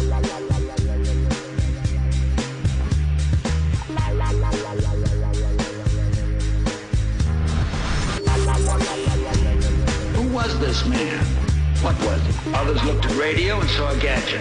Who was this man? What was it? Others looked at radio and saw a gadget.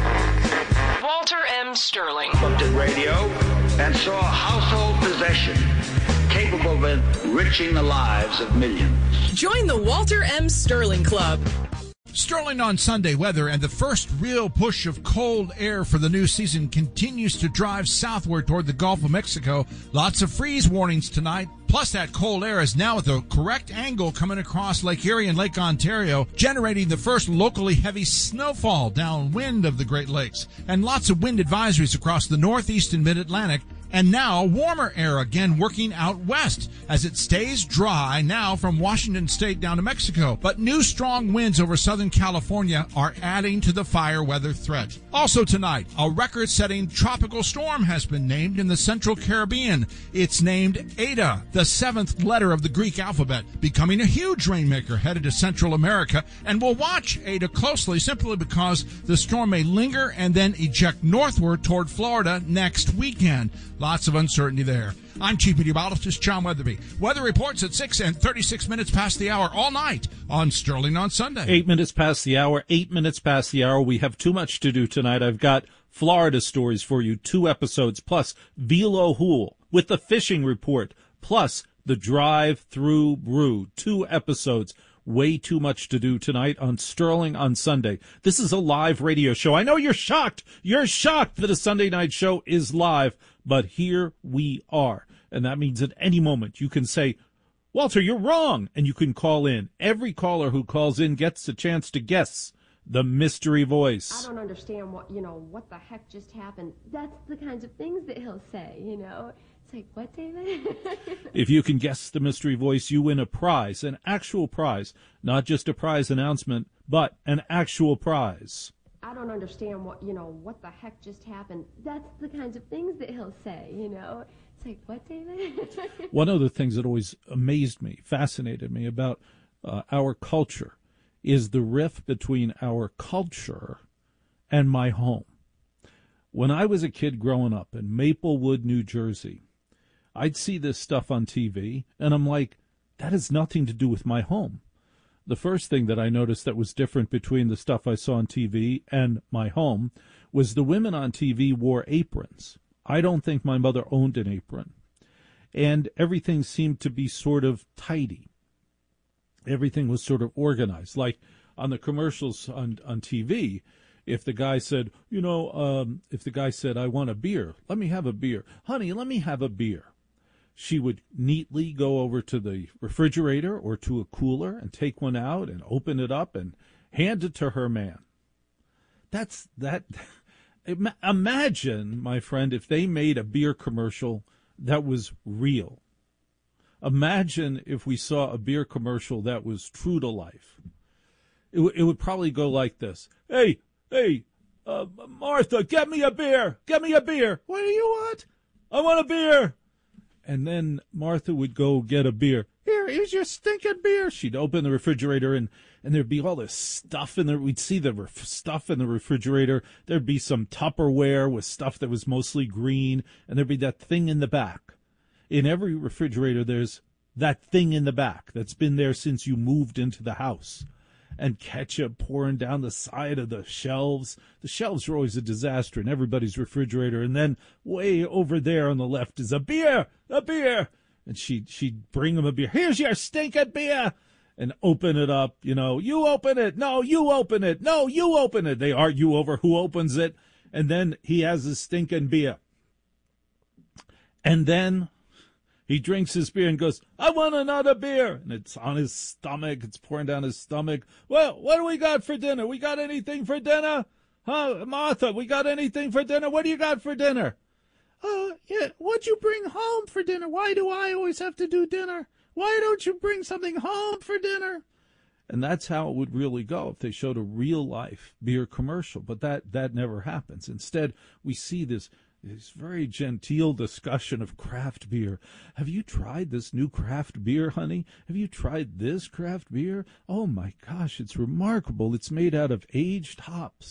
Walter M. Sterling. Looked at radio and saw a household possession capable of enriching the lives of millions. Join the Walter M. Sterling Club. Sterling on Sunday weather, and the first real push of cold air for the new season continues to drive southward toward the Gulf of Mexico. Lots of freeze warnings tonight. Plus, that cold air is now at the correct angle coming across Lake Erie and Lake Ontario, generating the first locally heavy snowfall downwind of the Great Lakes. And lots of wind advisories across the Northeast and Mid-Atlantic. And now, warmer air again working out west as it stays dry now from Washington State down to Mexico. But new strong winds over Southern California are adding to the fire weather threat. Also tonight, a record-setting tropical storm has been named in the Central Caribbean. It's named Eta, the seventh letter of the Greek alphabet, becoming a huge rainmaker headed to Central America. And we'll watch Eta closely simply because the storm may linger and then eject northward toward Florida next weekend. Lots of uncertainty there. I'm Chief Meteorologist John Weatherby. Weather reports at 6 and 36 minutes past the hour all night on Sterling on Sunday. 8 minutes past the hour, 8 minutes past the hour. We have too much to do tonight. I've got Florida stories for you, 2 episodes, plus Velo Hool with the fishing report, plus the drive through brew, 2 episodes. Way too much to do tonight on Sterling on Sunday. This is a live radio show. I know you're shocked. You're shocked that a Sunday night show is live, but here we are. And that means at any moment you can say, Walter, you're wrong. And you can call in. Every caller who calls in gets a chance to guess the mystery voice. I don't understand what the heck just happened. That's the kinds of things that he'll say, It's like, what, David? If you can guess the mystery voice, you win a prize, an actual prize, not just a prize announcement, but an actual prize. I don't understand what the heck just happened. That's the kinds of things that he'll say, It's like, what, David? One of the things that always amazed me, fascinated me about our culture is the rift between our culture and my home. When I was a kid growing up in Maplewood, New Jersey, I'd see this stuff on TV, and I'm like, that has nothing to do with my home. The first thing that I noticed that was different between the stuff I saw on TV and my home was the women on TV wore aprons. I don't think my mother owned an apron. And everything seemed to be sort of tidy. Everything was sort of organized. Like on the commercials on TV, if the guy said, I want a beer, let me have a beer. Honey, let me have a beer. She would neatly go over to the refrigerator or to a cooler and take one out and open it up and hand it to her man. That's that. Imagine, my friend, if they made a beer commercial that was real. Imagine if we saw a beer commercial that was true to life. It would probably go like this. Hey, Martha, get me a beer. Get me a beer. What do you want? I want a beer. And then Martha would go get a beer. Here's your stinking beer. She'd open the refrigerator, and there'd be all this stuff in there. We'd see the stuff in the refrigerator. There'd be some Tupperware with stuff that was mostly green, and there'd be that thing in the back. In every refrigerator, there's that thing in the back that's been there since you moved into the house. And ketchup pouring down the side of the shelves. The shelves are always a disaster in everybody's refrigerator. And then way over there on the left is a beer. And she'd bring him a beer. Here's your stinking beer. And open it up. You open it. No, you open it. No, you open it. They argue over who opens it. And then he has his stinking beer. And then he drinks his beer and goes, I want another beer. And it's on his stomach. It's pouring down his stomach. Well, what do we got for dinner? We got anything for dinner? Huh, Martha, we got anything for dinner? What do you got for dinner? Yeah, what'd you bring home for dinner? Why do I always have to do dinner? Why don't you bring something home for dinner? And that's how it would really go if they showed a real-life beer commercial. But that never happens. Instead, we see this very genteel discussion of craft beer. Have you tried this new craft beer, honey? Have you tried this craft beer? Oh, my gosh, it's remarkable. It's made out of aged hops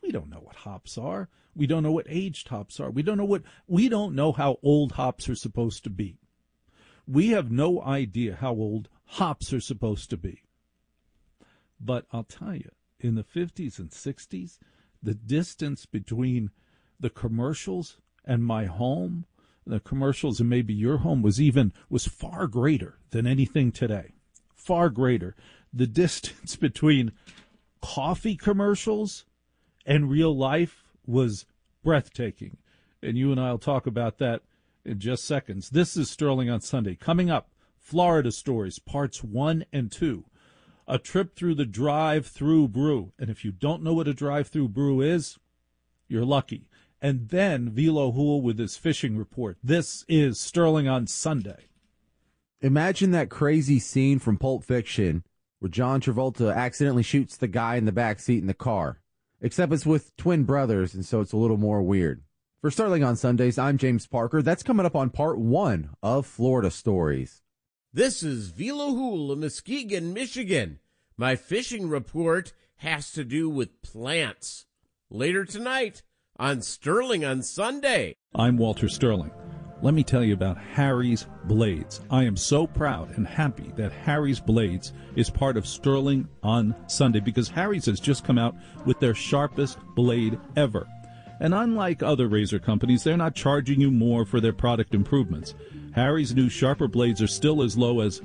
We don't know what hops are. We don't know what aged hops are. We don't know how old hops are supposed to be. We have no idea how old hops are supposed to be. But I'll tell you, in the 50s and 60s, the distance between the commercials and my home, the commercials and maybe your home was far greater than anything today. Far greater. The distance between coffee commercials and real life was breathtaking. And you and I will talk about that in just seconds. This is Sterling on Sunday. Coming up, Florida Stories, parts 1 and 2. A trip through the drive-through brew. And if you don't know what a drive-through brew is, you're lucky. And then Vilo Hool with his fishing report. This is Sterling on Sunday. Imagine that crazy scene from Pulp Fiction where John Travolta accidentally shoots the guy in the back seat in the car. Except it's with twin brothers, and so it's a little more weird. For Sterling on Sundays, I'm James Parker. That's coming up on part 1 of Florida Stories. This is Vilo Hool of Muskegon, Michigan. My fishing report has to do with plants. Later tonight on Sterling on Sunday. I'm Walter Sterling. Let me tell you about Harry's Blades. I am so proud and happy that Harry's Blades is part of Sterling on Sunday because Harry's has just come out with their sharpest blade ever. And unlike other razor companies, they're not charging you more for their product improvements. Harry's new sharper blades are still as low as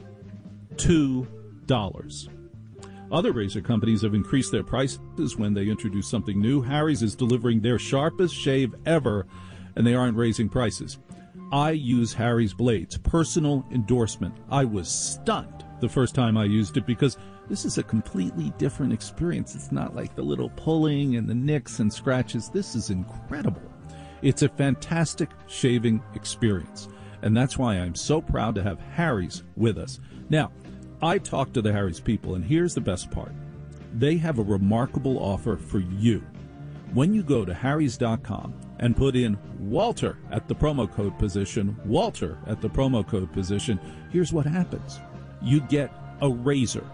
$2. Other razor companies have increased their prices when they introduce something new. Harry's is delivering their sharpest shave ever, and they aren't raising prices. I use Harry's Blades. Personal endorsement. I was stunned the first time I used it because this is a completely different experience. It's not like the little pulling and the nicks and scratches. This is incredible. It's a fantastic shaving experience, and that's why I'm so proud to have Harry's with us. Now, I talked to the Harry's people, and here's the best part. They have a remarkable offer for you. When you go to harrys.com and put in Walter at the promo code position, Walter at the promo code position, here's what happens. You get a razor,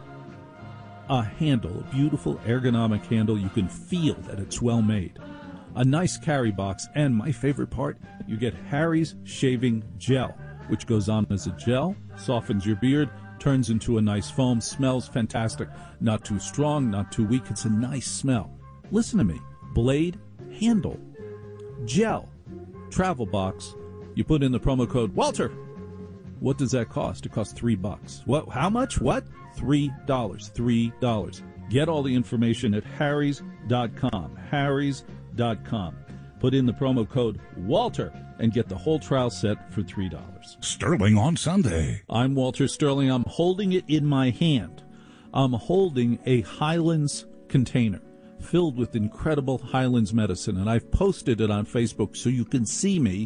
a handle, a beautiful ergonomic handle. You can feel that it's well made. A nice carry box, and my favorite part, you get Harry's shaving gel, which goes on as a gel, softens your beard, turns into a nice foam, smells fantastic. Not too strong, not too weak. It's a nice smell. Listen to me. Blade, handle, gel, travel box. You put in the promo code Walter. What does that cost? It costs $3. What? How much? What? $3. $3. Get all the information at harrys.com. Harrys.com. Put in the promo code Walter and get the whole trial set for $3. Sterling on Sunday. I'm Walter Sterling. I'm holding it in my hand. I'm holding a Highlands container filled with incredible Highlands medicine, and I've posted it on Facebook so you can see me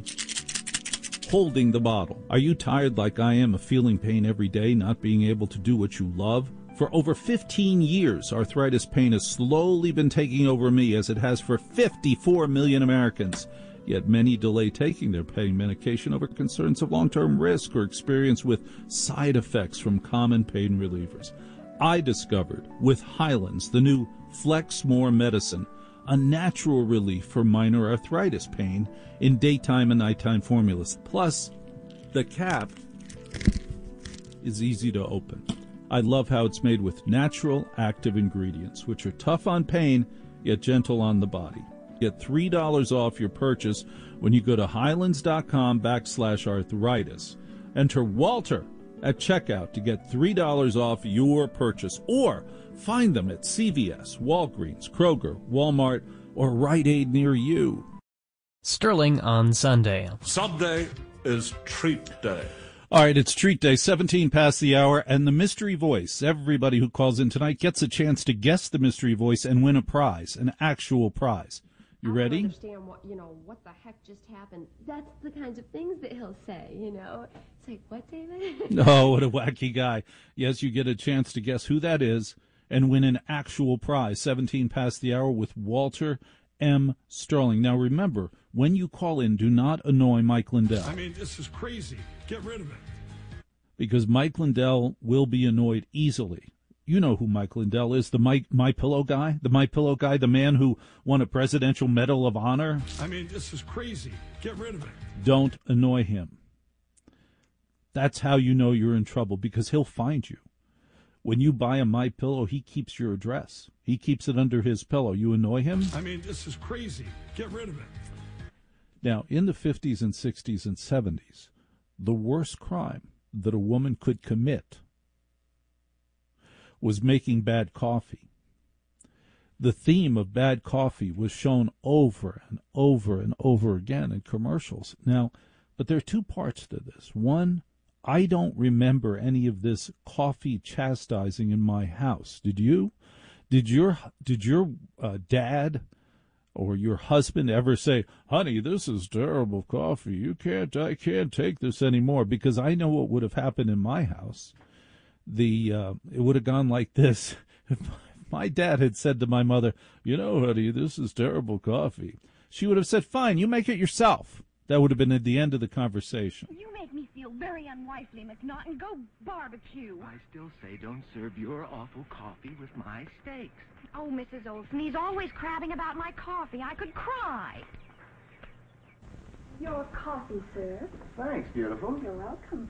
holding the bottle. Are you tired like I am of feeling pain every day, not being able to do what you love? For over 15 years, arthritis pain has slowly been taking over me, as it has for 54 million Americans. Yet many delay taking their pain medication over concerns of long-term risk or experience with side effects from common pain relievers. I discovered with Highlands the new Flexmore medicine, a natural relief for minor arthritis pain in daytime and nighttime formulas. Plus, the cap is easy to open. I love how it's made with natural active ingredients, which are tough on pain, yet gentle on the body. Get $3 off your purchase when you go to highlands.com/arthritis. Enter Walter at checkout to get $3 off your purchase, or find them at CVS, Walgreens, Kroger, Walmart, or Rite Aid near you. Sterling on Sunday. Sunday is treat day. All right, it's treat day, 17 past the hour, and the mystery voice. Everybody who calls in tonight gets a chance to guess the mystery voice and win a prize, an actual prize. You ready? I don't understand what the heck just happened. That's the kinds of things that he'll say, It's like, what, David? Oh, what a wacky guy. Yes, you get a chance to guess who that is and win an actual prize, 17 past the hour with Walter M. Sterling. Now, remember, when you call in, do not annoy Mike Lindell. I mean, this is crazy. Get rid of it. Because Mike Lindell will be annoyed easily. You know who Mike Lindell is, the My Pillow guy, the man who won a Presidential Medal of Honor. I mean, this is crazy. Get rid of it. Don't annoy him. That's how you know you're in trouble, because he'll find you. When you buy a My Pillow, he keeps your address. He keeps it under his pillow. You annoy him? I mean, this is crazy. Get rid of it. Now, in the 50s and 60s and 70s, the worst crime that a woman could commit was making bad coffee. The theme of bad coffee was shown over and over and over again in commercials. Now, but there are two parts to this. One, I don't remember any of this coffee chastising in my house. Did you? Did your dad or your husband ever say, "Honey, this is terrible coffee. I can't take this anymore"? Because I know what would have happened in my house. It would have gone like this. If my dad had said to my mother, "You know, honey, this is terrible coffee," she would have said, "Fine, you make it yourself." That would have been at the end of the conversation. You make me feel very unwifely, McNaughton. Go barbecue. I still say don't serve your awful coffee with my steaks. Oh, Mrs. Olson, he's always crabbing about my coffee. I could cry. Your coffee, sir. Thanks, beautiful. You're welcome.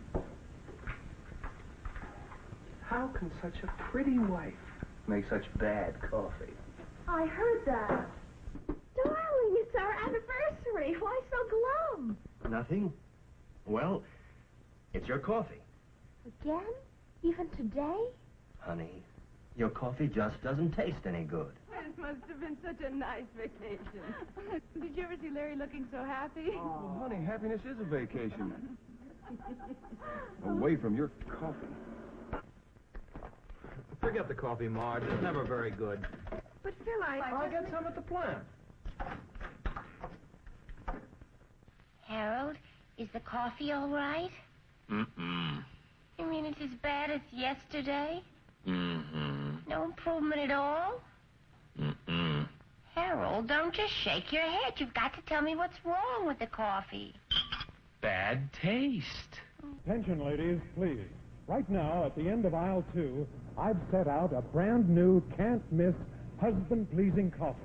How can such a pretty wife make such bad coffee? I heard that. Darling, it's our anniversary. Why so glum? Nothing. Well, it's your coffee. Again? Even today? Honey, your coffee just doesn't taste any good. This must have been such a nice vacation. Did you ever see Larry looking so happy? Oh, honey, happiness is a vacation. Away from your coffee. Forget the coffee, Marge. It's never very good. But Phil, I'll get some at the plant. Harold, is the coffee all right? Mm-mm. You mean it's as bad as yesterday? Mm-hmm. No improvement at all? Mm-mm. Harold, don't just shake your head. You've got to tell me what's wrong with the coffee. Bad taste. Attention, ladies, please. Right now, at the end of aisle 2, I've set out a brand new, can't-miss, husband-pleasing coffee.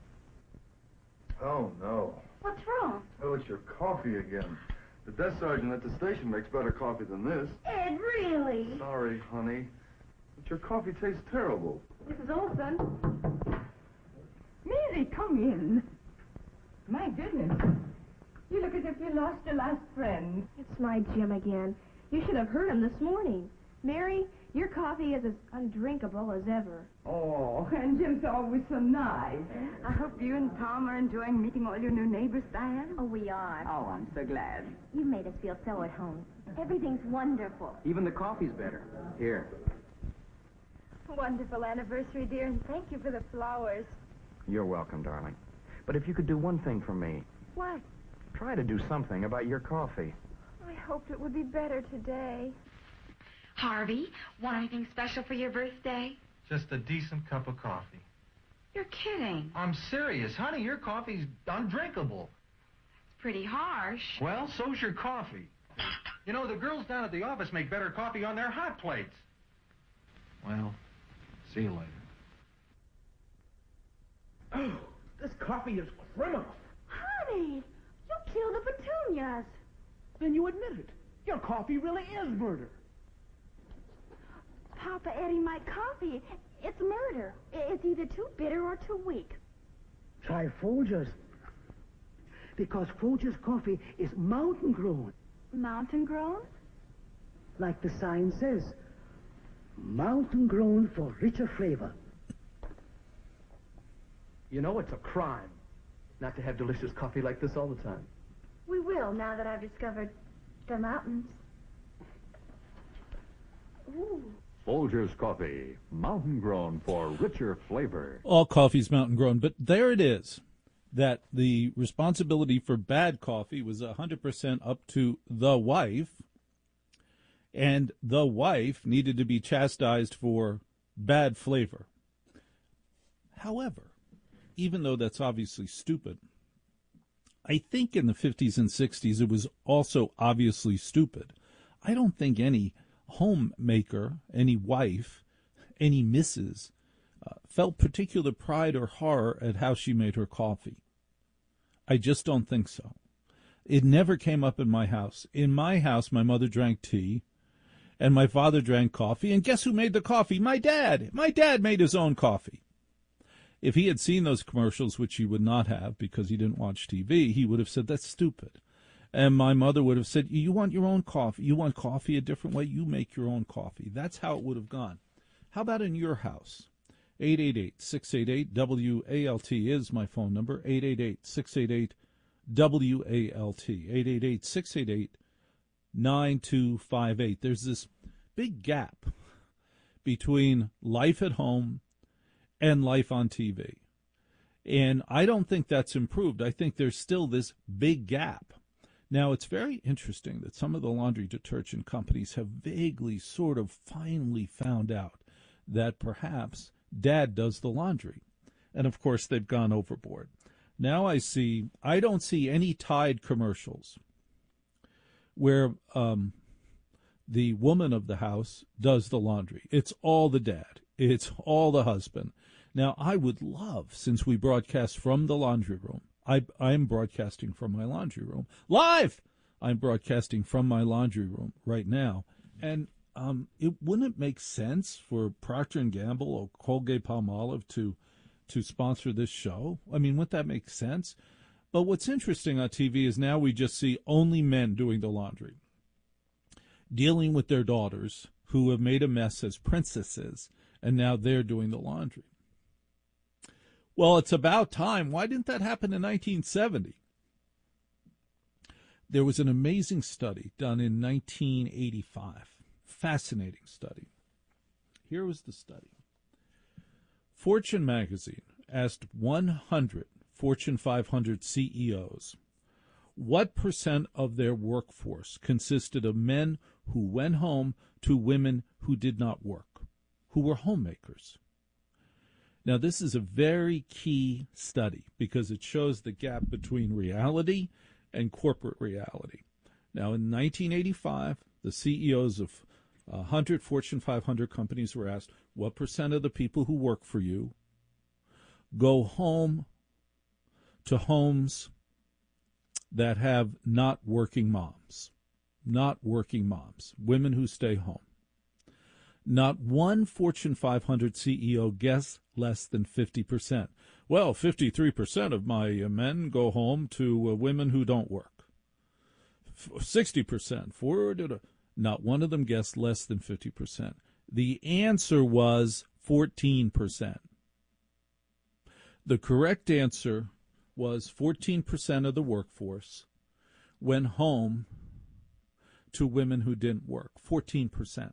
Oh, no. What's wrong? Oh, it's your coffee again. The desk sergeant at the station makes better coffee than this. Ed, really? Sorry, honey. But your coffee tastes terrible. Mrs. Olson. Mary, come in. My goodness. You look as if you lost your last friend. It's my Jim again. You should have heard him this morning. Mary, your coffee is as undrinkable as ever. Oh, and Jim's always so nice. I hope you and Tom are enjoying meeting all your new neighbors, Diane. Oh, we are. Oh, I'm so glad. You made us feel so at home. Everything's wonderful. Even the coffee's better. Here. Wonderful anniversary, dear, and thank you for the flowers. You're welcome, darling. But if you could do one thing for me, What? try to do something about your coffee. I hoped it would be better today. Harvey, want anything special for your birthday? Just a decent cup of coffee. You're kidding. I'm serious. Honey, your coffee's undrinkable. It's pretty harsh. Well, so's your coffee. You know, the girls down at the office make better coffee on their hot plates. Well, see you later. Oh, this coffee is criminal. Honey, you killed the petunias. Then you admit it. Your coffee really is murder. Papa Eddie, my coffee, it's murder. It's either too bitter or too weak. Try Folgers. Because Folgers coffee is mountain grown. Mountain grown? Like the sign says. Mountain grown for richer flavor. You know it's a crime not to have delicious coffee like this all the time. We will, now that I've discovered the mountains. Ooh. Folgers Coffee, mountain grown for richer flavor. All coffee's mountain grown, but there it is, that the responsibility for bad coffee was 100% up to the wife, and the wife needed to be chastised for bad flavor. However, even though that's obviously stupid, I think in the 50s and 60s it was also obviously stupid. I don't think any homemaker, any wife, any misses felt particular pride or horror at how she made her coffee. I just don't think so. It never came up in my house. In my house, my mother drank tea, and my father drank coffee. And guess who made the coffee? My dad. My dad made his own coffee. If he had seen those commercials, which he would not have because he didn't watch TV, he would have said, that's stupid. And my mother would have said, you want your own coffee? You want coffee a different way? You make your own coffee. That's how it would have gone. How about in your house? 888-688-WALT is my phone number. 888-688-WALT. 888-688-9258. There's this big gap between life at home and life on TV. And I don't think that's improved. I think there's still this big gap. Now, it's very interesting that some of the laundry detergent companies have vaguely sort of finally found out that perhaps Dad does the laundry. And, of course, they've gone overboard. Now I don't see any Tide commercials where the woman of the house does the laundry. It's all the dad. It's all the husband. Now, I would love, since we broadcast from the laundry room, I'm broadcasting from my laundry room. Live! I'm broadcasting from my laundry room right now. And it wouldn't make sense for Procter & Gamble or Colgate-Palmolive to sponsor this show. I mean, wouldn't that make sense? But what's interesting on TV is now we just see only men doing the laundry, dealing with their daughters who have made a mess as princesses, and now they're doing the laundry. Well, it's about time. Why didn't that happen in 1970? There was an amazing study done in 1985. Fascinating study. Here was the study. Fortune magazine asked 100 Fortune 500 CEOs what percent of their workforce consisted of men who went home to women who did not work, who were homemakers. Now, this is a very key study because it shows the gap between reality and corporate reality. Now, in 1985, the CEOs of 100 Fortune 500 companies were asked, what percent of the people who work for you go home to homes that have not working moms, women who stay home? Not one Fortune 500 CEO guessed less than 50%. Well, 53% of my men go home to women who don't work. 60%. Not one of them guessed less than 50%. The answer was 14%. The correct answer was 14% of the workforce went home to women who didn't work. 14%.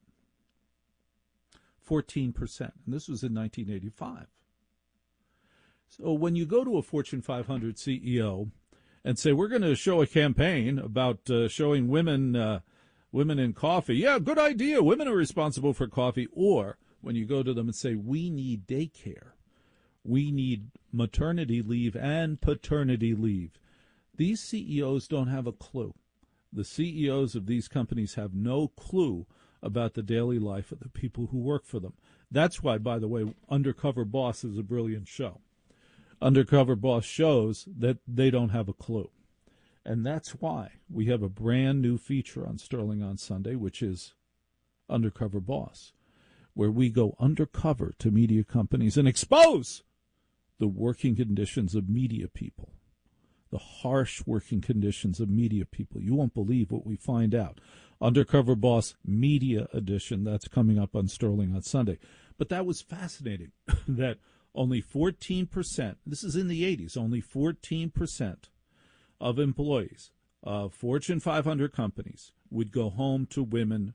14%. And this was in 1985. So when you go to a Fortune 500 CEO and say, we're going to show a campaign about showing women in coffee. Yeah, good idea. Women are responsible for coffee. Or when you go to them and say, we need daycare. We need maternity leave and paternity leave. These CEOs don't have a clue. The CEOs of these companies have no clue about the daily life of the people who work for them. That's why, by the way, Undercover Boss is a brilliant show. Undercover Boss shows that they don't have a clue. And that's why we have a brand new feature on Sterling on Sunday, which is Undercover Boss, where we go undercover to media companies and expose the working conditions of media people, the harsh working conditions of media people. You won't believe what we find out. Undercover Boss Media Edition, that's coming up on Sterling on Sunday. But that was fascinating that only 14%, this is in the 80s, only 14% of employees of Fortune 500 companies would go home to women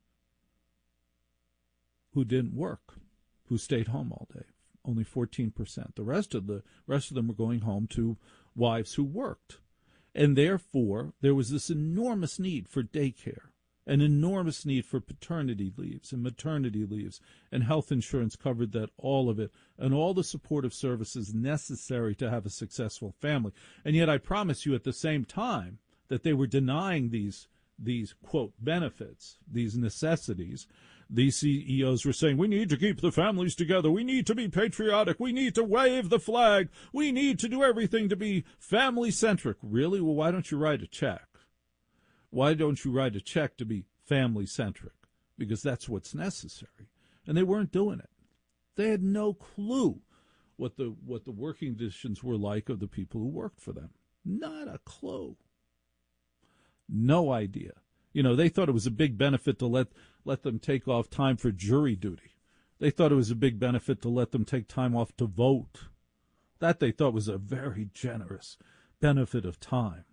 who didn't work, who stayed home all day. Only 14%. The rest of them were going home to wives who worked. And therefore, there was this enormous need for daycare, an enormous need for paternity leaves and maternity leaves, and health insurance covered that, all of it, and all the supportive services necessary to have a successful family. And yet I promise you at the same time that they were denying these quote, benefits, these necessities, These CEOs were saying, we need to keep the families together. We need to be patriotic. We need to wave the flag. We need to do everything to be family-centric. Really? Well, why don't you write a check? Why don't you write a check to be family-centric? Because that's what's necessary. And they weren't doing it. They had no clue what the working conditions were like of the people who worked for them. Not a clue. No idea. You know, they thought it was a big benefit to let them take off time for jury duty. They thought it was a big benefit to let them take time off to vote. That they thought was a very generous benefit of time.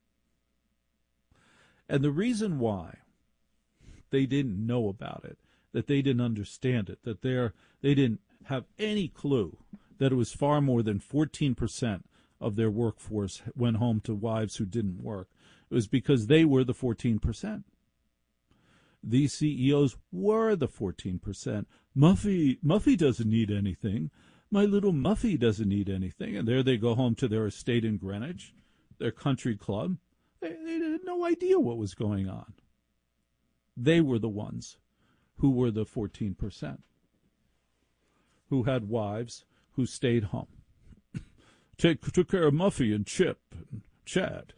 And the reason why they didn't know about it, that they didn't understand it, that they didn't have any clue that it was far more than 14% of their workforce went home to wives who didn't work. It was because they were the 14%. These CEOs were the 14%. Muffy doesn't need anything. My little Muffy doesn't need anything. And there they go home to their estate in Greenwich, their country club. They had no idea what was going on. They were the ones who were the 14%, who had wives who stayed home. Took care of Muffy and Chip and Chad.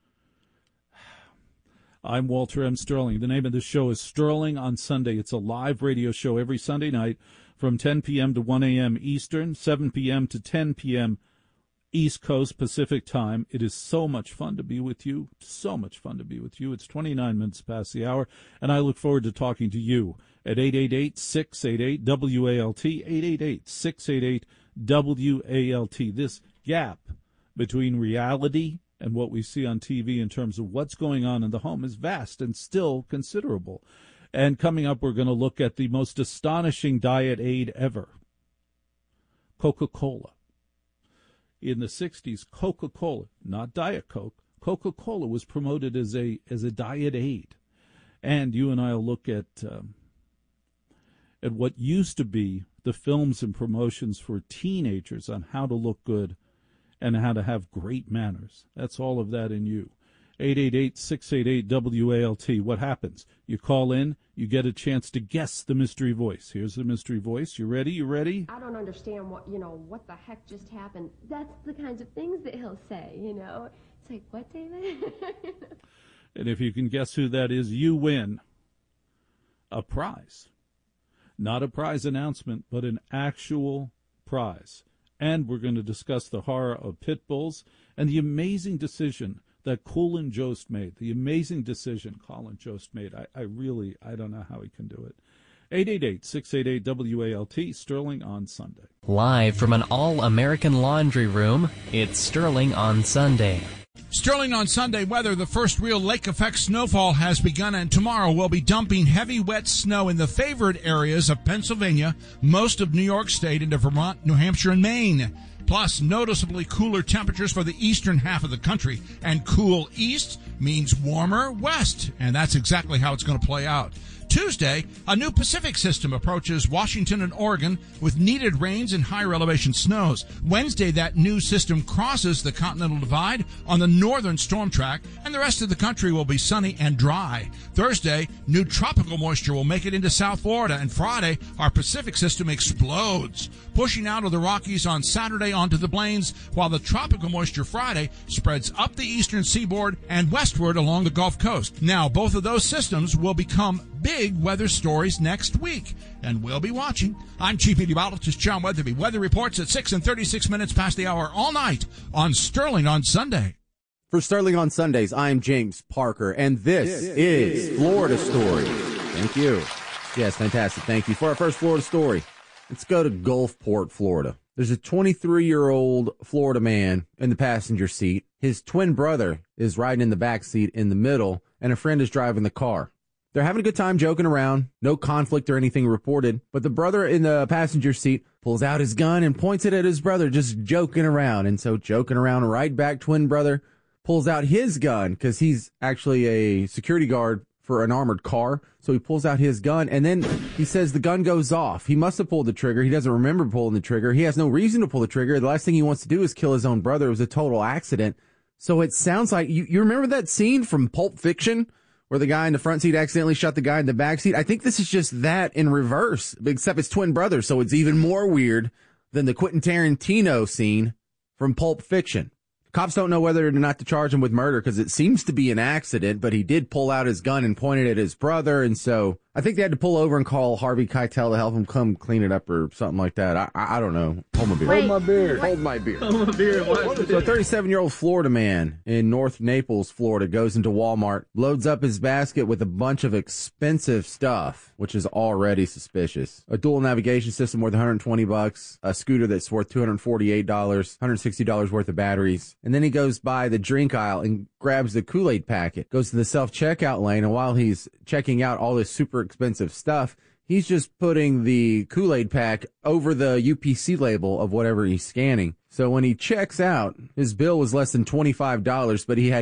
I'm Walter M. Sterling. The name of the show is Sterling on Sunday. It's a live radio show every Sunday night from 10 p.m. to 1 a.m. Eastern, 7 p.m. to 10 p.m. East Coast Pacific Time. It is so much fun to be with you. So much fun to be with you. It's 29 minutes past the hour, and I look forward to talking to you at 888-688-WALT, 888-688-WALT. This gap between reality and what we see on TV in terms of what's going on in the home is vast and still considerable. And coming up, we're going to look at the most astonishing diet aid ever, Coca-Cola. In the 60s, Coca-Cola, not Diet Coke, Coca-Cola was promoted as a diet aid. And you and I will look at what used to be the films and promotions for teenagers on how to look good and how to have great manners. That's all of that in you. 888-688-WALT. What happens? You call in, you get a chance to guess the mystery voice. Here's the mystery voice. You ready? You ready? I don't understand what the heck just happened. That's the kinds of things that he'll say, It's like, what, David? And if you can guess who that is, you win a prize. Not a prize announcement, but an actual prize. And we're going to discuss the horror of pit bulls and the amazing decision that Colin Jost made. The amazing decision Colin Jost made. I don't know how he can do it. 888-688-WALT, Sterling on Sunday. Live from an all-American laundry room, it's Sterling on Sunday. Sterling on Sunday weather. The first real lake effect snowfall has begun, and tomorrow we'll be dumping heavy wet snow in the favored areas of Pennsylvania, most of New York State, into Vermont, New Hampshire, and Maine. Plus, noticeably cooler temperatures for the eastern half of the country. And cool east means warmer west. And that's exactly how it's going to play out. Tuesday, a new Pacific system approaches Washington and Oregon with needed rains and higher elevation snows. Wednesday, that new system crosses the Continental Divide on the northern storm track, and the rest of the country will be sunny and dry. Thursday, new tropical moisture will make it into South Florida, and Friday, our Pacific system explodes, pushing out of the Rockies on Saturday onto the plains, while the tropical moisture Friday spreads up the eastern seaboard and westward along the Gulf Coast. Now, both of those systems will become big weather stories next week, and we'll be watching. I'm Chief Meteorologist John Weatherby. Weather reports at 6 and 36 minutes past the hour all night on Sterling on Sunday. For Sterling on Sundays, I'm James Parker, and this is Florida Story. Thank you. Yes, fantastic. Thank you. For our first Florida story, let's go to Gulfport, Florida. There's a 23-year-old Florida man in the passenger seat. His twin brother is riding in the back seat in the middle, and a friend is driving the car. They're having a good time joking around. No conflict or anything reported. But the brother in the passenger seat pulls out his gun and points it at his brother, just joking around. And so joking around, right back, twin brother pulls out his gun because he's actually a security guard for an armored car. So he pulls out his gun, and then he says the gun goes off. He must have pulled the trigger. He doesn't remember pulling the trigger. He has no reason to pull the trigger. The last thing he wants to do is kill his own brother. It was a total accident. So it sounds like, you remember that scene from Pulp Fiction where the guy in the front seat accidentally shot the guy in the back seat. I think this is just that in reverse, except it's twin brothers, so it's even more weird than the Quentin Tarantino scene from Pulp Fiction. Cops don't know whether or not to charge him with murder because it seems to be an accident, but he did pull out his gun and point it at his brother, and so I think they had to pull over and call Harvey Keitel to help him come clean it up or something like that. I don't know. Hold my beer. Wait, Hold my beer. wait. Hold my beer. Hold my beer. So a 37-year-old Florida man in North Naples, Florida, goes into Walmart, loads up his basket with a bunch of expensive stuff, which is already suspicious. A dual navigation system worth $120, a scooter that's worth $248, $160 worth of batteries. And then he goes by the drink aisle and grabs the Kool-Aid packet, goes to the self-checkout lane, and while he's checking out all this super expensive stuff, he's just putting the Kool-Aid pack over the UPC label of whatever he's scanning. So when he checks out, his bill was less than $25, but he had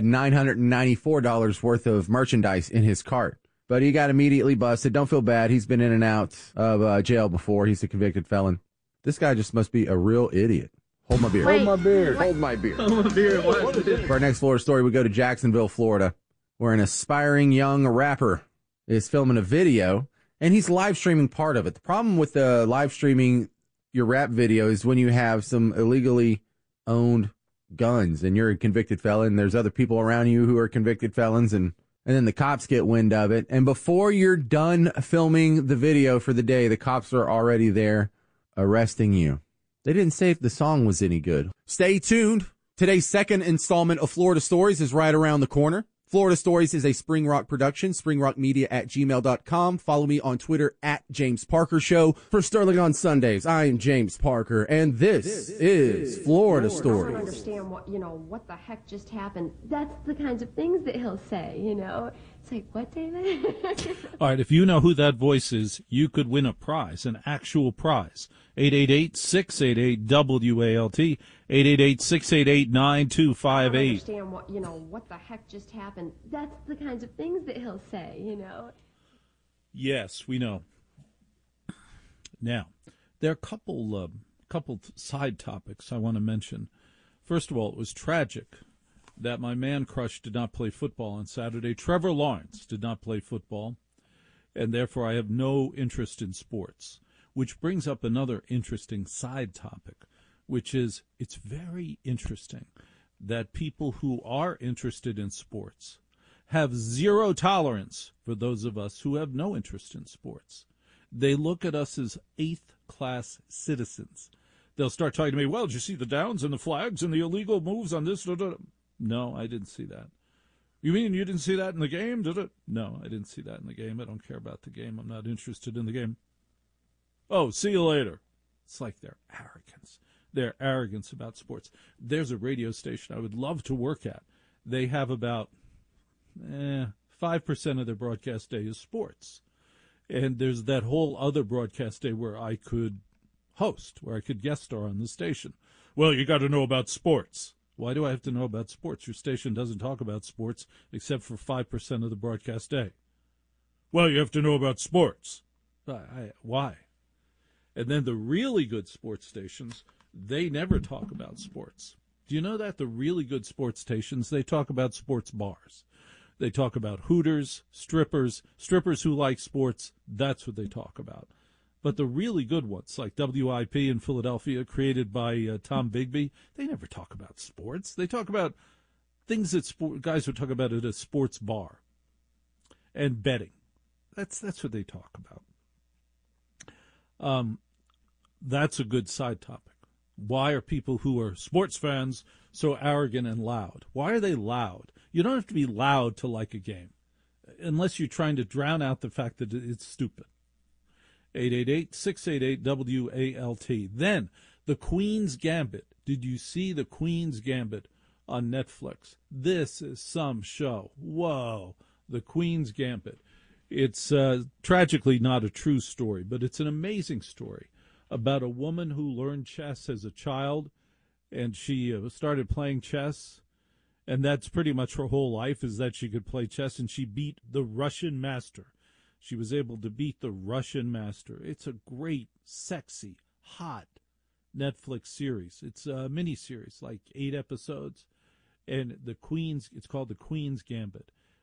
$994 worth of merchandise in his cart. But he got immediately busted. Don't feel bad. He's been in and out of jail before. He's a convicted felon. This guy just must be a real idiot. Hold my beer. Wait, Hold my beer. wait. Hold my beer. Hold my beer. For our next Florida story, we go to Jacksonville, Florida, where an aspiring young rapper is filming a video, and he's live streaming part of it. The problem with live streaming your rap video is when you have some illegally owned guns and you're a convicted felon, there's other people around you who are convicted felons, and then the cops get wind of it. And before you're done filming the video for the day, the cops are already there arresting you. They didn't say if the song was any good. Stay tuned. Today's second installment of Florida Stories is right around the corner. Florida Stories is a Spring Rock production, springrockmedia@gmail.com. Follow me on Twitter @James Parker Show. For Sterling on Sundays, I am James Parker, and this is Florida I don't Stories. understand what the heck just happened. That's the kinds of things that he'll say, It's like, what, David? All right, if you know who that voice is, you could win a prize, an actual prize. 888-688-WALT, 888-688-9258. I don't understand what the heck just happened. That's the kinds of things that he'll say, Yes, we know. Now, there are a couple side topics I want to mention. First of all, it was tragic that my man crush did not play football on Saturday. Trevor Lawrence did not play football, and therefore I have no interest in sports, which brings up another interesting side topic, which is it's very interesting that people who are interested in sports have zero tolerance for those of us who have no interest in sports. They look at us as eighth-class citizens. They'll start talking to me, well, did you see the downs and the flags and the illegal moves on this? No, I didn't see that. You mean you didn't see that in the game, did it? No, I didn't see that in the game. I don't care about the game. I'm not interested in the game. Oh, see you later. It's like their arrogance about sports. There's a radio station I would love to work at. They have about 5% of their broadcast day is sports. And there's that whole other broadcast day where I could host, where I could guest star on the station. Well, you got to know about sports. Why do I have to know about sports? Your station doesn't talk about sports except for 5% of the broadcast day. Well, you have to know about sports. Why? And then the really good sports stations, they never talk about sports. Do you know that? The really good sports stations, they talk about sports bars. They talk about Hooters, strippers who like sports. That's what they talk about. But the really good ones, like WIP in Philadelphia, created by Tom Bigby, they never talk about sports. They talk about things that guys would talk about at a sports bar and betting. That's what they talk about. That's a good side topic. Why are people who are sports fans so arrogant and loud? Why are they loud? You don't have to be loud to like a game, unless you're trying to drown out the fact that it's stupid. 888-688-WALT. Then, The Queen's Gambit. Did you see The Queen's Gambit on Netflix? This is some show. Whoa. The Queen's Gambit. It's tragically not a true story, but it's an amazing story about a woman who learned chess as a child, and she started playing chess, and that's pretty much her whole life, is that she could play chess, and she beat the Russian master. She was able to beat the Russian master. It's a great, sexy, hot Netflix series. It's a mini-series, like 8 episodes, and it's called The Queen's Gambit.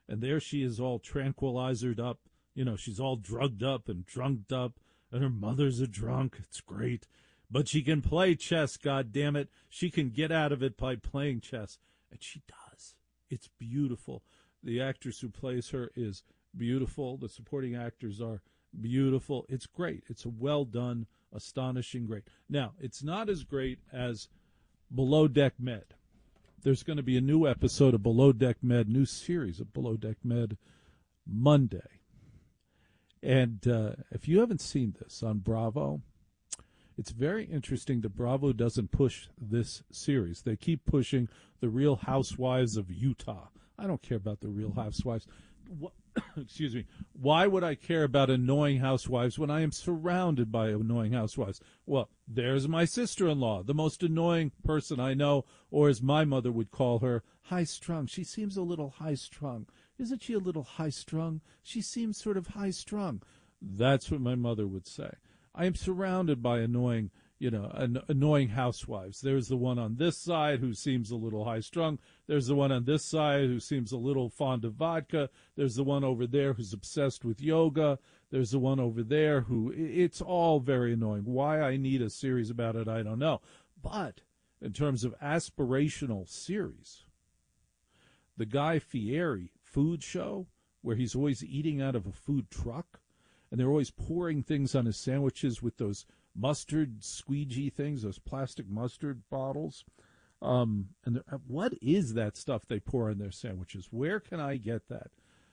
And there she is all tranquilizered up. You know, she's all drugged up and drunked up, and her mother's a drunk. It's great. But she can play chess, goddammit. She can get out of it by playing chess. And she does. It's beautiful. The actress who plays her is beautiful. The supporting actors are beautiful. It's great. It's a well-done, astonishing great. Now, it's not as great as Below Deck Med. There's going to be a new episode of Below Deck Med, new series of Below Deck Med, Monday. And if you haven't seen this on Bravo, it's very interesting that Bravo doesn't push this series. They keep pushing The Real Housewives of Utah. I don't care about The Real Housewives. Excuse me. Why would I care about annoying housewives when I am surrounded by annoying housewives? Well, there's my sister-in-law, the most annoying person I know, or as my mother would call her, high-strung. She seems a little high-strung. Isn't she a little high-strung? She seems sort of high-strung. That's what my mother would say. I am surrounded by annoying housewives. There's the one on this side who seems a little high-strung. There's the one on this side who seems a little fond of vodka. There's the one over there who's obsessed with yoga. There's the one over there who, it's all very annoying. Why I need a series about it, I don't know. But in terms of aspirational series, the Guy Fieri food show, where he's always eating out of a food truck, and they're always pouring things on his sandwiches with those mustard squeegee things, those plastic mustard bottles. What is that stuff they pour on their sandwiches? Where can I get that?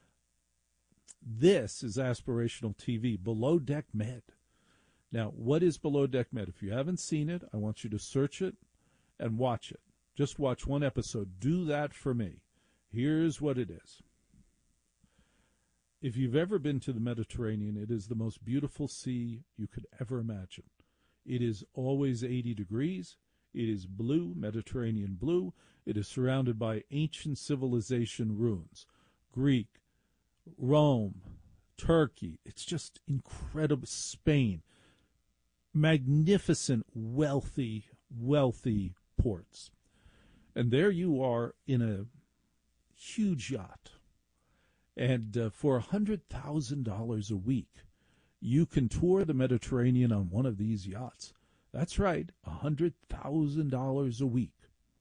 This is aspirational TV, Below Deck Med. Now, what is Below Deck Med? If you haven't seen it, I want you to search it and watch it. Just watch one episode. Do that for me. Here's what it is. If you've ever been to the Mediterranean, it is the most beautiful sea you could ever imagine. It is always 80 degrees. It is blue, Mediterranean blue. It is surrounded by ancient civilization ruins. Greek, Rome, Turkey. It's just incredible. Spain. Magnificent, wealthy ports. And there you are in a huge yacht. And for $100,000 a week, you can tour the Mediterranean on one of these yachts. That's right, $100,000 a week.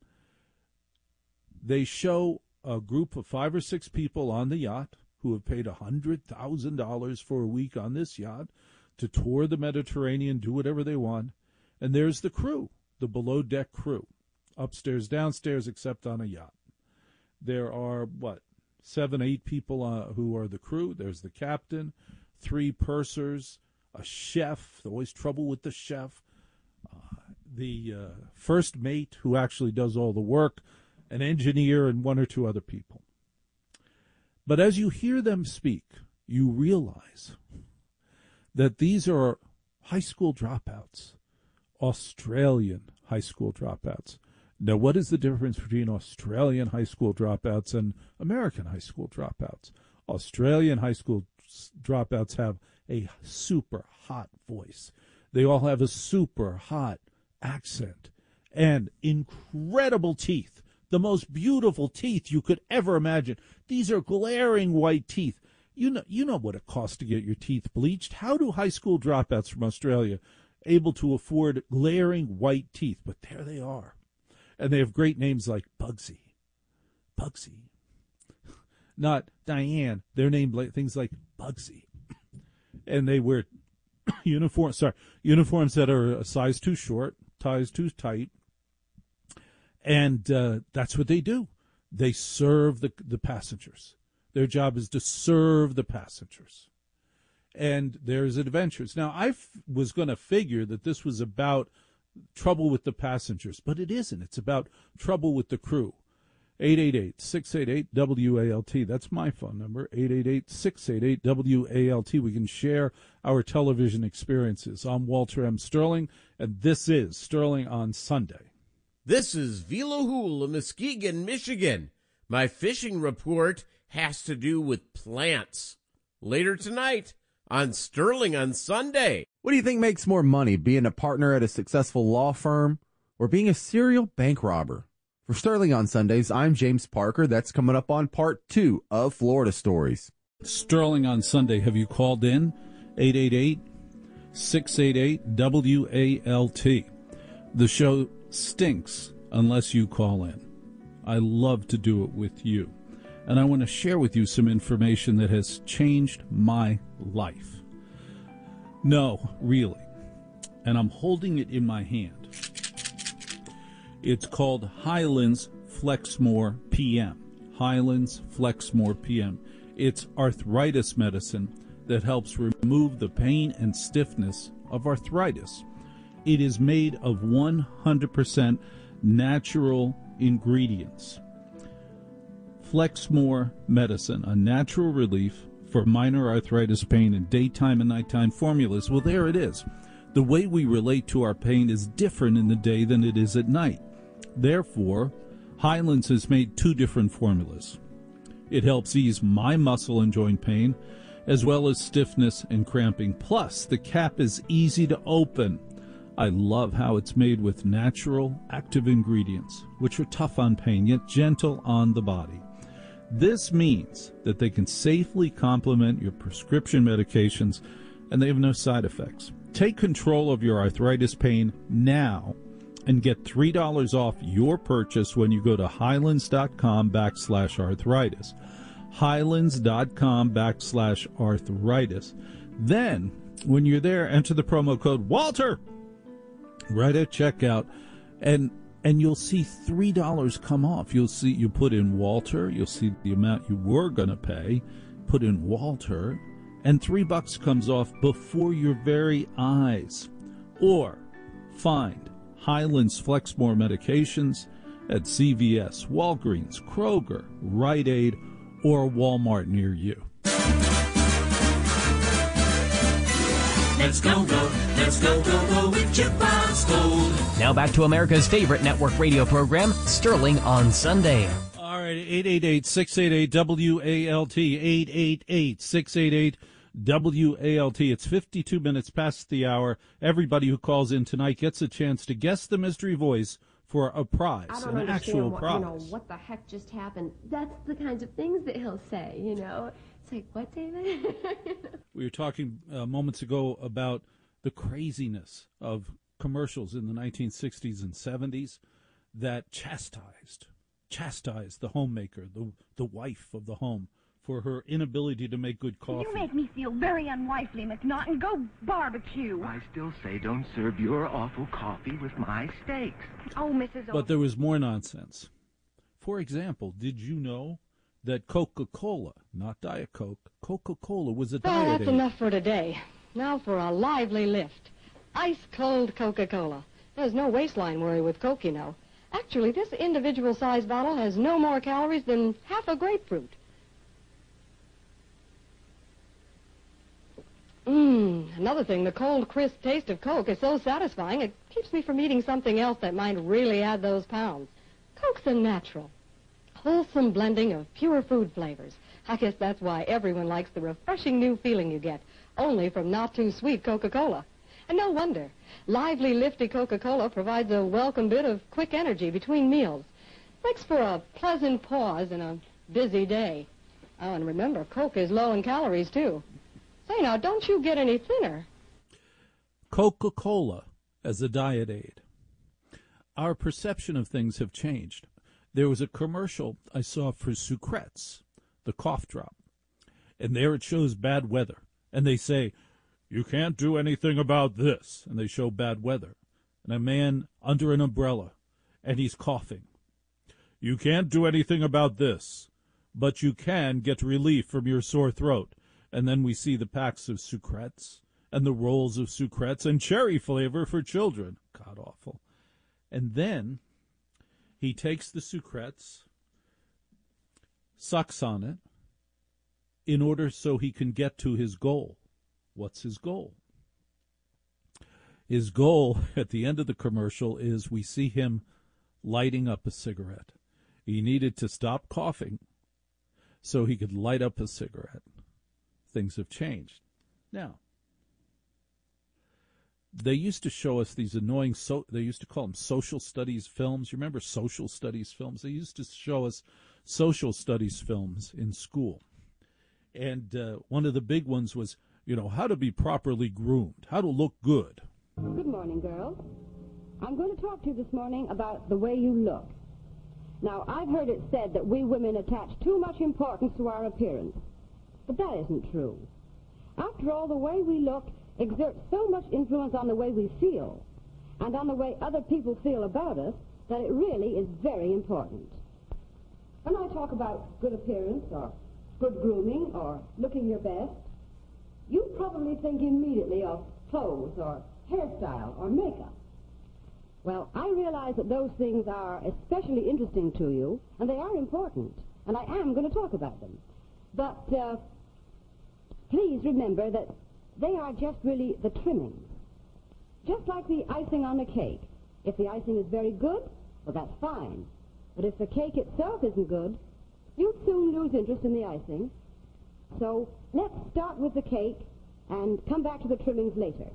They show a group of 5 or 6 people on the yacht who have paid $100,000 for a week on this yacht to tour the Mediterranean, do whatever they want. And there's the crew, the below-deck crew, upstairs, downstairs, except on a yacht. There are, 7, 8 people who are the crew. There's the captain, 3 pursers, a chef. Always trouble with the chef. The first mate who actually does all the work, an engineer, and 1 or 2 other people. But as you hear them speak, you realize that these are high school dropouts, Australian high school dropouts. Now, what is the difference between Australian high school dropouts and American high school dropouts? Australian high school dropouts have a super hot voice. They all have a super hot accent and incredible teeth, the most beautiful teeth you could ever imagine. These are glaring white teeth. You know what it costs to get your teeth bleached. How do high school dropouts from Australia able to afford glaring white teeth? But there they are. And they have great names like Bugsy. Not Diane. They're named like things like Bugsy. And they wear uniforms that are a size too short, ties too tight. And that's what they do. They serve the passengers. Their job is to serve the passengers. And there's adventures. Now, I was going to figure that this was about trouble with the passengers, but it isn't. It's about trouble with the crew. 888-688-WALT. That's my phone number, 888-688-WALT. We can share our television experiences. I'm Walter M. Sterling, and this is Sterling on Sunday. This is Vila Hool of Muskegon, Michigan. My fishing report has to do with plants. Later tonight on Sterling on Sunday. What do you think makes more money, being a partner at a successful law firm or being a serial bank robber? For Sterling on Sundays, I'm James Parker. That's coming up on part 2 of Florida Stories. Sterling on Sunday. Have you called in? 888-688-WALT. The show stinks unless you call in. I love to do it with you. And I want to share with you some information that has changed my life. No, really. And I'm holding it in my hand. It's called Hyland's Flexmore PM. Hyland's Flexmore PM. It's arthritis medicine that helps remove the pain and stiffness of arthritis. It is made of 100% natural ingredients. Flexmore medicine, a natural relief for minor arthritis pain in daytime and nighttime formulas. Well, there it is. The way we relate to our pain is different in the day than it is at night. Therefore, Hyland's has made 2 different formulas. It helps ease my muscle and joint pain, as well as stiffness and cramping. Plus, the cap is easy to open. I love how it's made with natural, active ingredients, which are tough on pain, yet gentle on the body. This means that they can safely complement your prescription medications, and they have no side effects. Take control of your arthritis pain now and get $3 off your purchase when you go to Hylands.com/arthritis. Hylands.com/arthritis. Then, when you're there, enter the promo code Walter right at checkout, and you'll see $3 come off. You'll see, you put in Walter, you'll see the amount you were going to pay, put in Walter, and $3 comes off before your very eyes. Or find Hyland's Flexmore medications at CVS, Walgreens, Kroger, Rite Aid, or Walmart near you. Let's go, with Chip Box Gold. Now back to America's favorite network radio program, Sterling on Sunday. All right, 888-688-WALT, 888-688-WALT. It's 52 minutes past the hour. Everybody who calls in tonight gets a chance to guess the mystery voice for a prize, I don't an actual understand prize. what the heck just happened. That's the kinds of things that he'll say, It's like, what, David? We were talking moments ago about the craziness of commercials in the 1960s and 70s that chastised the homemaker, the wife of the home, for her inability to make good coffee. You make me feel very unwifely, McNaughton. Go barbecue. I still say don't serve your awful coffee with my steaks. Oh, Mrs. But there was more nonsense. For example, did you know that Coca-Cola, not Diet Coke, Coca-Cola was a Well, diet that's aid? enough for today. Now for a lively lift. Ice-cold Coca-Cola. There's no waistline worry with Coke, Actually, this individual-sized bottle has no more calories than half a grapefruit. Another thing, the cold, crisp taste of Coke is so satisfying, it keeps me from eating something else that might really add those pounds. Coke's a natural, wholesome blending of pure food flavors. I guess that's why everyone likes the refreshing new feeling you get, only from not-too-sweet Coca-Cola. And no wonder. Lively, lifty Coca-Cola provides a welcome bit of quick energy between meals. Makes for a pleasant pause in a busy day. Oh, and remember, Coke is low in calories, too. Say, now, don't you get any thinner. Coca-Cola as a diet aid. Our perception of things have changed. There was a commercial I saw for Sucrets, the cough drop. And there it shows bad weather. And they say, you can't do anything about this. And they show bad weather. And a man under an umbrella, and he's coughing. You can't do anything about this, but you can get relief from your sore throat. And then we see the packs of Sucrets and the rolls of Sucrets and cherry flavor for children. God awful. And then he takes the Sucrets, sucks on it, in order so he can get to his goal. What's his goal? His goal at the end of the commercial is we see him lighting up a cigarette. He needed to stop coughing so he could light up a cigarette. Things have changed. Now, they used to show us these annoying, they used to call them social studies films. You remember social studies films? They used to show us social studies films in school. And one of the big ones was, how to be properly groomed, how to look good. Good morning, girls. I'm going to talk to you this morning about the way you look. Now, I've heard it said that we women attach too much importance to our appearance. But that isn't true. After all, the way we look exerts so much influence on the way we feel and on the way other people feel about us that it really is very important. When I talk about good appearance or good grooming or looking your best, you probably think immediately of clothes or hairstyle or makeup. Well, I realize that those things are especially interesting to you, and they are important, and I am going to talk about them. But please remember that they are just really the trimmings. Just like the icing on the cake. If the icing is very good, well, that's fine. But if the cake itself isn't good, you'd soon lose interest in the icing. So let's start with the cake and come back to the trimmings later.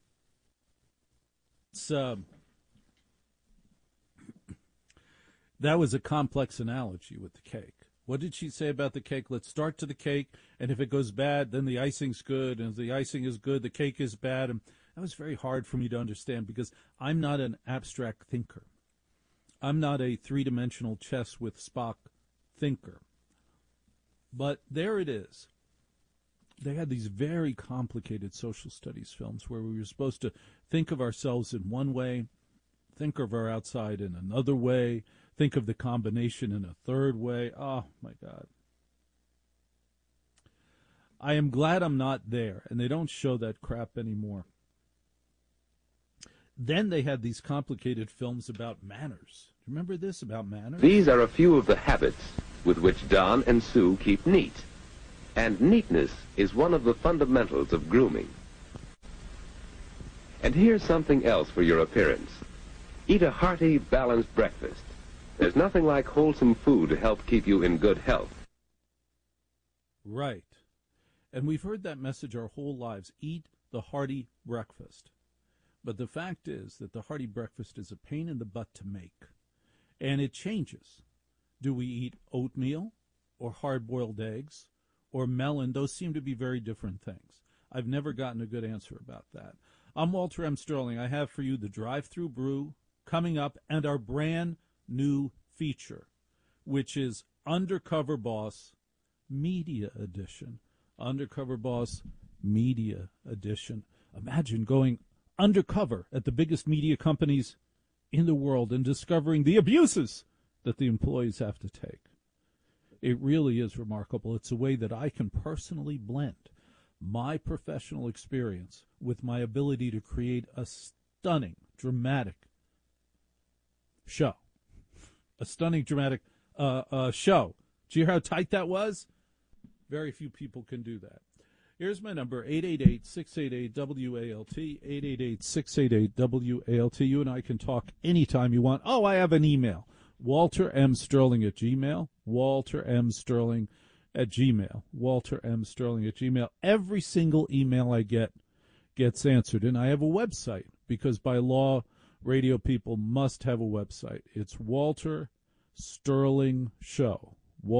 That was a complex analogy with the cake. What did she say about the cake? Let's start to the cake, and if it goes bad, then the icing's good, and if the icing is good, the cake is bad. And that was very hard for me to understand because I'm not an abstract thinker. I'm not a three-dimensional chess with Spock thinker. But there it is. They had these very complicated social studies films where we were supposed to think of ourselves in one way, think of our outside in another way, think of the combination in a third way. Oh, my God. I am glad I'm not there, and they don't show that crap anymore. Then they had these complicated films about manners. Do you remember this, about manners? These are a few of the habits with which Don and Sue keep neat. And neatness is one of the fundamentals of grooming. And here's something else for your appearance. Eat a hearty, balanced breakfast. There's nothing like wholesome food to help keep you in good health. Right. And we've heard that message our whole lives. Eat the hearty breakfast. But the fact is that the hearty breakfast is a pain in the butt to make. And it changes. Do we eat oatmeal or hard-boiled eggs or melon? Those seem to be very different things. I've never gotten a good answer about that. I'm Walter M. Sterling. I have for you the Drive-Thru Brew coming up and our brand new feature, which is Undercover Boss Media Edition. Undercover Boss Media Edition. Imagine going undercover at the biggest media companies in the world and discovering the abuses that the employees have to take. It really is remarkable. It's a way that I can personally blend my professional experience with my ability to create a stunning, dramatic show. A stunning, dramatic show. Do you hear how tight that was? Very few people can do that. Here's my number, 888-688-WALT, 888-688-WALT. You and I can talk anytime you want. Oh, I have an email, waltermsterling@gmail, waltermsterling@gmail, waltermsterling@gmail. Every single email I get gets answered. And I have a website because by law, radio people must have a website. It's Walter Sterling Show,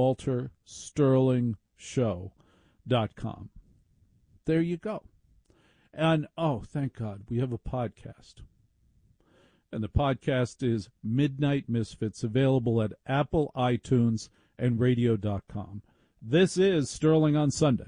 waltersterlingshow.com. There you go. And, oh, thank God, we have a podcast. And the podcast is Midnight Misfits, available at Apple, iTunes, and radio.com. This is Sterling on Sunday.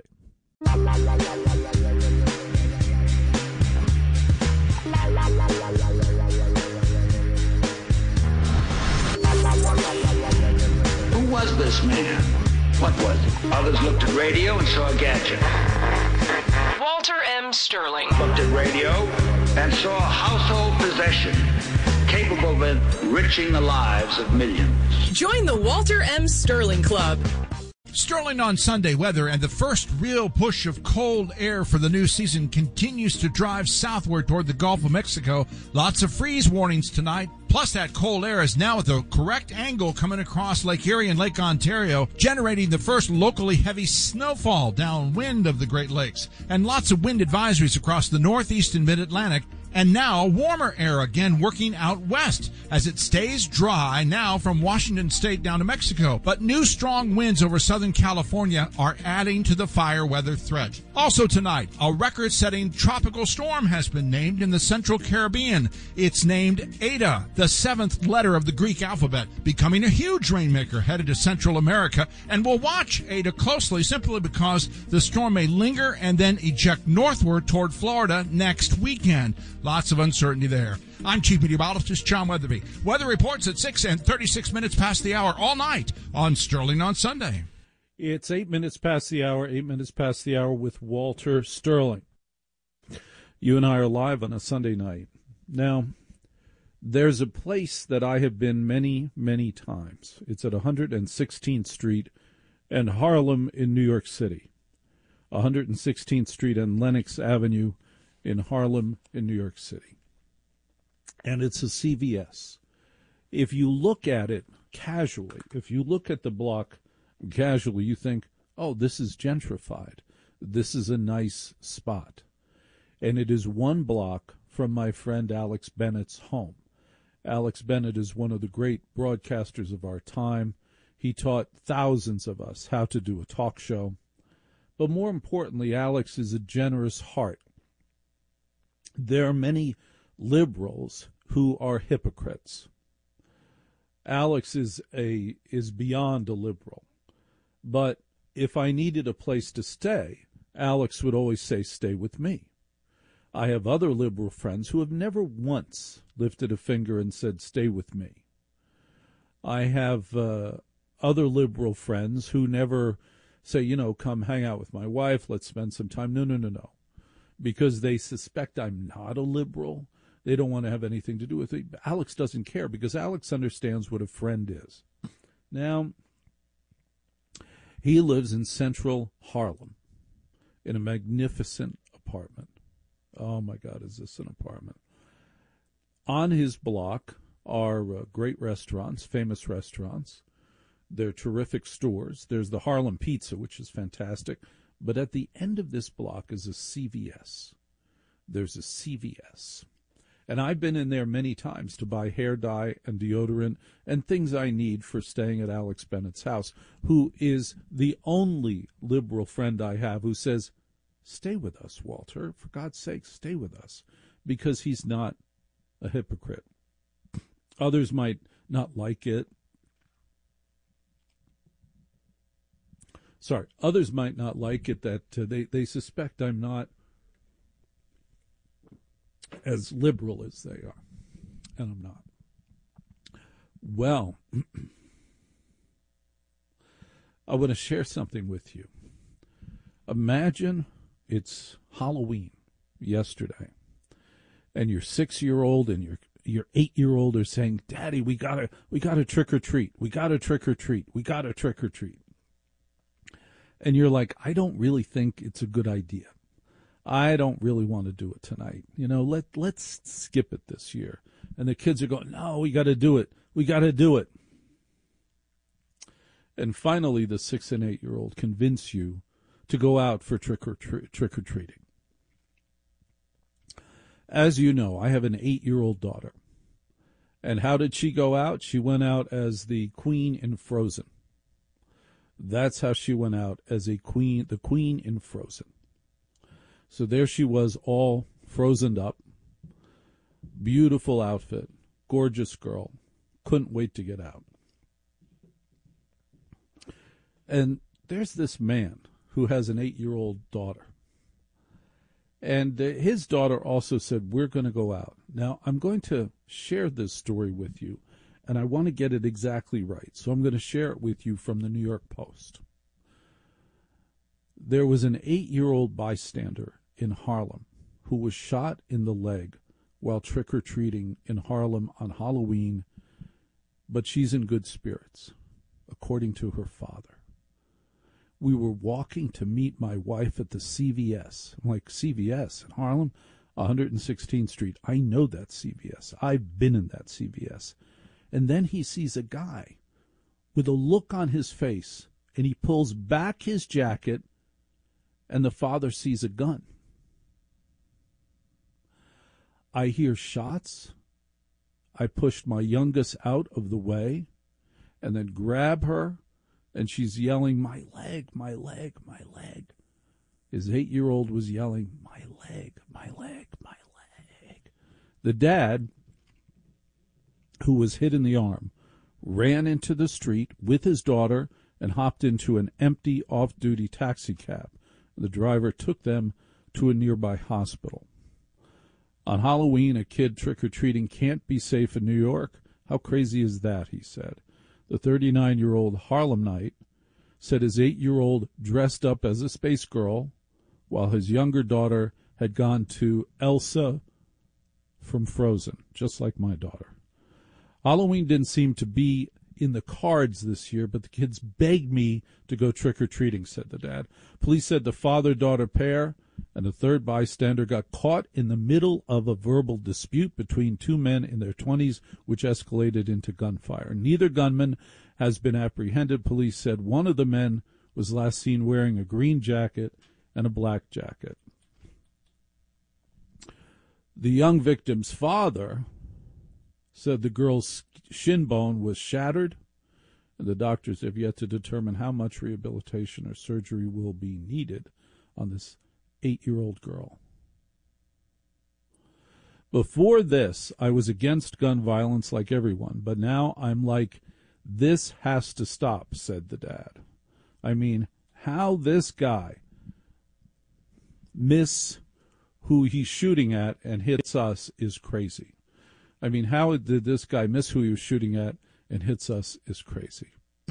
Who was this man? What was it? Others looked at radio and saw a gadget. Walter M. Sterling. Looked at radio and saw a household possession capable of enriching the lives of millions. Join the Walter M. Sterling Club. Sterling on Sunday weather, and the first real push of cold air for the new season continues to drive southward toward the Gulf of Mexico. Lots of freeze warnings tonight. Plus, that cold air is now at the correct angle coming across Lake Erie and Lake Ontario, generating the first locally heavy snowfall downwind of the Great Lakes. And lots of wind advisories across the Northeast and Mid-Atlantic And now, warmer air again working out west as it stays dry now from Washington State down to Mexico. But new strong winds over Southern California are adding to the fire weather threat. Also tonight, a record-setting tropical storm has been named in the Central Caribbean. It's named Eta, the seventh letter of the Greek alphabet, becoming a huge rainmaker headed to Central America. And we'll watch Eta closely simply because the storm may linger and then eject northward toward Florida next weekend. Lots of uncertainty there. I'm Chief Meteorologist John Weatherby. Weather reports at 6 and 36 minutes past the hour all night on Sterling on Sunday. It's 8 minutes past the hour, 8 minutes past the hour with Walter Sterling. You and I are live on a Sunday night. Now, there's a place that I have been many, many times. It's at 116th Street and Harlem in New York City. 116th Street and Lenox Avenue in Harlem in New York City. And it's a CVS. If you look at it casually, if you look at the block casually, you think, oh, this is gentrified. This is a nice spot. And it is one block from my friend Alex Bennett's home. Alex Bennett is one of the great broadcasters of our time. He taught thousands of us how to do a talk show. But more importantly, Alex is a generous heart. There are many liberals who are hypocrites. Alex is beyond a liberal. But if I needed a place to stay, Alex would always say, stay with me. I have other liberal friends who have never once lifted a finger and said, stay with me. I have other liberal friends who never say, come hang out with my wife, let's spend some time. No. Because they suspect I'm not a liberal. They don't want to have anything to do with it. Alex doesn't care because Alex understands what a friend is. Now, he lives in central Harlem in a magnificent apartment. Oh, my God, is this an apartment? On his block are great restaurants, famous restaurants. They're terrific stores. There's the Harlem Pizza, which is fantastic. But at the end of this block is a CVS. There's a CVS. And I've been in there many times to buy hair dye and deodorant and things I need for staying at Alex Bennett's house, who is the only liberal friend I have who says, stay with us, Walter. For God's sake, stay with us. Because he's not a hypocrite. Others might not like it. Others might not like it that they suspect I'm not as liberal as they are, and I'm not. Well, I want to share something with you. Imagine it's Halloween yesterday, and your 6-year-old and your 8-year-old are saying, "Daddy, we gotta trick or treat. We gotta trick or treat. We gotta trick or treat." And you're like, I don't really think it's a good idea. I don't really want to do it tonight. Let's skip it this year. And the kids are going, no, we got to do it. We got to do it. And finally, the 6 and 8-year-old convince you to go out for trick or treating. As you know, I have an 8-year-old daughter. And how did she go out? She went out as the queen in Frozen. That's how she went out, as the queen in Frozen. So there she was, all frozened up. Beautiful outfit, gorgeous girl. Couldn't wait to get out. And there's this man who has an 8-year-old daughter. And his daughter also said, we're going to go out. Now, I'm going to share this story with you, and I want to get it exactly right. So I'm going to share it with you from the New York Post. There was an 8-year-old bystander in Harlem who was shot in the leg while trick-or-treating in Harlem on Halloween, but she's in good spirits, according to her father. We were walking to meet my wife at the CVS. I'm like, CVS in Harlem? 116th Street. I know that CVS. I've been in that CVS. And then he sees a guy with a look on his face, and he pulls back his jacket, and the father sees a gun. I hear shots. I pushed my youngest out of the way and then grab her, and she's yelling, "My leg, my leg, my leg." His 8-year-old was yelling, "My leg, my leg, my leg." The dad, who was hit in the arm, ran into the street with his daughter and hopped into an empty off-duty taxi cab. The driver took them to a nearby hospital. On Halloween, a kid trick-or-treating can't be safe in New York. How crazy is that, he said. The 39-year-old Harlemite said his 8-year-old dressed up as a space girl while his younger daughter had gone to Elsa from Frozen, just like my daughter. Halloween didn't seem to be in the cards this year, but the kids begged me to go trick-or-treating, said the dad. Police said the father-daughter pair and a third bystander got caught in the middle of a verbal dispute between two men in their 20s, which escalated into gunfire. Neither gunman has been apprehended. Police said one of the men was last seen wearing a green jacket and a black jacket. The young victim's father said the girl's shin bone was shattered, and the doctors have yet to determine how much rehabilitation or surgery will be needed on this 8-year-old girl. Before this, I was against gun violence like everyone, but now I'm like, this has to stop, said the dad. I mean, how this guy miss who he's shooting at and hits us is crazy. I mean, how did this guy miss who he was shooting at and hits us is crazy.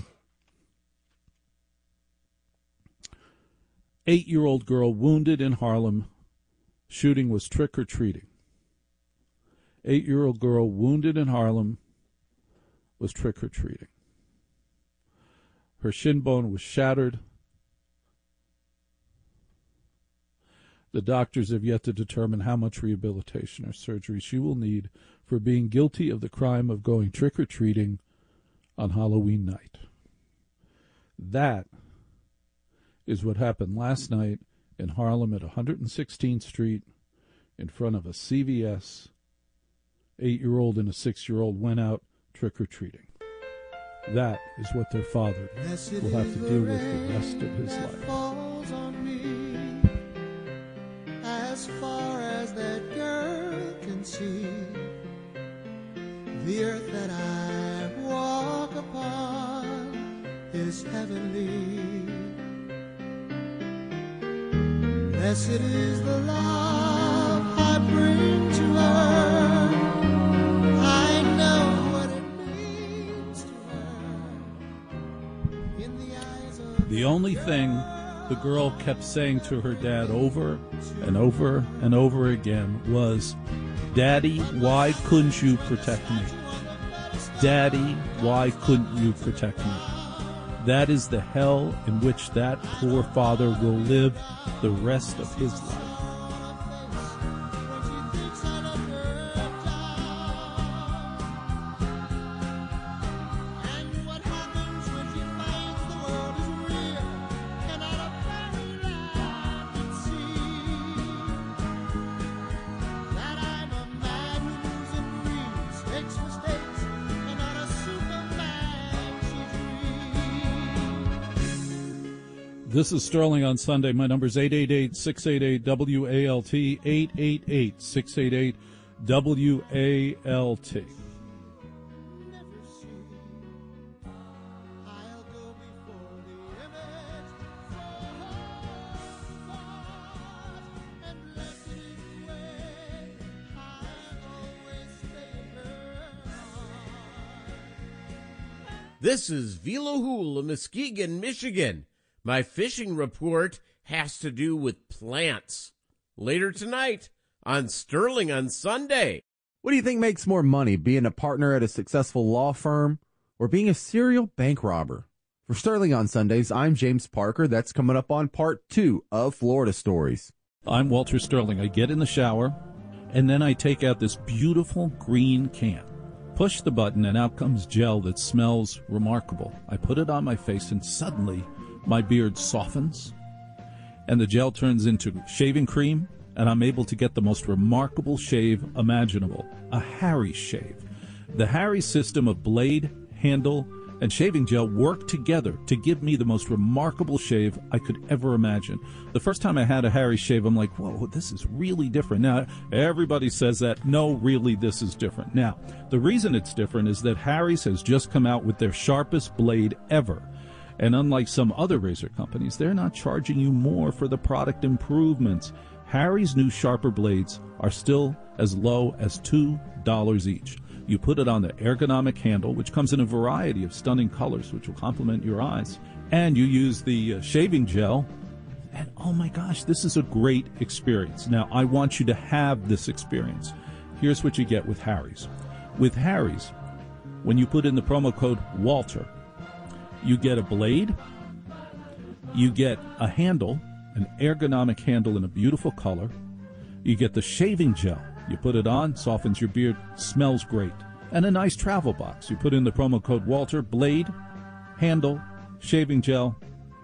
8-year-old girl wounded in Harlem. Shooting was trick-or-treating. 8-year-old girl wounded in Harlem was trick-or-treating. Her shin bone was shattered. The doctors have yet to determine how much rehabilitation or surgery she will need for being guilty of the crime of going trick-or-treating on Halloween night. That is what happened last night in Harlem at 116th Street in front of a CVS. 8-year-old and a 6-year-old went out trick-or-treating. That is what their father will have to deal with the rest of his life. As far as that girl can see, the earth that I walk upon is heavenly. Blessed is the love I bring to her. I know what it means to her. In the eyes of the only thing the girl kept saying to her dad over and over and over again was, "Daddy, why couldn't you protect me? Daddy, why couldn't you protect me?" That is the hell in which that poor father will live the rest of his life. This is Sterling on Sunday. My number is 888-688-WALT, 888-688-WALT. This is Velo Hool of Muskegon, Michigan. My fishing report has to do with plants. Later tonight on Sterling on Sunday. What do you think makes more money, being a partner at a successful law firm or being a serial bank robber? For Sterling on Sundays, I'm James Parker. That's coming up on part 2 of Florida Stories. I'm Walter Sterling. I get in the shower, and then I take out this beautiful green can. Push the button, and out comes gel that smells remarkable. I put it on my face, and suddenly my beard softens, and the gel turns into shaving cream, and I'm able to get the most remarkable shave imaginable, a Harry's shave. The Harry's system of blade, handle, and shaving gel work together to give me the most remarkable shave I could ever imagine. The first time I had a Harry's shave, I'm like, whoa, this is really different. Now, everybody says that. No, really, this is different. Now, the reason it's different is that Harry's has just come out with their sharpest blade ever. And unlike some other razor companies, they're not charging you more for the product improvements. Harry's new sharper blades are still as low as $2 each. You put it on the ergonomic handle, which comes in a variety of stunning colors, which will complement your eyes. And you use the shaving gel, and oh my gosh, this is a great experience. Now, I want you to have this experience. Here's what you get with Harry's. With Harry's, when you put in the promo code Walter, you get a blade, you get a handle, an ergonomic handle in a beautiful color, you get the shaving gel. You put it on, softens your beard, smells great. And a nice travel box. You put in the promo code Walter, blade, handle, shaving gel,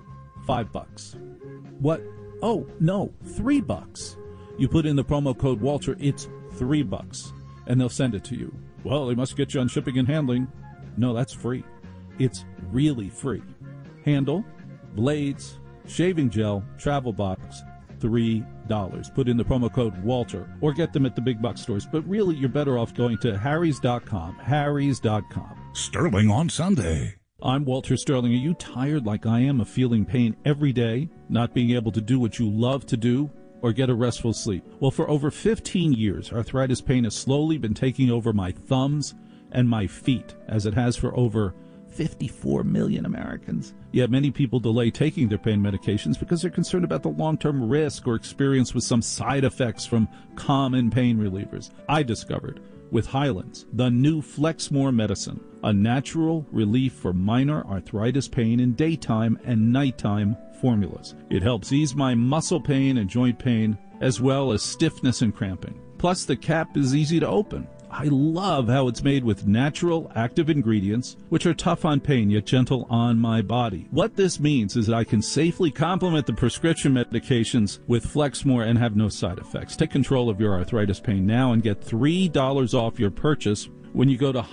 $5. What? Oh, no, $3. You put in the promo code Walter, it's $3. And they'll send it to you. Well, they must get you on shipping and handling. No, that's free. It's really free. Handle, blades, shaving gel, travel box, $3. Put in the promo code Walter, or get them at the big box stores. But really, you're better off going to Harrys.com. Harrys.com. Sterling on Sunday. I'm Walter Sterling. Are you tired like I am of feeling pain every day, not being able to do what you love to do, or get a restful sleep? Well, for over 15 years, arthritis pain has slowly been taking over my thumbs and my feet, as it has for over 54 million Americans. Yet many people delay taking their pain medications because they're concerned about the long-term risk or experience with some side effects from common pain relievers. I discovered with Hyland's, the new Flexmore medicine, a natural relief for minor arthritis pain in daytime and nighttime formulas. It helps ease my muscle pain and joint pain, as well as stiffness and cramping. Plus, the cap is easy to open. I love how it's made with natural, active ingredients, which are tough on pain yet gentle on my body. What this means is that I can safely complement the prescription medications with Flexmore and have no side effects. Take control of your arthritis pain now and get $3 off your purchase when you go to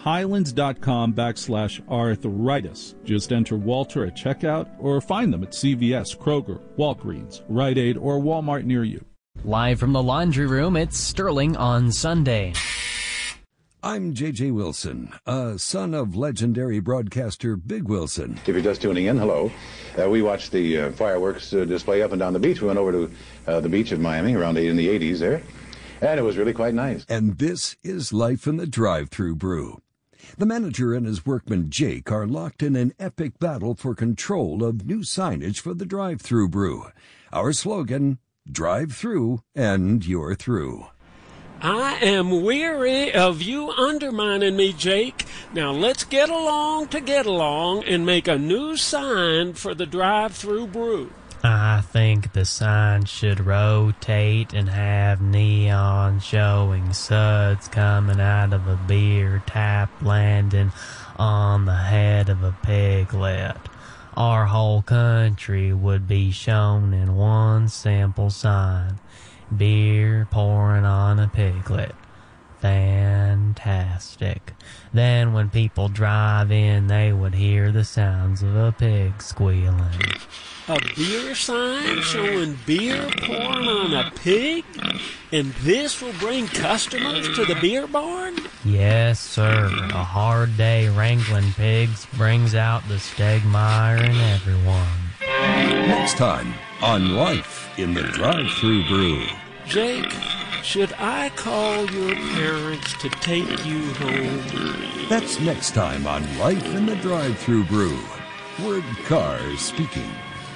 Hylands.com/arthritis. Just enter Walter at checkout or find them at CVS, Kroger, Walgreens, Rite Aid, or Walmart near you. Live from the laundry room, it's Sterling on Sunday. I'm J.J. Wilson, a son of legendary broadcaster Big Wilson. If you're just tuning in, hello. We watched the fireworks display up and down the beach. We went over to the beach of Miami around in the 80s there, and it was really quite nice. And this is Life in the Drive-Thru Brew. The manager and his workman Jake are locked in an epic battle for control of new signage for the Drive-Thru Brew. Our slogan, drive through and you're through. I am weary of you undermining me, Jake. Now let's get along to get along and make a new sign for the drive-thru brew. I think the sign should rotate and have neon showing suds coming out of a beer tap landing on the head of a piglet. Our whole country would be shown in one simple sign. Beer pouring on a piglet. Fantastic. Then when people drive in, they would hear the sounds of a pig squealing. A beer sign showing beer pouring on a pig? And this will bring customers to the beer barn? Yes, sir. A hard day wrangling pigs brings out the stegmeyer in everyone. Next time on Life in the Drive-Thru Brew. Jake, should I call your parents to take you home? That's next time on Life in the Drive-Thru Brew. Word Cars speaking.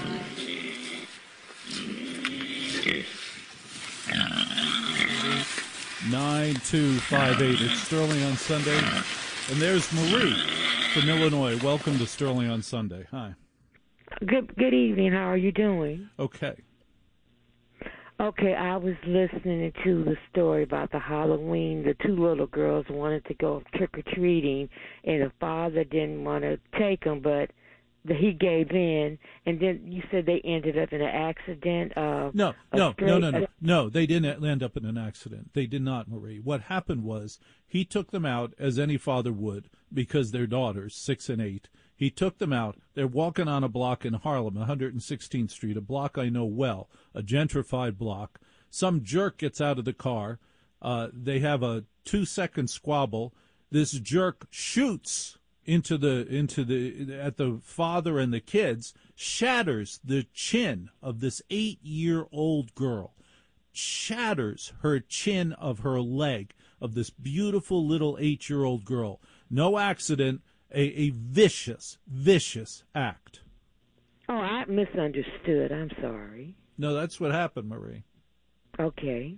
$9-258. It's Sterling on Sunday. And there's Marie from Illinois. Welcome to Sterling on Sunday. Hi. Good evening. How are you doing? Okay. Okay, I was listening to the story about the Halloween. The two little girls wanted to go trick-or-treating, and the father didn't want to take them, but that he gave in, and then you said they ended up in an accident. No. They didn't end up in an accident. They did not, Marie. What happened was he took them out as any father would because they're daughters, 6 and 8. He took them out. They're walking on a block in Harlem, 116th Street, a block I know well, a gentrified block. Some jerk gets out of the car. They have a 2-second squabble. This jerk shoots into at the father and the kids, shatters the chin of this 8-year-old girl, shatters her chin of her leg of this beautiful little 8-year-old girl. No accident, a vicious act. Oh, I misunderstood. I'm sorry. No, that's what happened, Marie. Okay.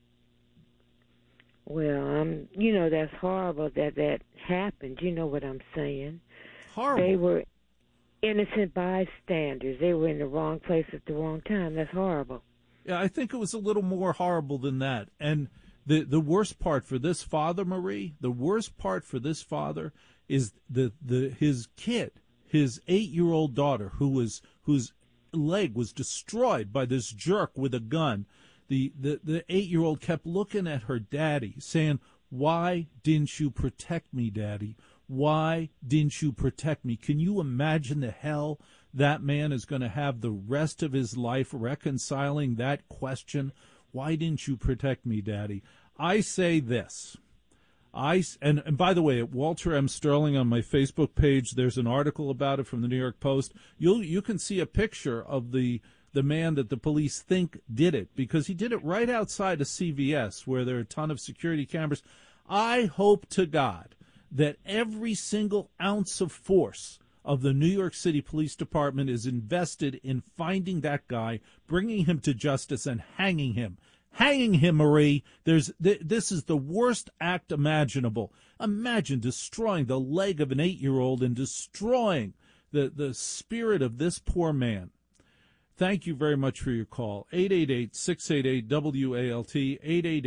Well, that's horrible that happened. You know what I'm saying? Horrible. They were innocent bystanders. They were in the wrong place at the wrong time. That's horrible. Yeah, I think it was a little more horrible than that. And the worst part for this father, Marie, the worst part for this father is his kid, his 8-year-old daughter, whose leg was destroyed by this jerk with a gun. The 8-year-old kept looking at her daddy, saying, "Why didn't you protect me, Daddy? Why didn't you protect me?" Can you imagine the hell that man is going to have the rest of his life reconciling that question? Why didn't you protect me, Daddy? I say this. And by the way, at Walter M. Sterling on my Facebook page, there's an article about it from the New York Post. You can see a picture of the man that the police think did it, because he did it right outside of CVS where there are a ton of security cameras. I hope to God that every single ounce of force of the New York City Police Department is invested in finding that guy, bringing him to justice, and hanging him. Hanging him, Marie. This is the worst act imaginable. Imagine destroying the leg of an 8-year-old and destroying the spirit of this poor man. Thank you very much for your call. 888-688-WALT,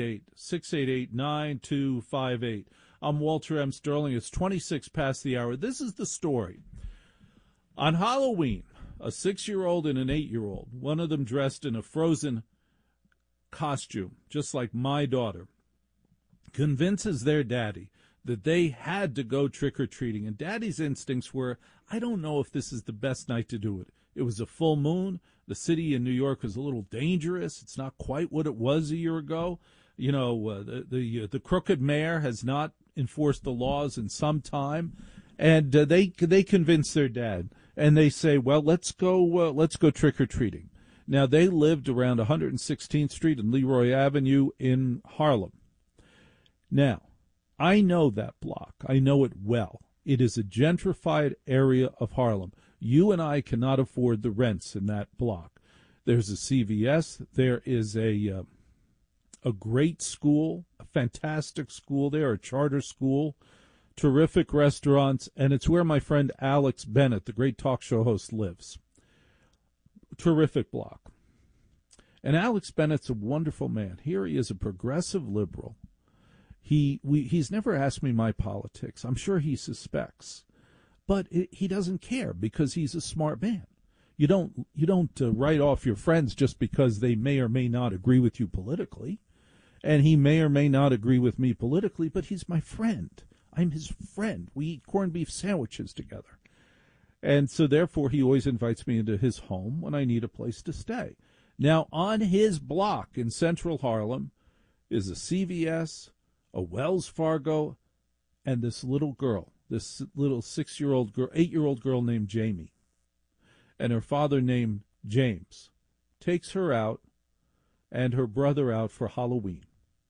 888-688-9258. I'm Walter M. Sterling. It's 26 past the hour. This is the story. On Halloween, a 6-year-old and an 8-year-old, one of them dressed in a Frozen costume, just like my daughter, convinces their daddy that they had to go trick-or-treating. And Daddy's instincts were, I don't know if this is the best night to do it. It was a full moon. The city in New York was a little dangerous. It's not quite what it was a year ago. You know, the crooked mayor has not enforced the laws in some time. And they convince their dad. And they say, well, let's go trick-or-treating. Now, they lived around 116th Street and Leroy Avenue in Harlem. Now, I know that block. I know it well. It is a gentrified area of Harlem. You and I cannot afford the rents in that block. There's a CVS. There is a great school, a fantastic school there, a charter school, terrific restaurants, and it's where my friend Alex Bennett, the great talk show host, lives. Terrific block. And Alex Bennett's a wonderful man. Here he is, a progressive liberal. He's never asked me my politics. I'm sure he suspects. But he doesn't care because he's a smart man. You don't write off your friends just because they may or may not agree with you politically. And he may or may not agree with me politically, but he's my friend. I'm his friend. We eat corned beef sandwiches together. And so therefore he always invites me into his home when I need a place to stay. Now, on his block in central Harlem is a CVS, a Wells Fargo, and this little girl, this little 8-year-old girl named Jamie. And her father named James takes her out and her brother out for Halloween.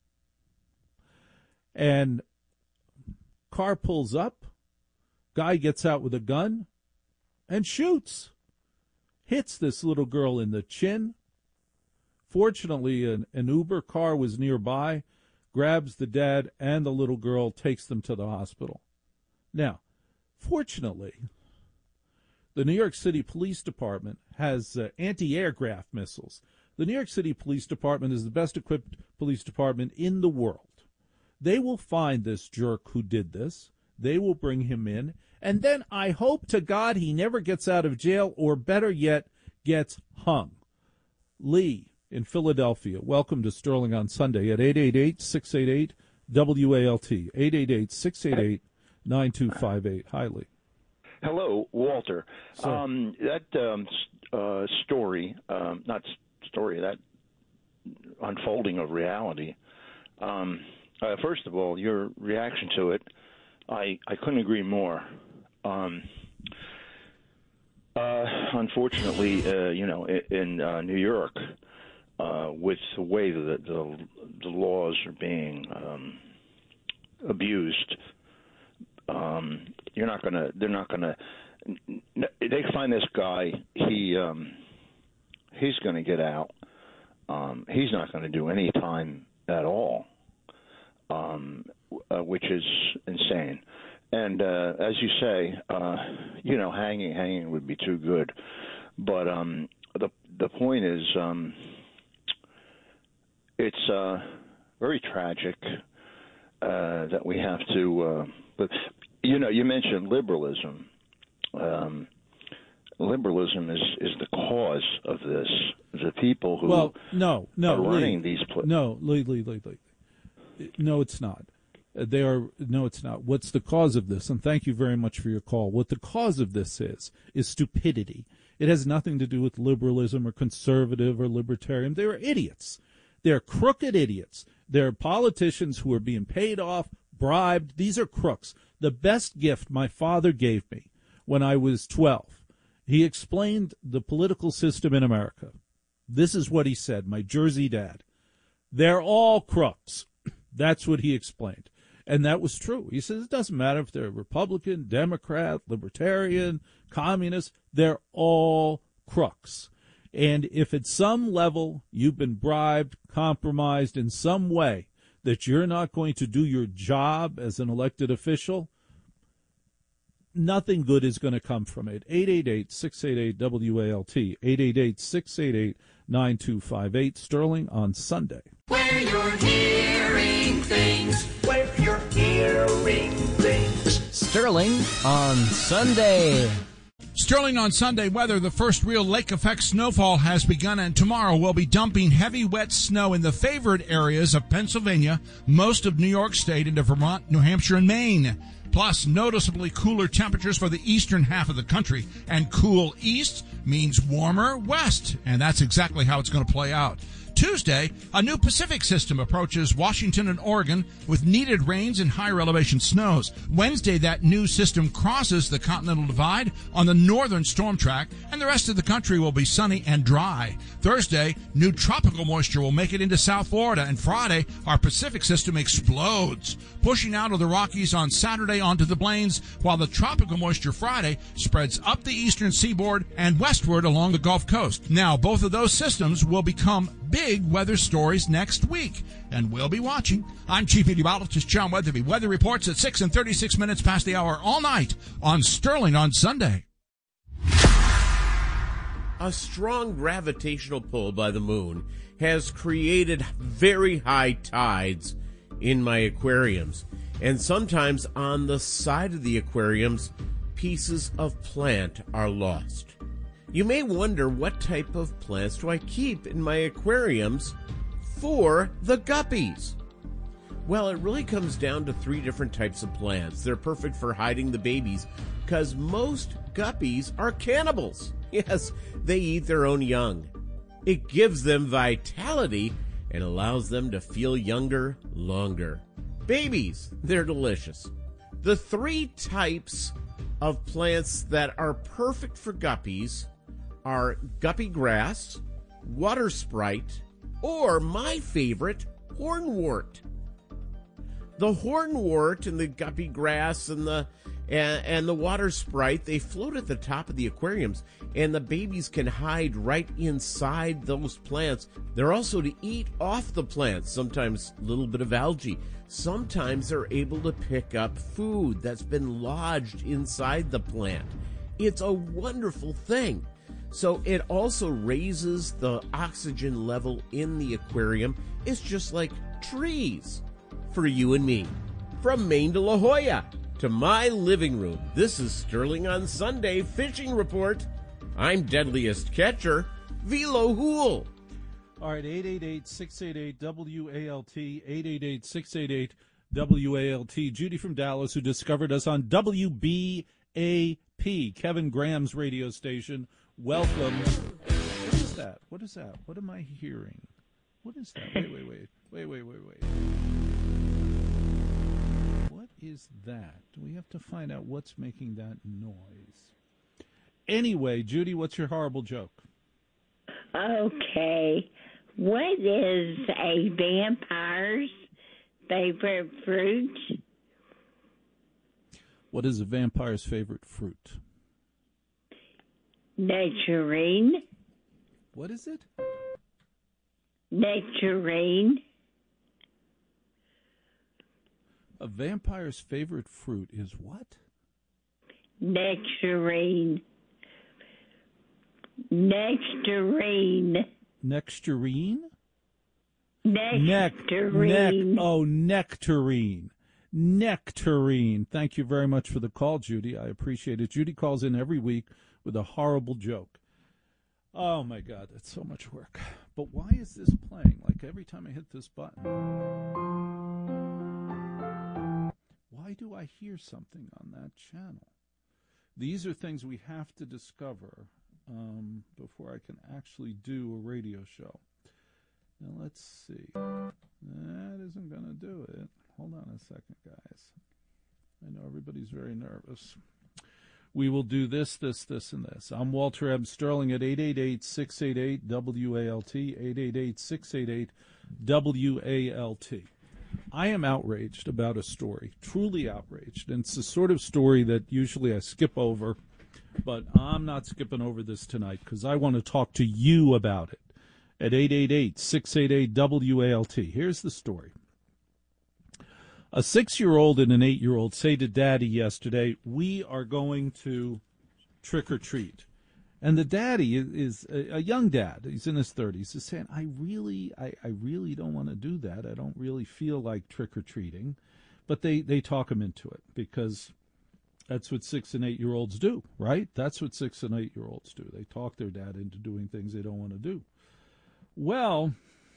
And car pulls up, guy gets out with a gun and shoots, hits this little girl in the chin. Fortunately, an Uber car was nearby, grabs the dad and the little girl, takes them to the hospital. Now, fortunately, the New York City Police Department has anti-aircraft missiles. The New York City Police Department is the best equipped police department in the world. They will find this jerk who did this. They will bring him in, And then I hope to God he never gets out of jail, or better yet, gets hung. Lee in Philadelphia, welcome to Sterling on Sunday at 888-688-WALT, 888-688-9258. Hi, Lee. Hello, Walter. That that unfolding of reality, first of all, your reaction to it, I couldn't agree more. Unfortunately, in New York, with the way that the laws are being abused, they're not gonna. They find this guy. He's going to get out. He's not going to do any time at all, which is insane. And as you say, hanging would be too good. But the point is, it's very tragic that we have to. But you mentioned liberalism. Liberalism is the cause of this. The people who are running these places. No, it's not. No, it's not. What's the cause of this? And thank you very much for your call. What the cause of this is stupidity. It has nothing to do with liberalism or conservative or libertarian. They are idiots. They're crooked idiots. They're politicians who are being paid off, bribed. These are crooks. The best gift my father gave me when I was 12, he explained the political system in America. This is what he said, my Jersey dad. They're all crooks. That's what he explained. And that was true. He says it doesn't matter if they're Republican, Democrat, Libertarian, Communist. They're all crooks. And if at some level you've been bribed, compromised in some way that you're not going to do your job as an elected official, nothing good is going to come from it. 888-688-WALT, 888-688-9258, Sterling on Sunday. Where you're hearing things, where you're hearing things. Sterling on Sunday. Sterling on Sunday weather. The first real lake effect snowfall has begun, and tomorrow we'll be dumping heavy wet snow in the favored areas of Pennsylvania, most of New York State, into Vermont, New Hampshire, and Maine. Plus, noticeably cooler temperatures for the eastern half of the country. And cool east means warmer west. And that's exactly how it's going to play out. Tuesday, a new Pacific system approaches Washington and Oregon with needed rains and higher elevation snows. Wednesday, that new system crosses the Continental Divide on the northern storm track, and the rest of the country will be sunny and dry. Thursday, new tropical moisture will make it into South Florida, and Friday, our Pacific system explodes, pushing out of the Rockies on Saturday onto the plains, while the tropical moisture Friday spreads up the eastern seaboard and westward along the Gulf Coast. Now, both of those systems will become big weather stories next week, and we'll be watching. I'm Chief Meteorologist John Weatherby. Weather reports at 6 and 36 minutes past the hour all night on Sterling on Sunday. A strong gravitational pull by the moon has created very high tides in my aquariums, and sometimes on the side of the aquariums, pieces of plant are lost. You may wonder, what type of plants do I keep in my aquariums for the guppies? Well, it really comes down to 3 different types of plants. They're perfect for hiding the babies because most guppies are cannibals. Yes, they eat their own young. It gives them vitality and allows them to feel younger longer. Babies, they're delicious. The 3 types of plants that are perfect for guppies are guppy grass, water sprite, or my favorite, hornwort. The hornwort and the guppy grass and the water sprite, they float at the top of the aquariums, and the babies can hide right inside those plants. They're also to eat off the plants, sometimes a little bit of algae. Sometimes they're able to pick up food that's been lodged inside the plant. It's a wonderful thing. So it also raises the oxygen level in the aquarium. It's just like trees for you and me. From Maine to La Jolla, to my living room. This is Sterling on Sunday Fishing Report. I'm Deadliest Catcher, Velo Hool. All right, 888-688-WALT, 888-688-WALT. Judy from Dallas, who discovered us on WBAP, Kevin Graham's radio station. Welcome. What is that? What is that? What am I hearing? What is that? Wait. What is that? We have to find out what's making that noise. Anyway, Judy, what's your horrible joke? Okay. What is a vampire's favorite fruit? What is a vampire's favorite fruit? Nectarine. What is it? Nectarine. A vampire's favorite fruit is what? Nectarine. Nectarine. Nectarine? Nectarine. Nectarine. Nectarine. Thank you very much for the call, Judy. I appreciate it. Judy calls in every week with a horrible joke. Oh, my God, that's so much work. But why is this playing? Like every time I hit this button. Why do I hear something on that channel? These are things we have to discover before I can actually do a radio show. Now, let's see. That isn't going to do it. Hold on a second, guys. I know everybody's very nervous. We will do this, and this. I'm Walter M. Sterling at 888-688-WALT, 888-688-WALT. I am outraged about a story, truly outraged. And it's the sort of story that usually I skip over, but I'm not skipping over this tonight because I want to talk to you about it at 888-688-WALT. Here's the story. A 6-year-old and an 8-year-old say to Daddy yesterday, we are going to trick or treat. And the daddy is a young dad. He's in his 30s. He's saying, I really don't want to do that. I don't really feel like trick or treating. But they talk him into it because that's what 6 and 8-year-olds do, right? That's what 6 and 8-year-olds do. They talk their dad into doing things they don't want to do. Well,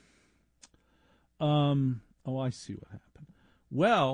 I see what happened. Well,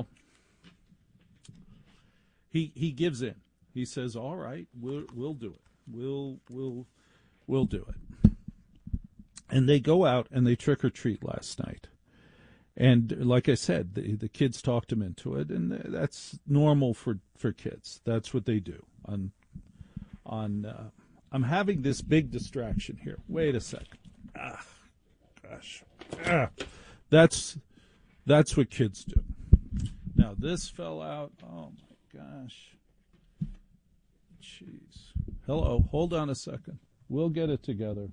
he gives in. He says, "All right, we'll do it. We'll do it." And they go out and they trick or treat last night. And like I said, the kids talked him into it, and that's normal for kids. That's what they do. I'm having this big distraction here. Wait a second. Gosh. That's what kids do. Now, this fell out. Oh, my gosh. Jeez. Hello. Hold on a second. We'll get it together.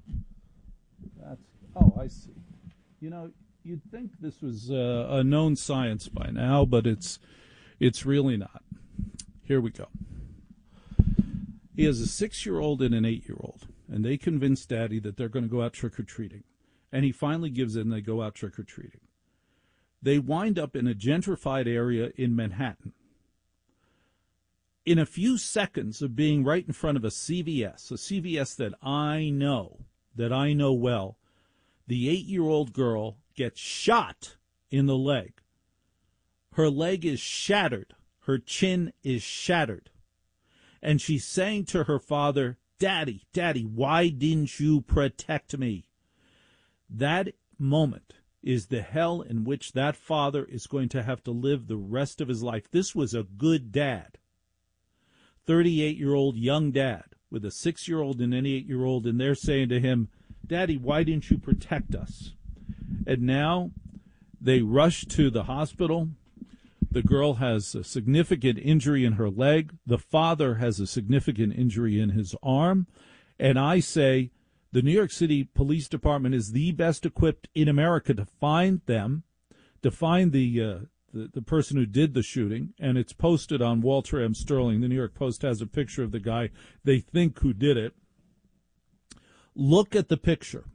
I see. You know, you'd think this was a known science by now, but it's really not. Here we go. He has a 6-year-old and an 8-year-old, and they convince Daddy that they're going to go out trick-or-treating. And he finally gives in. They go out trick-or-treating. They wind up in a gentrified area in Manhattan. In a few seconds of being right in front of a CVS that I know well, the 8-year-old girl gets shot in the leg. Her leg is shattered. Her chin is shattered. And she's saying to her father, Daddy, why didn't you protect me? That moment is the hell in which that father is going to have to live the rest of his life. This was a good dad. 38-year-old young dad with a 6-year-old and an 8-year-old, and they're saying to him, Daddy, why didn't you protect us? And now they rush to the hospital. The girl has a significant injury in her leg. The father has a significant injury in his arm. And I say, the New York City Police Department is the best equipped in America to find them, to find the person who did the shooting, and it's posted on Walter M. Sterling. The New York Post has a picture of the guy they think who did it. Look at the picture.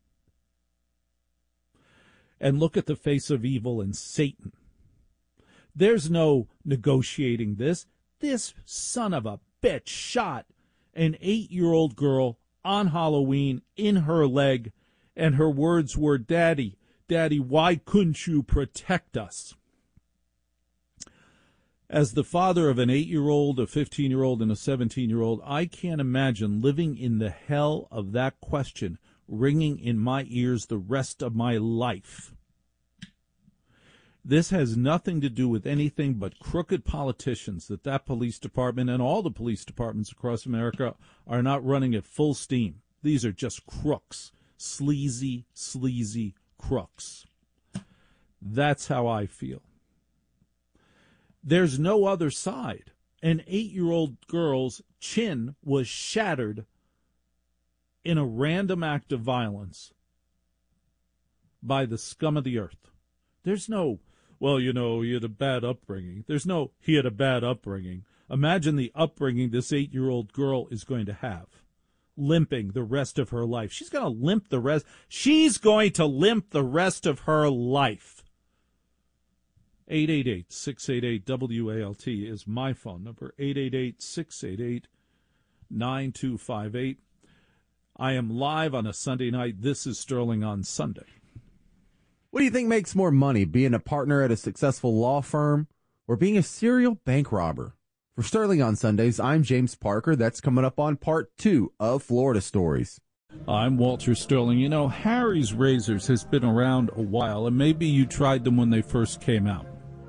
And look at the face of evil and Satan. There's no negotiating this. This son of a bitch shot an 8-year-old girl on Halloween in her leg, and her words were, Daddy, why couldn't you protect us? As the father of an 8-year-old, a 15-year-old, and a 17-year-old, I can't imagine living in the hell of that question ringing in my ears the rest of my life. This has nothing to do with anything but crooked politicians that police department and all the police departments across America are not running at full steam. These are just crooks, sleazy crooks. That's how I feel. There's no other side. An 8-year-old girl's chin was shattered in a random act of violence by the scum of the earth. There's no, well, he had a bad upbringing. There's no, he had a bad upbringing. Imagine the upbringing this 8-year-old girl is going to have, limping the rest of her life. She's going to limp the rest of her life. 888-688-WALT is my phone number, 888-688-9258. I am live on a Sunday night. This is Sterling on Sunday. What do you think makes more money, being a partner at a successful law firm or being a serial bank robber? For Sterling on Sundays, I'm James Parker. That's coming up on part 2 of Florida Stories. I'm Walter Sterling. Harry's Razors has been around a while, and maybe you tried them when they first came out.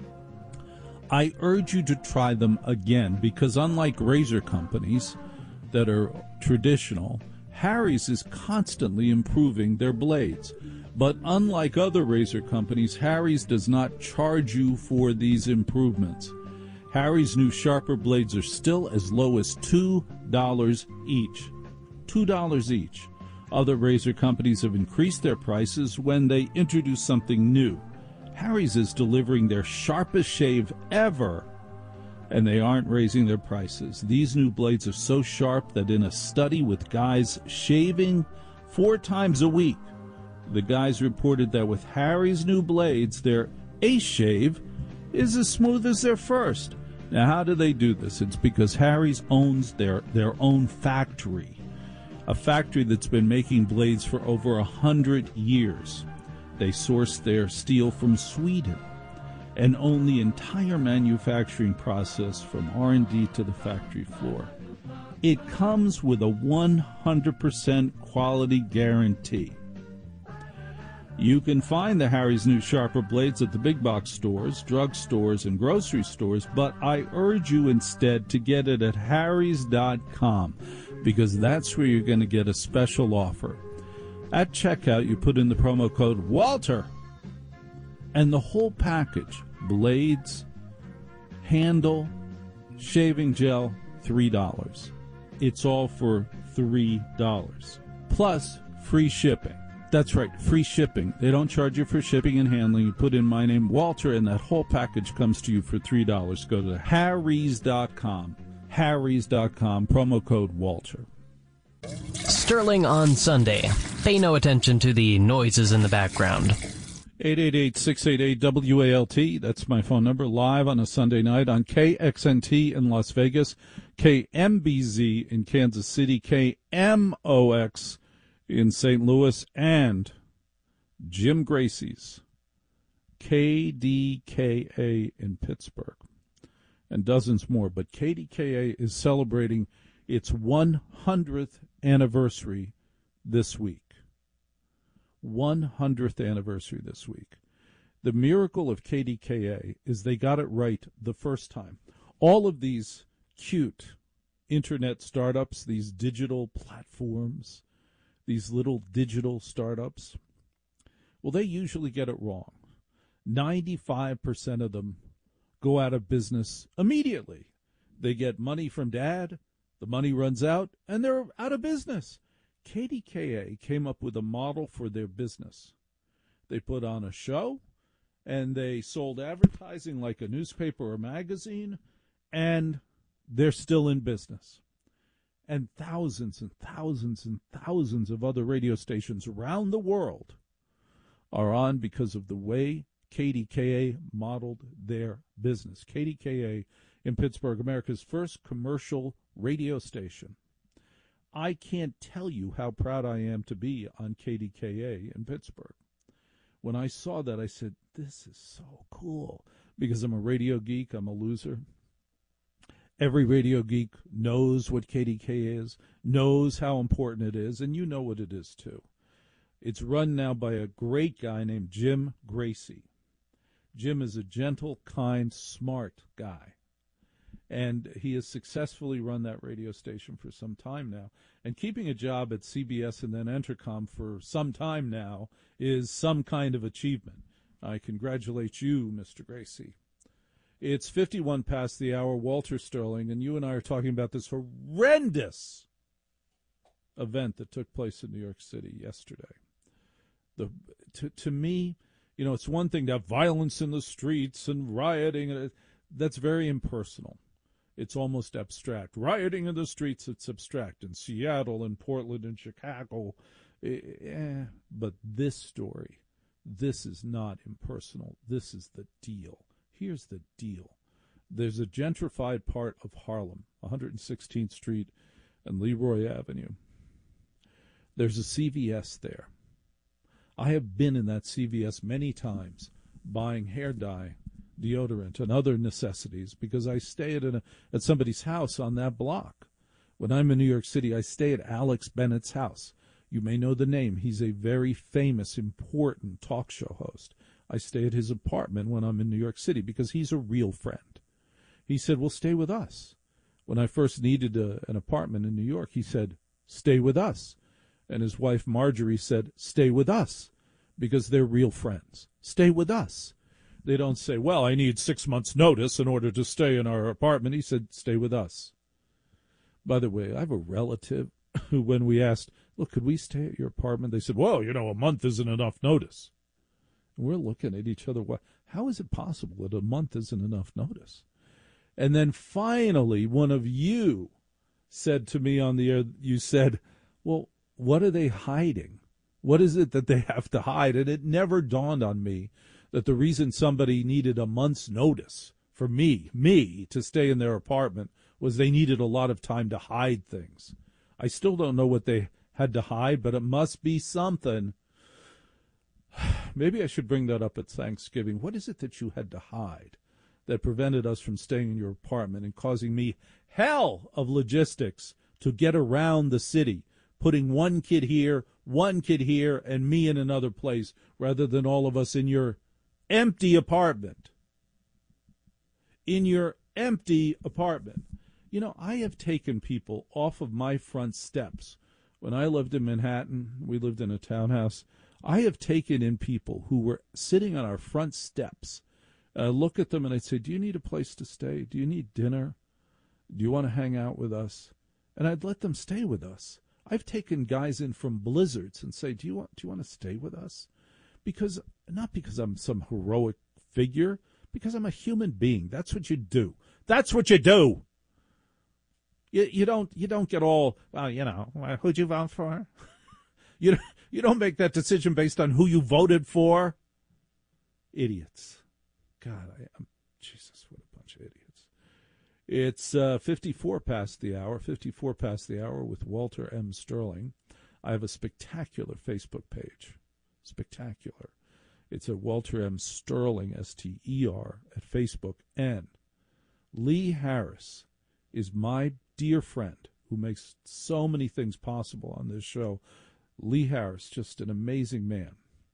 I urge you to try them again because unlike razor companies that are traditional, Harry's is constantly improving their blades. But unlike other razor companies, Harry's does not charge you for these improvements. Harry's new sharper blades are still as low as $2 each. $2 each. Other razor companies have increased their prices when they introduce something new. Harry's is delivering their sharpest shave ever, and they aren't raising their prices. These new blades are so sharp that in a study with guys shaving 4 times a week, the guys reported that with Harry's new blades, their ace shave is as smooth as their first. Now, how do they do this? It's because Harry's owns their own factory, a factory that's been making blades for over 100 years. They source their steel from Sweden and own the entire manufacturing process from R&D to the factory floor. It comes with a 100% quality guarantee. You can find the Harry's new sharper blades at the big box stores, drug stores, and grocery stores, but I urge you instead to get it at harrys.com because that's where you're going to get a special offer. At checkout, you put in the promo code WALTER, and the whole package, blades, handle, shaving gel, $3. It's all for $3. Plus, free shipping. That's right, free shipping. They don't charge you for shipping and handling. You put in my name, Walter, and that whole package comes to you for $3. Go to harrys.com. harrys.com, promo code Walter. Sterling on Sunday. Pay no attention to the noises in the background. 888-688-WALT. That's my phone number. Live on a Sunday night on KXNT in Las Vegas, KMBZ in Kansas City, KMOX in St. Louis, and Jim Gracie's KDKA in Pittsburgh, and dozens more. But KDKA is celebrating its 100th anniversary this week. 100th anniversary this week. The miracle of KDKA is they got it right the first time. All of these cute internet startups, these digital platforms, these little digital startups, well, they usually get it wrong. 95% of them go out of business immediately. They get money from dad, the money runs out, and they're out of business. KDKA came up with a model for their business. They put on a show, and they sold advertising like a newspaper or magazine, and they're still in business. And thousands and thousands and thousands of other radio stations around the world are on because of the way KDKA modeled their business. KDKA in Pittsburgh, America's first commercial radio station. I can't tell you how proud I am to be on KDKA in Pittsburgh. When I saw that, I said, this is so cool, because I'm a radio geek, I'm a loser. Every radio geek knows what KDKA is, knows how important it is, and you know what it is too. It's run now by a great guy named Jim Gracie. Jim is a gentle, kind, smart guy. And he has successfully run that radio station for some time now. And keeping a job at CBS and then Entercom for some time now is some kind of achievement. I congratulate you, Mr. Gracie. It's 51 past the hour, Walter Sterling, and you and I are talking about this horrendous event that took place in New York City yesterday. To me, you know, it's one thing to have violence in the streets and rioting. That's very impersonal. It's almost abstract. Rioting in the streets, it's abstract. In Seattle and Portland and Chicago. But this story, this is not impersonal. This is the deal. Here's the deal. There's a gentrified part of Harlem, 116th Street and Leroy Avenue. There's a CVS there. I have been in that CVS many times buying hair dye, deodorant, and other necessities because I stay at somebody's house on that block. When I'm in New York City, I stay at Alex Bennett's house. You may know the name. He's a very famous, important talk show host. I stay at his apartment when I'm in New York City because he's a real friend. He said, well, stay with us. When I first needed an apartment in New York, he said, stay with us. And his wife, Marjorie, said, stay with us, because they're real friends. Stay with us. They don't say, well, I need 6 months' notice in order to stay in our apartment. He said, stay with us. By the way, I have a relative who, when we asked, look, could we stay at your apartment? They said, well, you know, a month isn't enough notice. And we're looking at each other, how is it possible that a month isn't enough notice? And then finally, one of you said to me on the air, you said, well, what are they hiding? What is it that they have to hide? And it never dawned on me that the reason somebody needed a month's notice for me to stay in their apartment was they needed a lot of time to hide things. I still don't know what they had to hide, but it must be something. Maybe I should bring that up at Thanksgiving. What is it that you had to hide that prevented us from staying in your apartment and causing me hell of logistics to get around the city, putting one kid here, and me in another place, rather than all of us in your empty apartment? In your empty apartment. You know, I have taken people off of my front steps. When I lived in Manhattan, we lived in a townhouse. I have taken in people who were sitting on our front steps. I look at them and I say, do you need a place to stay? Do you need dinner? Do you want to hang out with us? And I'd let them stay with us. I've taken guys in from blizzards and say, do you want to stay with us? Because, not because I'm some heroic figure, because I'm a human being. That's what you do. That's what you do. You don't get all, well, you know, who'd you vote for? You don't make that decision based on who you voted for. Idiots. God, Jesus, what a bunch of idiots. It's 54 past the hour with Walter M. Sterling. I have a spectacular Facebook page. Spectacular. It's at Walter M. Sterling, S-T-E-R, at Facebook. And Lee Harris is my dear friend who makes so many things possible on this show. Lee Harris, just an amazing man.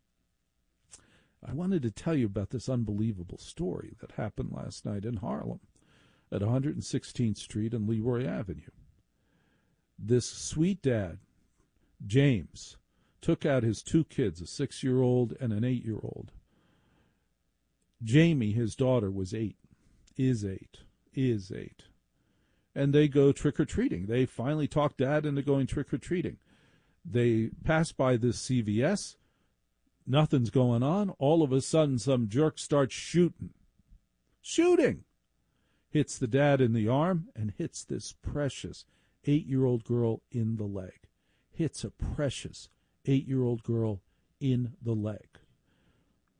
I wanted to tell you about this unbelievable story that happened last night in Harlem at 116th Street and Leroy Avenue. This sweet dad, James, took out his two kids, a 6-year-old and an 8-year-old. Jamie, his daughter, is 8. And they go trick-or-treating. They finally talked Dad into going trick-or-treating. They pass by this CVS. Nothing's going on. All of a sudden, some jerk starts shooting. Hits the dad in the arm and hits this precious 8-year-old girl in the leg. Hits a precious 8-year-old girl in the leg.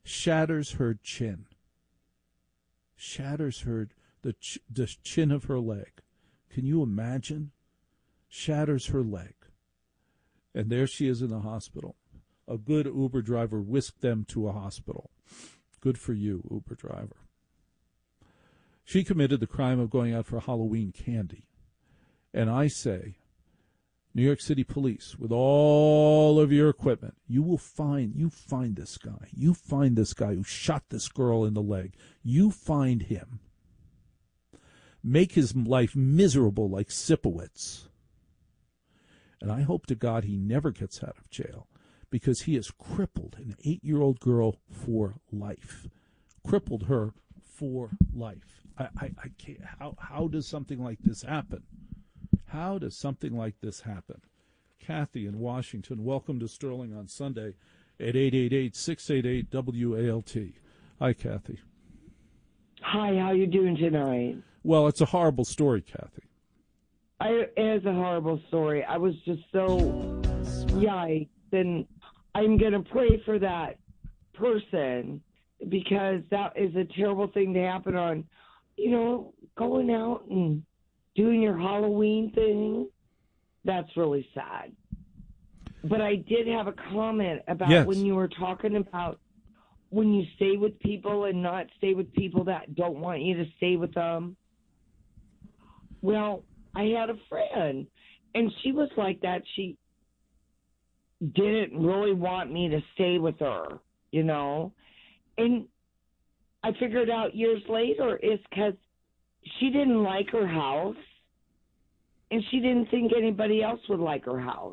shatters her chin. Shatters the chin of her leg. Can you imagine? Shatters her leg. And there she is in the hospital. A good Uber driver whisked them to a hospital. Good for you, Uber driver. She committed the crime of going out for Halloween candy. And I say, New York City Police, with all of your equipment, you find this guy. You find this guy who shot this girl in the leg. You find him. Make his life miserable like Sipowicz. And I hope to God he never gets out of jail, because he has crippled an 8-year-old girl for life. Crippled her for life. I can't. How does something like this happen? How does something like this happen? Kathy in Washington, welcome to Sterling on Sunday at 888-688-WALT. Hi, Kathy. Hi, how you doing tonight? Well, it's a horrible story, Kathy. It is a horrible story. I was just so yikes, and I'm going to pray for that person, because that is a terrible thing to happen on, going out and doing your Halloween thing. That's really sad. But I did have a comment about when you were talking about when you stay with people and not stay with people that don't want you to stay with them. Well, I had a friend, and she was like that. She didn't really want me to stay with her, And I figured out years later it's because she didn't like her house, and she didn't think anybody else would like her house.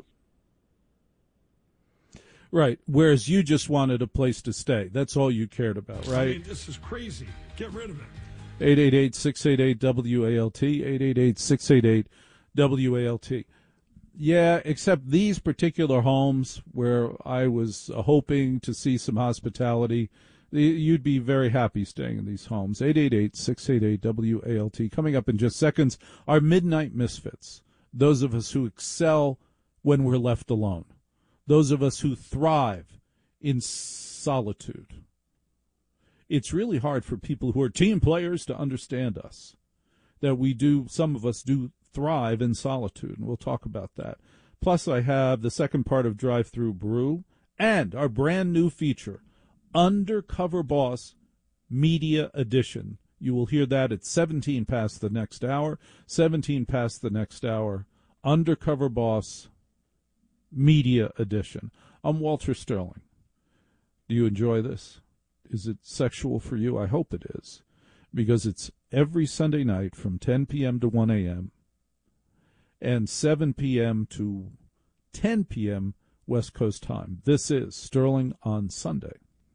Right, whereas you just wanted a place to stay. That's all you cared about, right? I mean, this is crazy. Get rid of it. 888-688-WALT, 888-688-WALT. Yeah, except these particular homes where I was hoping to see some hospitality, you'd be very happy staying in these homes. 888-688-WALT. Coming up in just seconds, our Midnight Misfits, those of us who excel when we're left alone, those of us who thrive in solitude. It's really hard for people who are team players to understand us, that some of us do thrive in solitude, and we'll talk about that. Plus, I have the second part of Drive Through Brew and our brand new feature, Undercover Boss Media Edition. You will hear that at 17 past the next hour. 17 past the next hour, Undercover Boss Media Edition. I'm Walter Sterling. Do you enjoy this? Is it sexual for you? I hope it is, because it's every Sunday night from 10 p.m. to 1 a.m. and 7 p.m. to 10 p.m. West Coast time. This is Sterling on Sunday.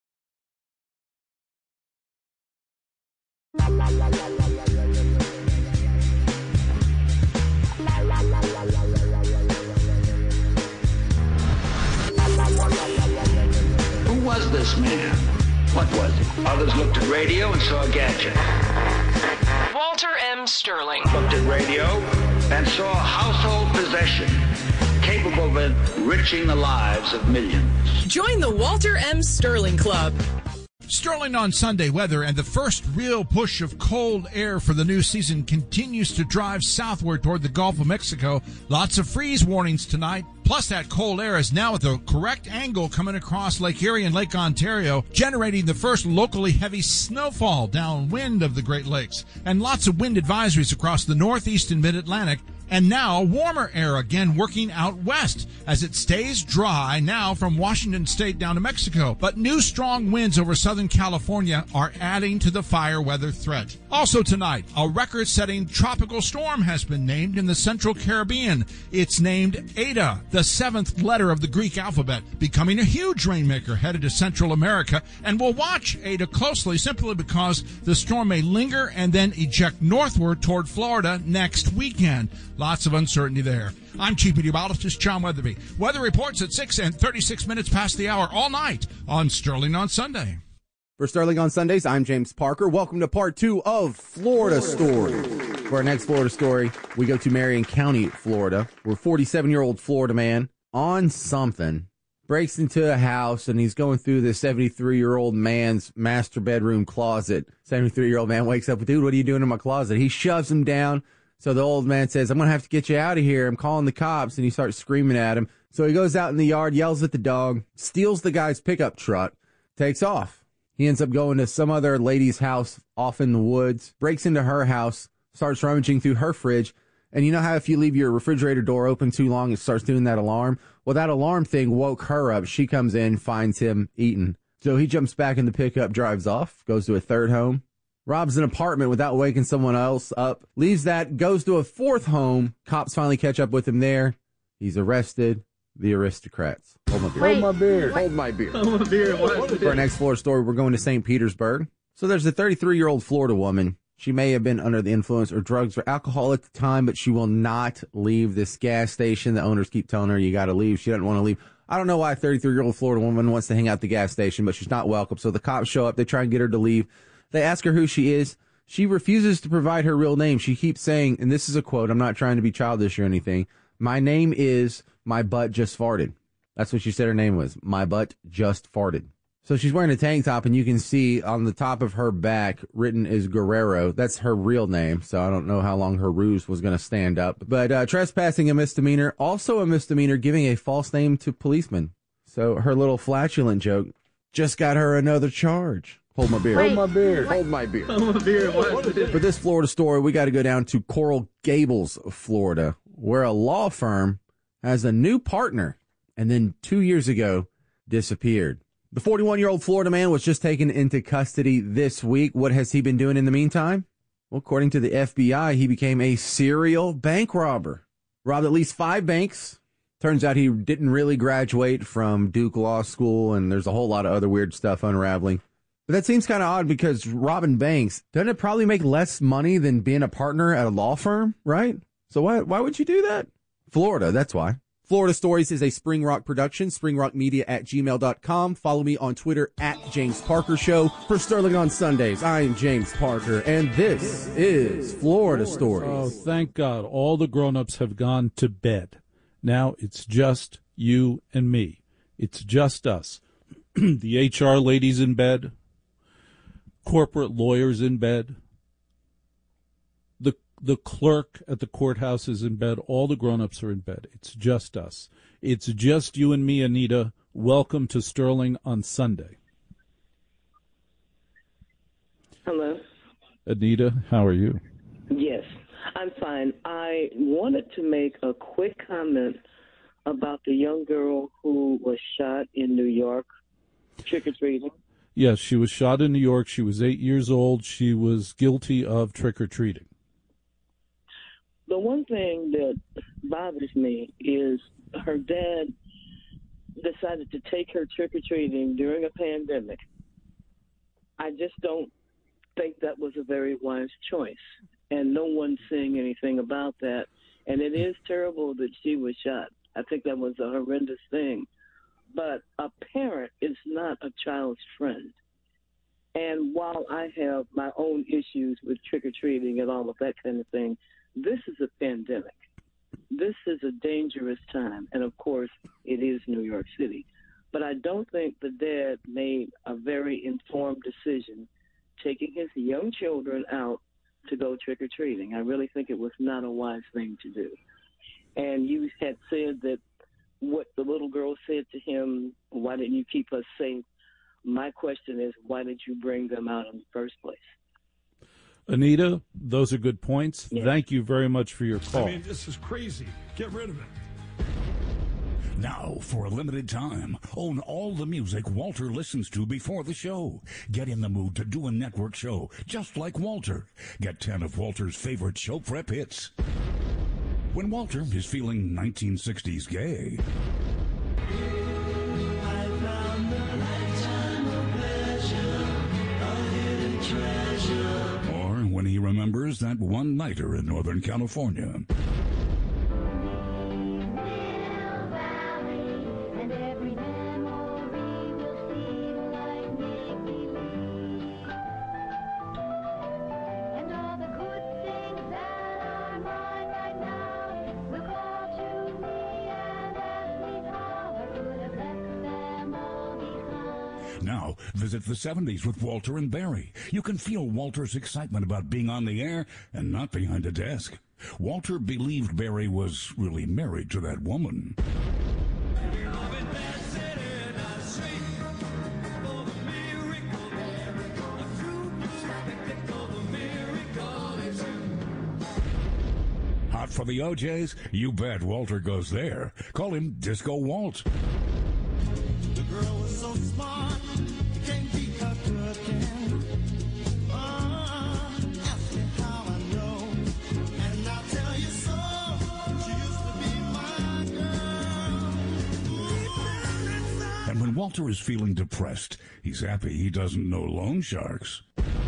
Who was this man? What was it? Others looked at radio and saw a gadget. Walter M. Sterling. Looked at radio and saw a household possession capable of enriching the lives of millions. Join the Walter M. Sterling Club. Sterling on Sunday weather, and the first real push of cold air for the new season continues to drive southward toward the Gulf of Mexico. Lots of freeze warnings tonight. Plus, that cold air is now at the correct angle coming across Lake Erie and Lake Ontario, generating the first locally heavy snowfall downwind of the Great Lakes. And lots of wind advisories across the Northeast and Mid-Atlantic. And now, warmer air again working out west as it stays dry now from Washington State down to Mexico. But new strong winds over Southern California are adding to the fire weather threat. Also tonight, a record-setting tropical storm has been named in the Central Caribbean. It's named Eta, the seventh letter of the Greek alphabet, becoming a huge rainmaker headed to Central America. And we'll watch Eta closely simply because the storm may linger and then eject northward toward Florida next weekend. Lots of uncertainty there. I'm Chief Meteorologist John Weatherby. Weather reports at 6 and 36 minutes past the hour all night on Sterling on Sunday. For Sterling on Sundays, I'm James Parker. Welcome to part 2 of Florida Story. For our next Florida story, we go to Marion County, Florida, where a 47-year-old Florida man on something breaks into a house, and he's going through the 73-year-old man's master bedroom closet. 73-year-old man wakes up, dude, what are you doing in my closet? He shoves him down. So the old man says, I'm going to have to get you out of here. I'm calling the cops. And he starts screaming at him. So he goes out in the yard, yells at the dog, steals the guy's pickup truck, takes off. He ends up going to some other lady's house off in the woods, breaks into her house, starts rummaging through her fridge. And you know how if you leave your refrigerator door open too long, it starts doing that alarm? Well, that alarm thing woke her up. She comes in, finds him eating. So he jumps back in the pickup, drives off, goes to a third home, robs an apartment without waking someone else up, leaves that, goes to a fourth home. Cops finally catch up with him there. He's arrested. The aristocrats. Hold my beer. Hold my beer. Hold my beer. Hold my beer. For our next Florida story, we're going to St. Petersburg. So there's a 33-year-old Florida woman. She may have been under the influence of drugs or alcohol at the time, but she will not leave this gas station. The owners keep telling her, you got to leave. She doesn't want to leave. I don't know why a 33-year-old Florida woman wants to hang out at the gas station, but she's not welcome. So the cops show up. They try and get her to leave. They ask her who she is. She refuses to provide her real name. She keeps saying, and this is a quote, I'm not trying to be childish or anything, my name is my butt just farted. That's what she said her name was. My butt just farted. So she's wearing a tank top, and you can see on the top of her back written is Guerrero. That's her real name, so I don't know how long her ruse was going to stand up. But trespassing, a misdemeanor. Also a misdemeanor, giving a false name to policemen. So her little flatulent joke just got her another charge. Hold my beer. Hold my beer. Hold my beer. Hold my beer. For this Florida story, we got to go down to Coral Gables, Florida, where a law firm has a new partner and then 2 years ago disappeared. The 41-year-old Florida man was just taken into custody this week. What has he been doing in the meantime? Well, according to the FBI, he became a serial bank robber. Robbed at least 5 banks. Turns out he didn't really graduate from Duke Law School, and there's a whole lot of other weird stuff unraveling. But that seems kind of odd because robbing banks, doesn't it probably make less money than being a partner at a law firm, right? So why would you do that? Florida, that's why. Florida Stories is a Spring Rock production, springrockmedia@gmail.com. Follow me on Twitter @James Parker Show. For Sterling on Sundays, I'm James Parker, and this is Florida Stories. Oh, thank God. All the grown-ups have gone to bed. Now it's just you and me. It's just us. The HR ladies in bed. Corporate lawyers in bed. The clerk at the courthouse is in bed. All the grown-ups are in bed. It's just us. It's just you and me, Anita. Welcome to Sterling on Sunday. Hello. Anita, how are you? Yes, I'm fine. I wanted to make a quick comment about the young girl who was shot in New York, trick-or-treating. Yes, she was shot in New York. She was 8 years old. She was guilty of trick-or-treating. The one thing that bothers me is her dad decided to take her trick-or-treating during a pandemic. I just don't think that was a very wise choice, and no one's saying anything about that. And it is terrible that she was shot. I think that was a horrendous thing. But a parent is not a child's friend. And while I have my own issues with trick-or-treating and all of that kind of thing, this is a pandemic. This is a dangerous time. And, of course, it is New York City. But I don't think the dad made a very informed decision taking his young children out to go trick-or-treating. I really think it was not a wise thing to do. And you had said that what the little girl said to him, why didn't you keep us safe? My question is, why did you bring them out in the first place? Anita, those are good points. Yeah. Thank you very much for your call. I mean, this is crazy. Get rid of it. Now, for a limited time, own all the music Walter listens to before the show. Get in the mood to do a network show, just like Walter. Get 10 of Walter's favorite show prep hits. When Walter is feeling 1960s gay. Or when he remembers that one-nighter in Northern California. Now, visit the 70s with Walter and Barry. You can feel Walter's excitement about being on the air and not behind a desk. Walter believed Barry was really married to that woman. Hot for the OJs? You bet Walter goes there. Call him Disco Walt. The girl was so smart, you can't beat her cooking. Ask me how I know, and I'll tell you so. She used to be my girl. And when Walter is feeling depressed, he's happy he doesn't know loan sharks.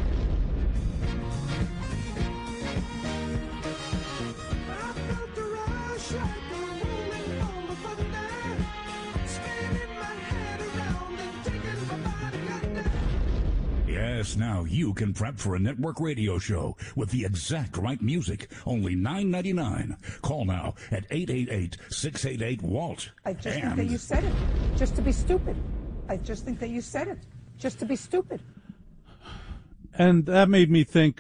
Yes, now you can prep for a network radio show with the exact right music. Only $9.99. Call now at 888-688-WALT. I just think that you said it just to be stupid. I just think that you said it just to be stupid. And that made me think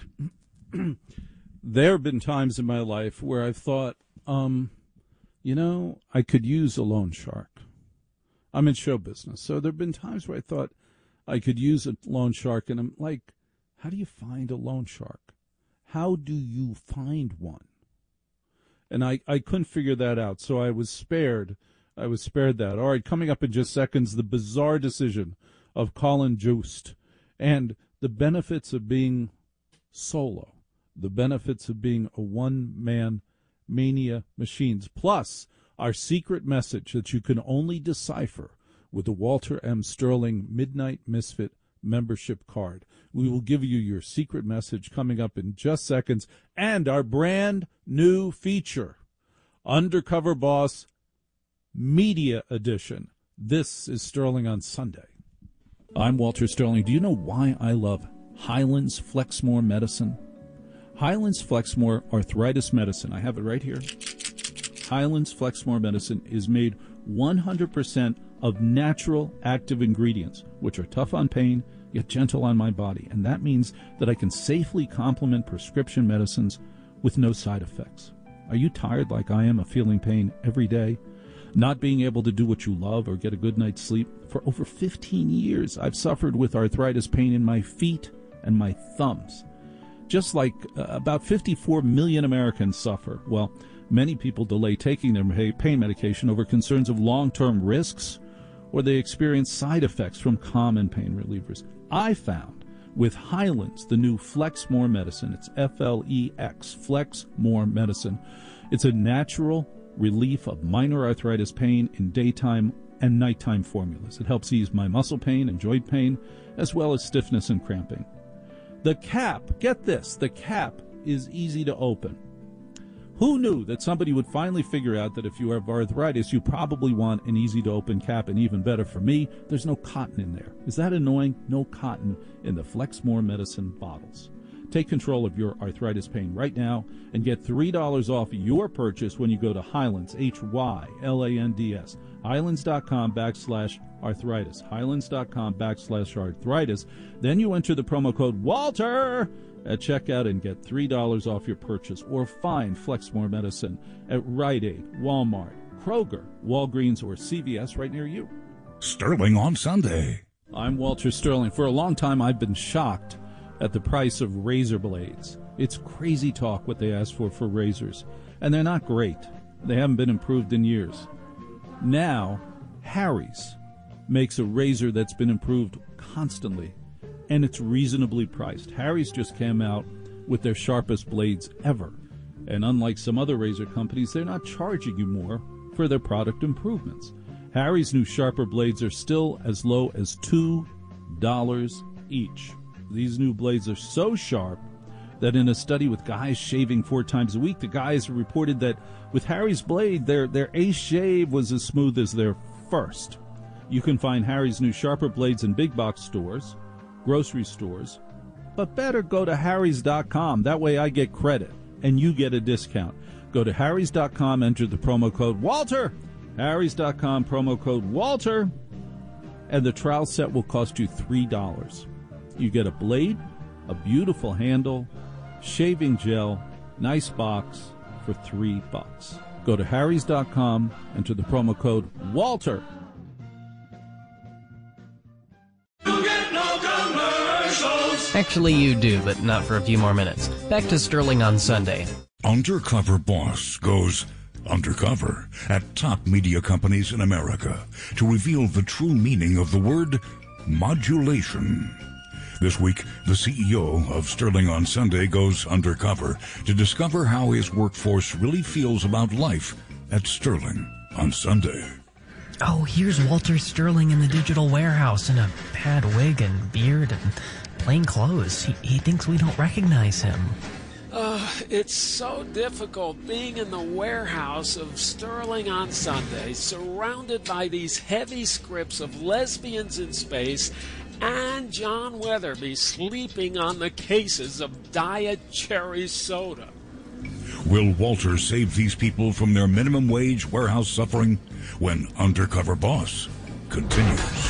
there have been times in my life where I've thought, I could use a loan shark. I'm in show business, so there have been times where I thought I could use a loan shark, and I'm like, how do you find a loan shark? How do you find one? And I couldn't figure that out, so I was spared that. All right, coming up in just seconds, the bizarre decision of Colin Jost and the benefits of being solo, the benefits of being a one-man mania machines, plus our secret message that you can only decipher with the Walter M. Sterling Midnight Misfit membership card. We will give you your secret message coming up in just seconds, and our brand new feature, Undercover Boss Media Edition. This is Sterling on Sunday. I'm Walter Sterling. Do you know why I love Highlands Flexmore Medicine? Highlands Flexmore Arthritis Medicine. I have it right here. Highlands Flexmore Medicine is made 100% of natural active ingredients, which are tough on pain, yet gentle on my body. And that means that I can safely complement prescription medicines with no side effects. Are you tired like I am of feeling pain every day? Not being able to do what you love or get a good night's sleep? For over 15 years, I've suffered with arthritis pain in my feet and my thumbs. Just like about 54 million Americans suffer. Well, many people delay taking their pain medication over concerns of long-term risks, or they experience side effects from common pain relievers. I found with Highlands, the new Flexmore medicine, it's F-L-E-X, Flexmore medicine. It's a natural relief of minor arthritis pain in daytime and nighttime formulas. It helps ease my muscle pain and joint pain, as well as stiffness and cramping. The cap, get this, the cap is easy to open. Who knew that somebody would finally figure out that if you have arthritis, you probably want an easy-to-open cap, and even better for me, there's no cotton in there. Is that annoying? No cotton in the Flexmore medicine bottles. Take control of your arthritis pain right now and get $3 off your purchase when you go to Highlands, Hylands, Highlands.com/arthritis, Highlands.com/arthritis. Then you enter the promo code WALTER at checkout and get $3 off your purchase, or find Flexmore medicine at Rite Aid, Walmart, Kroger, Walgreens, or CVS right near you. Sterling on Sunday. I'm Walter Sterling. For a long time, I've been shocked at the price of razor blades. It's crazy talk what they ask for razors, and they're not great. They haven't been improved in years. Now, Harry's makes a razor that's been improved constantly, and it's reasonably priced. Harry's just came out with their sharpest blades ever. And unlike some other razor companies, they're not charging you more for their product improvements. Harry's new sharper blades are still as low as $2 each. These new blades are so sharp that in a study with guys shaving 4 times a week, the guys reported that with Harry's blade, their ace shave was as smooth as their first. You can find Harry's new sharper blades in big box stores, grocery stores, but better go to harrys.com. That way I get credit and you get a discount. Go to harrys.com, enter the promo code WALTER. Harrys.com, promo code WALTER. and the trowel set will cost you $3. You get a blade, a beautiful handle, shaving gel, nice box for $3. Go to harrys.com, enter the promo code WALTER. Actually, you do, but not for a few more minutes. Back to Sterling on Sunday. Undercover boss goes undercover at top media companies in America to reveal the true meaning of the word modulation. This week, the CEO of Sterling on Sunday goes undercover to discover how his workforce really feels about life at Sterling on Sunday. Oh, here's Walter Sterling in the digital warehouse in a bad wig and beard and plain clothes. He thinks we don't recognize him. It's so difficult being in the warehouse of Sterling on Sunday, surrounded by these heavy scripts of lesbians in space and John Weatherby sleeping on the cases of Diet Cherry Soda. Will Walter save these people from their minimum wage warehouse suffering? When Undercover Boss continues.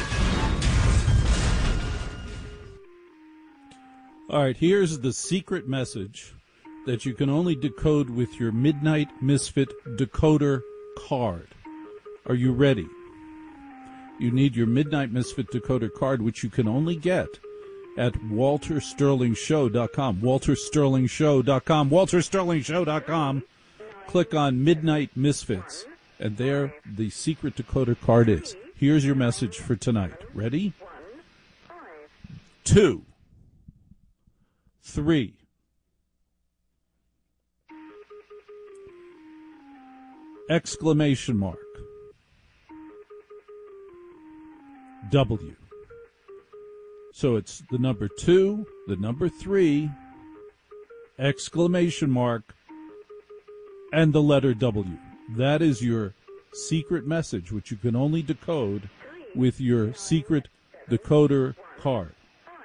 All right, here's the secret message that you can only decode with your Midnight Misfit decoder card. Are you ready? You need your Midnight Misfit decoder card, which you can only get at waltersterlingshow.com. waltersterlingshow.com. waltersterlingshow.com. Click on Midnight Misfits, and there the secret decoder card is. Here's your message for tonight. Ready? 2, 3. Exclamation mark. W. So it's the number 2, the number 3, exclamation mark, and the letter W. That is your secret message, which you can only decode with your secret decoder card.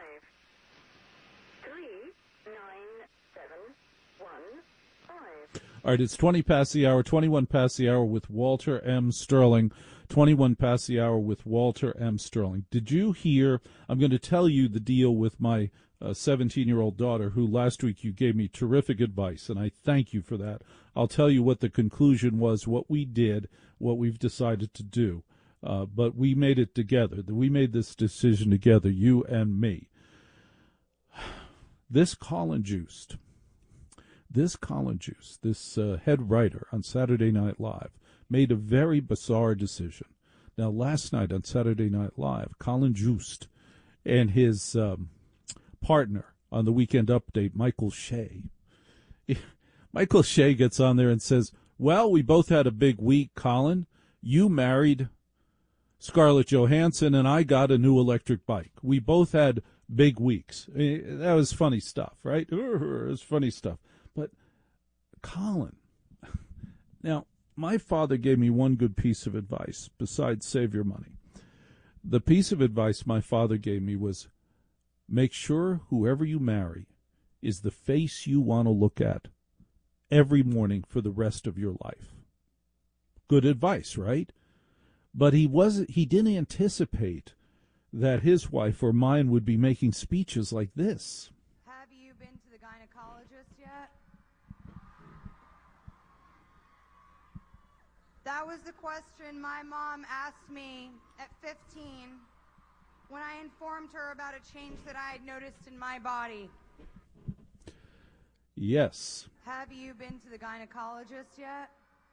All right, it's 20 past the hour, 21 past the hour with Walter M. Sterling. 21 past the hour with Walter M. Sterling. Did you hear? I'm going to tell you the deal with my 17-year-old daughter, who last week you gave me terrific advice, and I thank you for that. I'll tell you what the conclusion was, what we did, what we've decided to do. But we made it together. We made this decision together, you and me. This Colin Jost, this head writer on Saturday Night Live, made a very bizarre decision. Now, last night on Saturday Night Live, Colin Jost and his partner on the Weekend Update, Michael Shea. Michael Shea gets on there and says, well, we both had a big week, Colin. You married Scarlett Johansson, and I got a new electric bike. We both had big weeks. That was funny stuff, right? It was funny stuff. But Colin, now, my father gave me one good piece of advice besides save your money. The piece of advice my father gave me was make sure whoever you marry is the face you want to look at every morning for the rest of your life. Good advice, right? But he didn't anticipate that his wife or mine would be making speeches like this. Have you been to the gynecologist yet? That was the question my mom asked me at 15 when I informed her about a change that I had noticed in my body. Yes. Have you been to the gynecologist yet?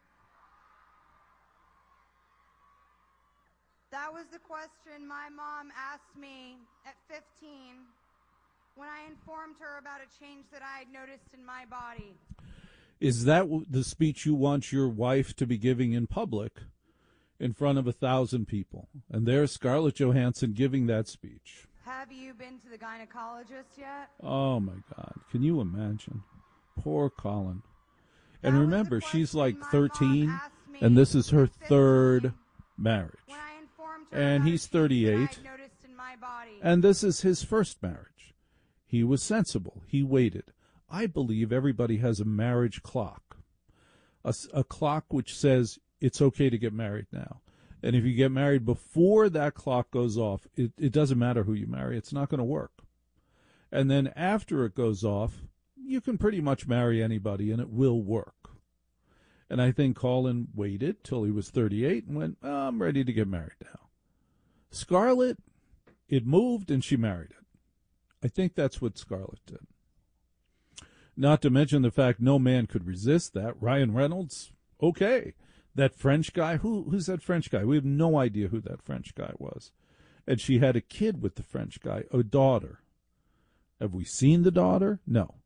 That was the question my mom asked me at 15 when I informed her about a change that I had noticed in my body. Is that the speech you want your wife to be giving in public in front of 1,000 people? And there's Scarlett Johansson giving that speech. Have you been to the gynecologist yet? Oh, my God. Can you imagine? Poor Colin. And remember, she's like 13, and this is her third marriage. And he's 38, and this is his first marriage. He was sensible. He waited. I believe everybody has a marriage clock, a clock which says it's okay to get married now. And if you get married before that clock goes off, it doesn't matter who you marry. It's not going to work. And then after it goes off, you can pretty much marry anybody, and it will work. And I think Colin waited till he was 38 and went, I'm ready to get married now. Scarlett, it moved, and she married it. I think that's what Scarlett did. Not to mention the fact no man could resist that. Ryan Reynolds, okay. That French guy, who's that French guy? We have no idea who that French guy was. And she had a kid with the French guy, a daughter. Have we seen the daughter? No.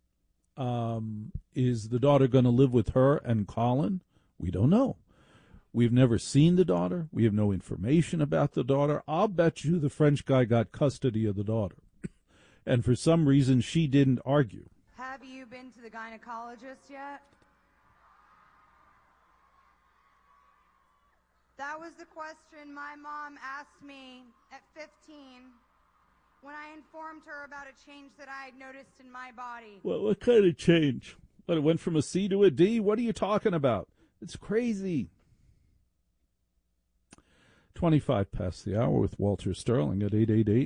Is the daughter going to live with her and Colin? We don't know. We've never seen the daughter. We have no information about the daughter. I'll bet you the French guy got custody of the daughter. And for some reason, she didn't argue. Have you been to the gynecologist yet? That was the question my mom asked me at 15 when I informed her about a change that I had noticed in my body. Well, what kind of change? What, it went from a C to a D? What are you talking about? It's crazy. 25 past the hour with Walter Sterling at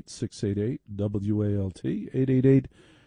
888-688-WALT,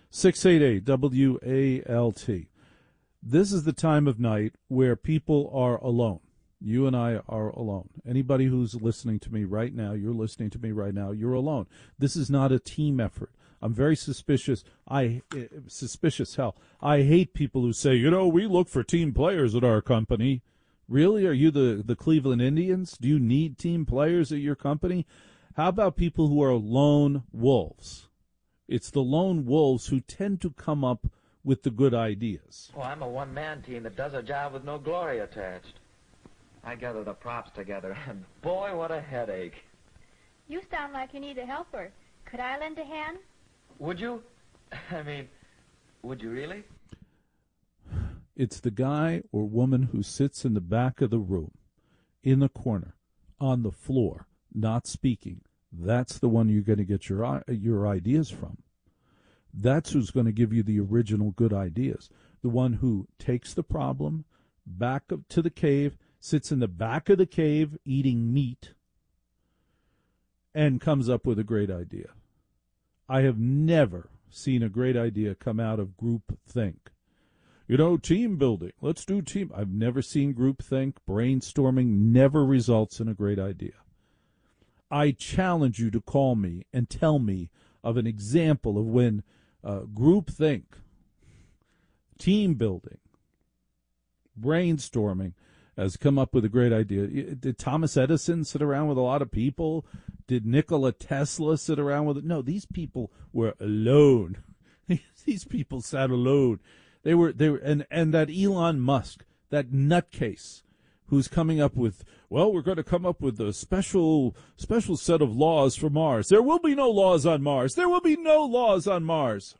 888-688-WALT. This is the time of night where people are alone. You and I are alone. Anybody who's listening to me right now, you're listening to me right now, you're alone. This is not a team effort. I'm very suspicious. Suspicious hell. I hate people who say, we look for team players at our company. Really? Are you the Cleveland Indians? Do you need team players at your company? How about people who are lone wolves? It's the lone wolves who tend to come up with the good ideas. Well, I'm a one-man team that does a job with no glory attached. I gather the props together, and boy, what a headache. You sound like you need a helper. Could I lend a hand? Would you? Would you really? It's the guy or woman who sits in the back of the room, in the corner, on the floor, not speaking. That's the one you're going to get your ideas from. That's who's going to give you the original good ideas. The one who takes the problem back up to the cave, sits in the back of the cave eating meat, and comes up with a great idea. I have never seen a great idea come out of group think. Team building. Let's do team. I've never seen group think. Brainstorming never results in a great idea. I challenge you to call me and tell me of an example of when group think, team building, brainstorming has come up with a great idea. Did Thomas Edison sit around with a lot of people? Did Nikola Tesla sit around with it? No, these people were alone. These people sat alone. They were, and that Elon Musk, that nutcase, who's coming up with, we're going to come up with a special set of laws for Mars. There will be no laws on Mars. There will be no laws on Mars.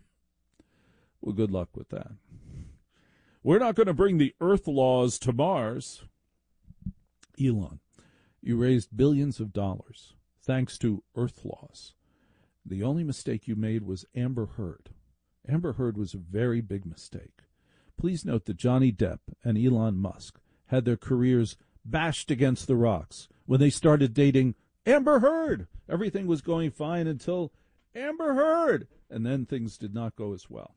Well, good luck with that. We're not going to bring the Earth laws to Mars. Elon, you raised billions of dollars thanks to Earth laws. The only mistake you made was Amber Heard. Amber Heard was a very big mistake. Please note that Johnny Depp and Elon Musk had their careers bashed against the rocks when they started dating Amber Heard. Everything was going fine until Amber Heard, and then things did not go as well.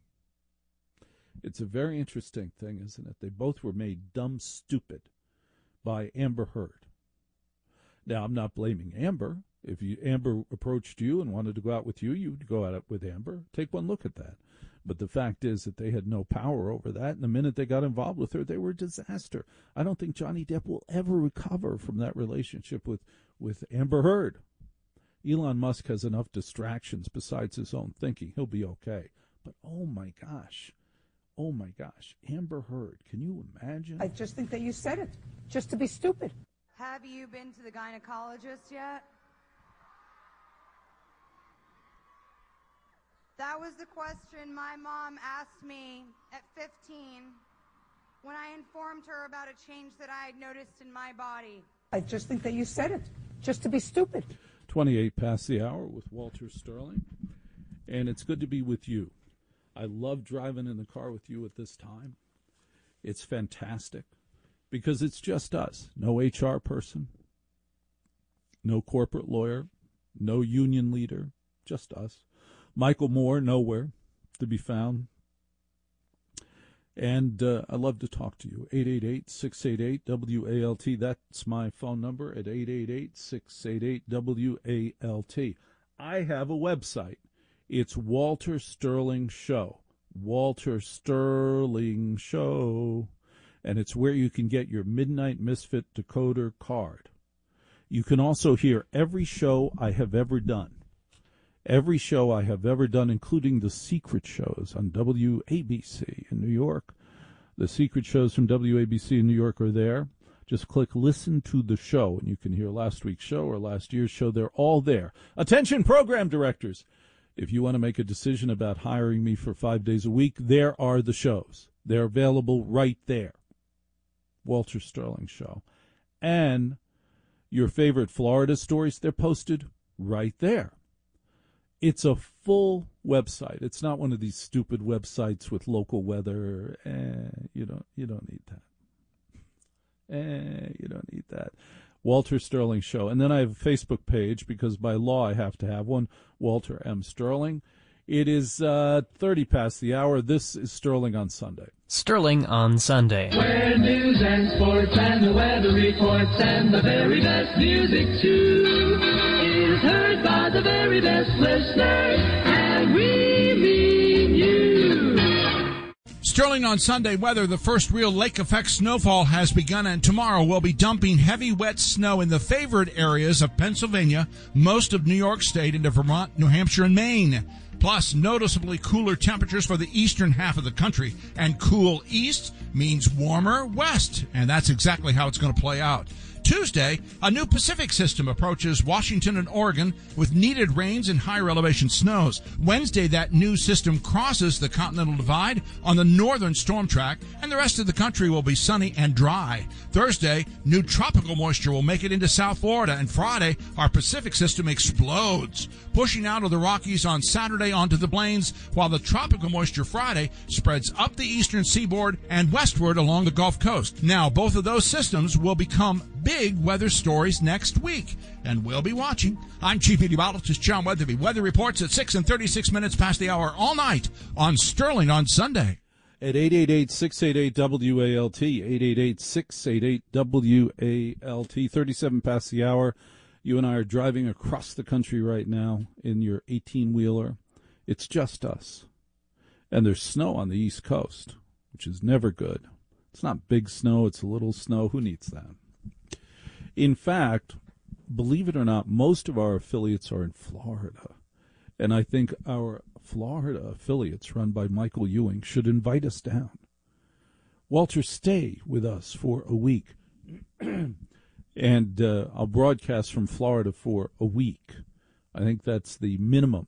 It's a very interesting thing, isn't it? They both were made dumb stupid by Amber Heard. Now, I'm not blaming Amber. If Amber approached you and wanted to go out with you, you'd go out with Amber. Take one look at that. But the fact is that they had no power over that, and the minute they got involved with her, they were a disaster. I don't think Johnny Depp will ever recover from that relationship with Amber Heard. Elon Musk has enough distractions besides his own thinking. He'll be okay. But oh my gosh, Amber Heard, can you imagine? I just think that you said it, just to be stupid. Have you been to the gynecologist yet? That was the question my mom asked me at 15 when I informed her about a change that I had noticed in my body. I just think that you said it, just to be stupid. 28 past the hour with Walter Sterling, and it's good to be with you. I love driving in the car with you at this time. It's fantastic because it's just us. No HR person, no corporate lawyer, no union leader, just us. Michael Moore, nowhere to be found. And I'd love to talk to you. 888-688-WALT. That's my phone number at 888-688-WALT. I have a website. It's Walter Sterling Show. Walter Sterling Show. And it's where you can get your Midnight Misfit decoder card. You can also hear every show I have ever done. Every show I have ever done, including the secret shows on WABC in New York. The secret shows from WABC in New York are there. Just click Listen to the Show, and you can hear last week's show or last year's show. They're all there. Attention, program directors. If you want to make a decision about hiring me for 5 days a week, there are the shows. They're available right there. Walter Sterling Show. And your favorite Florida stories, they're posted right there. It's a full website. It's not one of these stupid websites with local weather. You don't need that. You don't need that. Walter Sterling Show. And then I have a Facebook page because by law I have to have one, Walter M. Sterling. It is 30 past the hour. This is Sterling on Sunday. Sterling on Sunday. Where news and sports and the weather reports and the very best music too is heard by the very best listeners, and we mean you. Sterling on Sunday weather. The first real lake effect snowfall has begun, and tomorrow we'll be dumping heavy wet snow in the favored areas of Pennsylvania, most of New York State, into Vermont, New Hampshire, and Maine. Plus, noticeably cooler temperatures for the eastern half of the country. And cool east means warmer west. And that's exactly how it's going to play out. Tuesday, a new Pacific system approaches Washington and Oregon with needed rains and higher elevation snows. Wednesday, that new system crosses the Continental Divide on the northern storm track, and the rest of the country will be sunny and dry. Thursday, new tropical moisture will make it into South Florida, and Friday, our Pacific system explodes, pushing out of the Rockies on Saturday onto the plains, while the tropical moisture Friday spreads up the eastern seaboard and westward along the Gulf Coast. Now, both of those systems will become big weather stories next week, and we'll be watching. I'm Chief Meteorologist John Weatherby. Weather reports at 6 and 36 minutes past the hour all night on Sterling on Sunday. At 888-688-WALT, 888-688-WALT, 37 past the hour. You and I are driving across the country right now in your 18-wheeler. It's just us. And there's snow on the East Coast, which is never good. It's not big snow, it's a little snow. Who needs that? In fact, believe it or not, most of our affiliates are in Florida. And I think our Florida affiliates, run by Michael Ewing, should invite us down. Walter, stay with us for a week. And I'll broadcast from Florida for a week. I think that's the minimum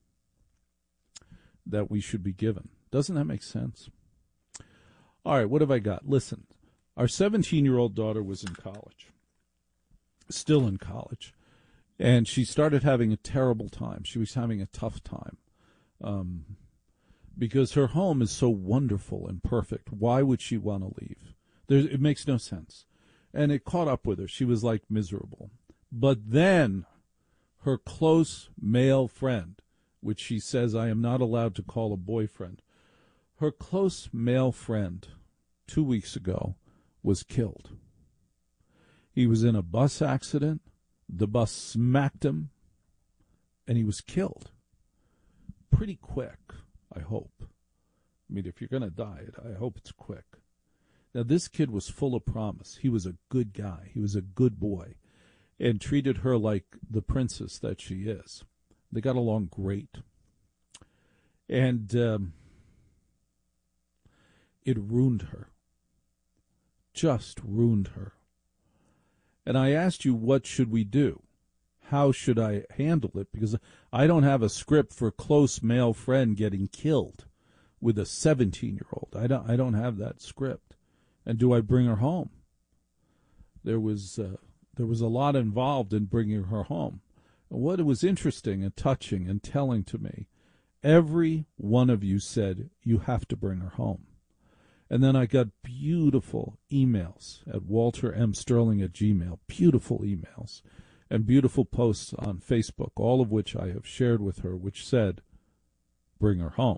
that we should be given. Doesn't that make sense? All right, what have I got? Listen, our 17-year-old daughter was in college. Still in college, and she started having a terrible time. She was having a tough time because her home is so wonderful and perfect. Why would she want to leave? It makes no sense. And it caught up with her. She was like miserable. But then her close male friend, which she says I am not allowed to call a boyfriend, her close male friend 2 weeks ago was killed. He was in a bus accident. The bus smacked him, and he was killed. Pretty quick, I hope. I mean, if you're going to die, I hope it's quick. Now, this kid was full of promise. He was a good guy. He was a good boy and treated her like the princess that she is. They got along great. And it ruined her. Just ruined her. And I asked you, what should we do? How should I handle it? Because I don't have a script for a close male friend getting killed with a 17-year-old. I don't have that script. And do I bring her home? There was a lot involved in bringing her home. And what was interesting and touching and telling to me, every one of you said you have to bring her home. And then I got beautiful emails at waltermsterling@gmail, beautiful emails, and beautiful posts on Facebook, all of which I have shared with her, which said, bring her home.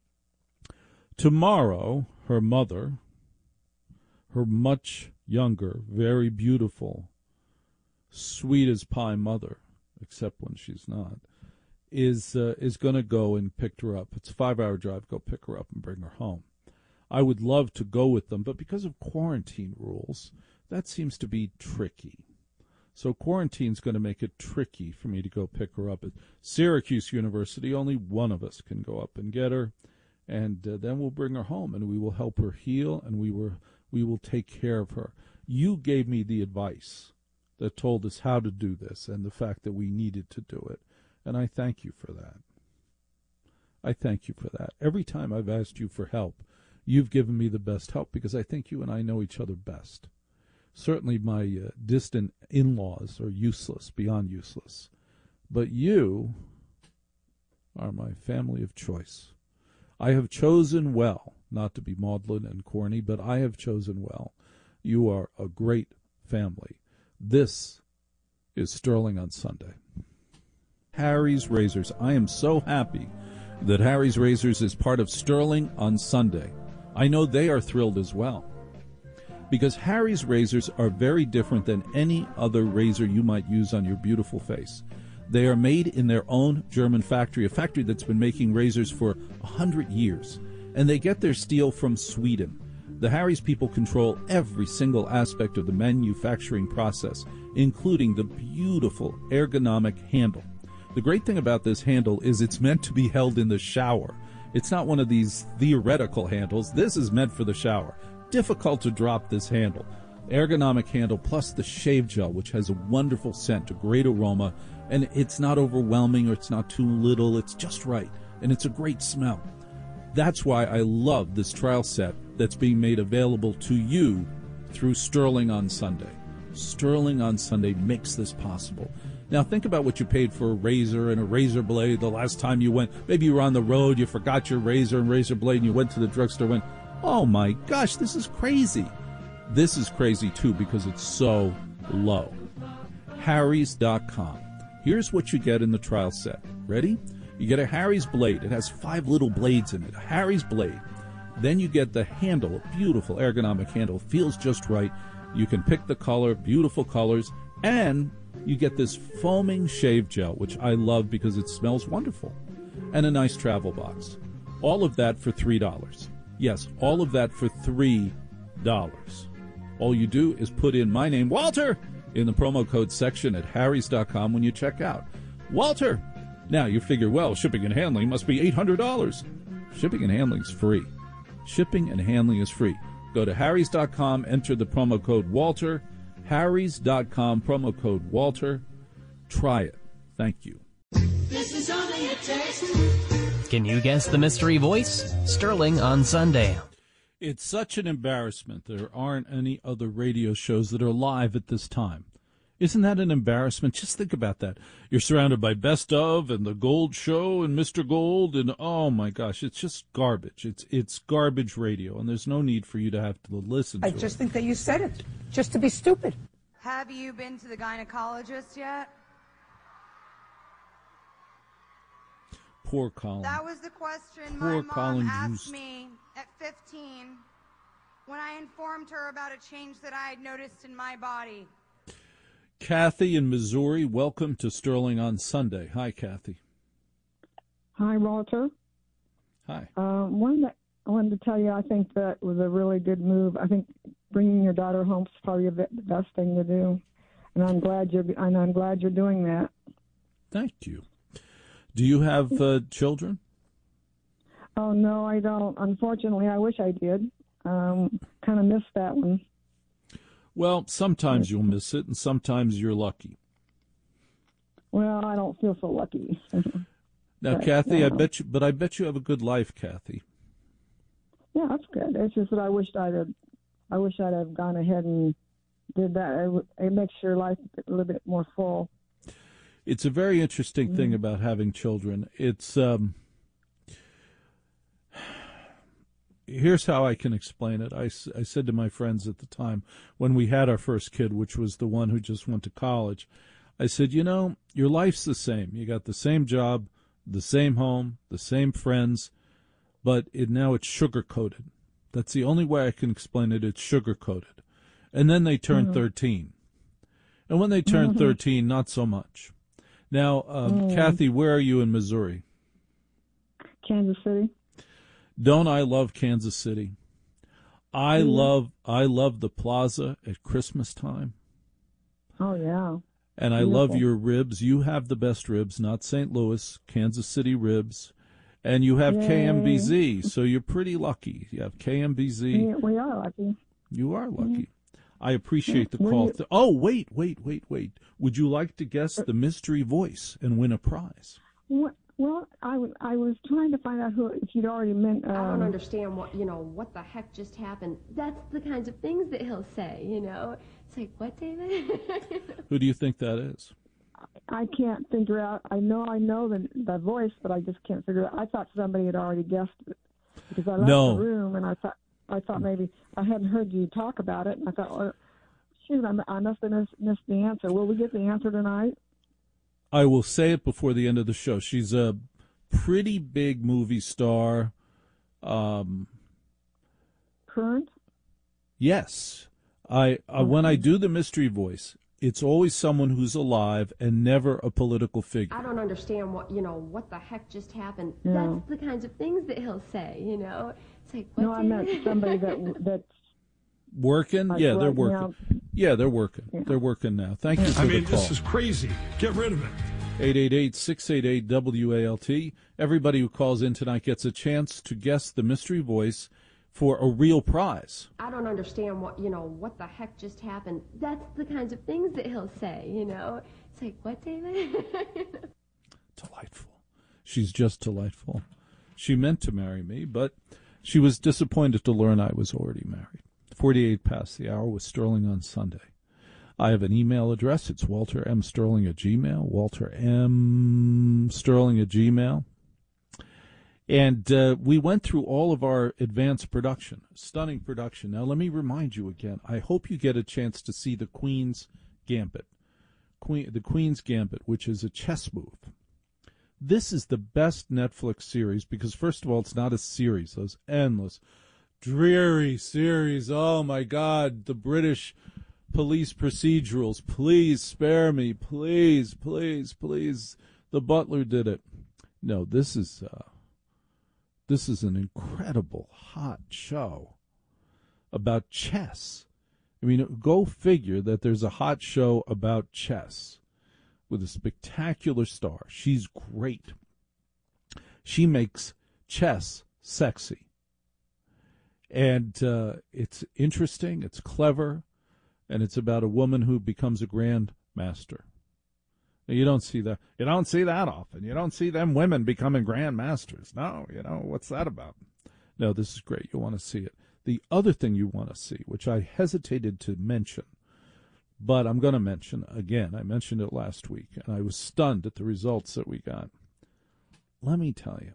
Tomorrow, her mother, her much younger, very beautiful, sweet as pie mother, except when she's not, is going to go and pick her up. It's a 5-hour drive. Go pick her up and bring her home. I would love to go with them, but because of quarantine rules, that seems to be tricky. So quarantine's going to make it tricky for me to go pick her up at Syracuse University. Only one of us can go up and get her, and then we'll bring her home, and we will help her heal, and we will take care of her. You gave me the advice that told us how to do this and the fact that we needed to do it, and I thank you for that. I thank you for that. Every time I've asked you for help, you've given me the best help because I think you and I know each other best. Certainly my distant in-laws are useless, beyond useless. But you are my family of choice. I have chosen well, not to be maudlin and corny, but I have chosen well. You are a great family. This is Sterling on Sunday. Harry's Razors. I am so happy that Harry's Razors is part of Sterling on Sunday. I know they are thrilled as well, because Harry's razors are very different than any other razor you might use on your beautiful face. They are made in their own German factory, a factory that's been making razors for 100 years, and they get their steel from Sweden. The Harry's people control every single aspect of the manufacturing process, including the beautiful ergonomic handle. The great thing about this handle is it's meant to be held in the shower. It's not one of these theoretical handles. This is meant for the shower. Difficult to drop this handle. Ergonomic handle plus the shave gel, which has a wonderful scent, a great aroma, and it's not overwhelming or it's not too little. It's just right, and it's a great smell. That's why I love this trial set that's being made available to you through Sterling on Sunday. Sterling on Sunday makes this possible. Now, think about what you paid for a razor and a razor blade the last time you went. Maybe you were on the road, you forgot your razor and razor blade, and you went to the drugstore and went, oh my gosh, this is crazy. This is crazy, too, because it's so low. Harrys.com. Here's what you get in the trial set. Ready? You get a Harry's blade. It has 5 little blades in it, a Harry's blade. Then you get the handle, a beautiful ergonomic handle. Feels just right. You can pick the color, beautiful colors, and you get this foaming shave gel, which I love because it smells wonderful, and a nice travel box. All of that for $3. Yes, all of that for $3. All you do is put in my name, Walter, in the promo code section at harrys.com when you check out. Walter! Now you figure, well, shipping and handling must be $800. Shipping and handling is free. Shipping and handling is free. Go to harrys.com, enter the promo code Walter, harrys.com, promo code Walter. Try it. Thank you. This is only a taste. Can you guess the mystery voice? Sterling on Sunday. It's such an embarrassment there aren't any other radio shows that are live at this time. Isn't that an embarrassment? Just think about that. You're surrounded by Best Of and The Gold Show and Mr. Gold, and oh my gosh, it's just garbage. It's garbage radio, and there's no need for you to have to listen to it. I just think that you said it, just to be stupid. Have you been to the gynecologist yet? Poor Colin. That was the question Poor my Colin mom asked Just. me at 15 when I informed her about a change that I had noticed in my body. Kathy in Missouri, welcome to Sterling on Sunday. Hi, Kathy. Hi, Walter. Hi. I wanted to tell you, I think that was a really good move. I think bringing your daughter home is probably the best thing to do, and I'm glad you're doing that. Thank you. Do you have children? Oh no, I don't. Unfortunately, I wish I did. Kind of missed that one. Well, sometimes you'll miss it, and sometimes you're lucky. Well, I don't feel so lucky. Now, But, Kathy, no. I bet you have a good life, Kathy. Yeah, that's good. It's just that I wish I'd have gone ahead and did that. It makes your life a little bit more full. It's a very interesting thing about having children. It's here's how I can explain it. I said to my friends at the time when we had our first kid, which was the one who just went to college, I said, you know, your life's the same. You got the same job, the same home, the same friends, but now it's sugar-coated. That's the only way I can explain it. It's sugar-coated. And then they turn 13. And when they turn 13, not so much. Now, Kathy, where are you in Missouri? Kansas City. Don't I love Kansas City? I love the plaza at Christmas time. Oh, yeah. And I love your ribs. You have the best ribs, not St. Louis, Kansas City ribs. And you have KMBZ, so you're pretty lucky. You have KMBZ. We are lucky. You are lucky. I appreciate the call. Oh, wait. Would you like to guess the mystery voice and win a prize? Well, I was trying to find out if you'd already meant. I don't understand what the heck just happened. That's the kinds of things that he'll say, It's like, what, David? Who do you think that is? I can't figure out. I know the voice, but I just can't figure it out. I thought somebody had already guessed it because I left the room and I thought maybe I hadn't heard you talk about it, and I thought, well, shoot, I must have missed the answer. Will we get the answer tonight? I will say it before the end of the show. She's a pretty big movie star. Current? Yes. When I do the mystery voice, it's always someone who's alive and never a political figure. I don't understand what the heck just happened. No. That's the kinds of things that he'll say, It's like, what, No, I meant somebody that's working. Like Yeah, they're right working. now. Yeah, they're working. Yeah. They're working now. Thank you for I the mean, call. this is crazy. Get rid of it. 888-688-WALT. Everybody who calls in tonight gets a chance to guess the mystery voice for a real prize. I don't understand what the heck just happened. That's the kinds of things that he'll say, It's like, what, David? Delightful. She's just delightful. She meant to marry me, but she was disappointed to learn I was already married. 48 past the hour with Sterling on Sunday. I have an email address. It's waltermsterling@gmail.com. waltermsterling@gmail.com. And we went through all of our advanced production, stunning production. Now, let me remind you again, I hope you get a chance to see the Queen's Gambit, the Queen's Gambit, which is a chess move. This is the best Netflix series because, first of all, it's not a series. Those endless, dreary series. Oh, my God, the British police procedurals. Please spare me. Please, please, please. The Butler did it. No, this is an incredible, hot show about chess. I mean, go figure that there's a hot show about chess with a spectacular star. She's great. She makes chess sexy. And it's interesting, it's clever, and it's about a woman who becomes a grandmaster. You don't see that. You don't see that often. You don't see them women becoming grandmasters. No, what's that about? No, this is great. You'll want to see it. The other thing you want to see, which I hesitated to mention, but I'm going to mention again. I mentioned it last week, and I was stunned at the results that we got. Let me tell you.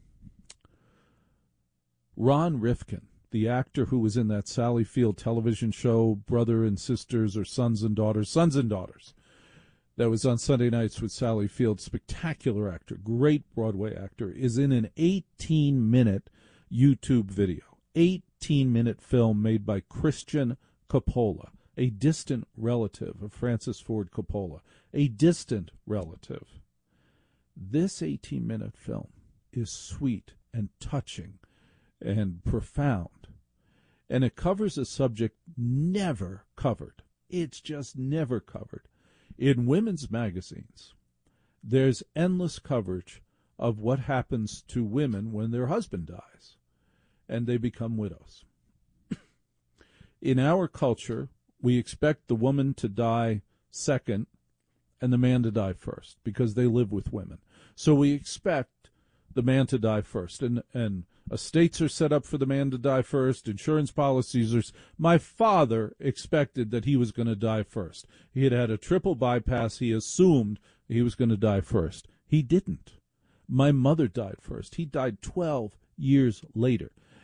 Ron Rifkin, the actor who was in that Sally Field television show, Brother and Sisters or Sons and Daughters, that was on Sunday nights with Sally Field, spectacular actor, great Broadway actor, is in an 18-minute YouTube video, 18-minute film made by Christian Coppola, a distant relative of Francis Ford Coppola, a distant relative. This 18-minute film is sweet and touching and profound, and it covers a subject never covered. It's just never covered. In women's magazines, there's endless coverage of what happens to women when their husband dies and they become widows. In our culture, we expect the woman to die second and the man to die first because they live with women. So we expect the man to die first. And estates are set up for the man to die first. Insurance policies are. My father expected that he was going to die first. He had a triple bypass. He assumed he was going to die first. He didn't. My mother died first. He died 12 years later.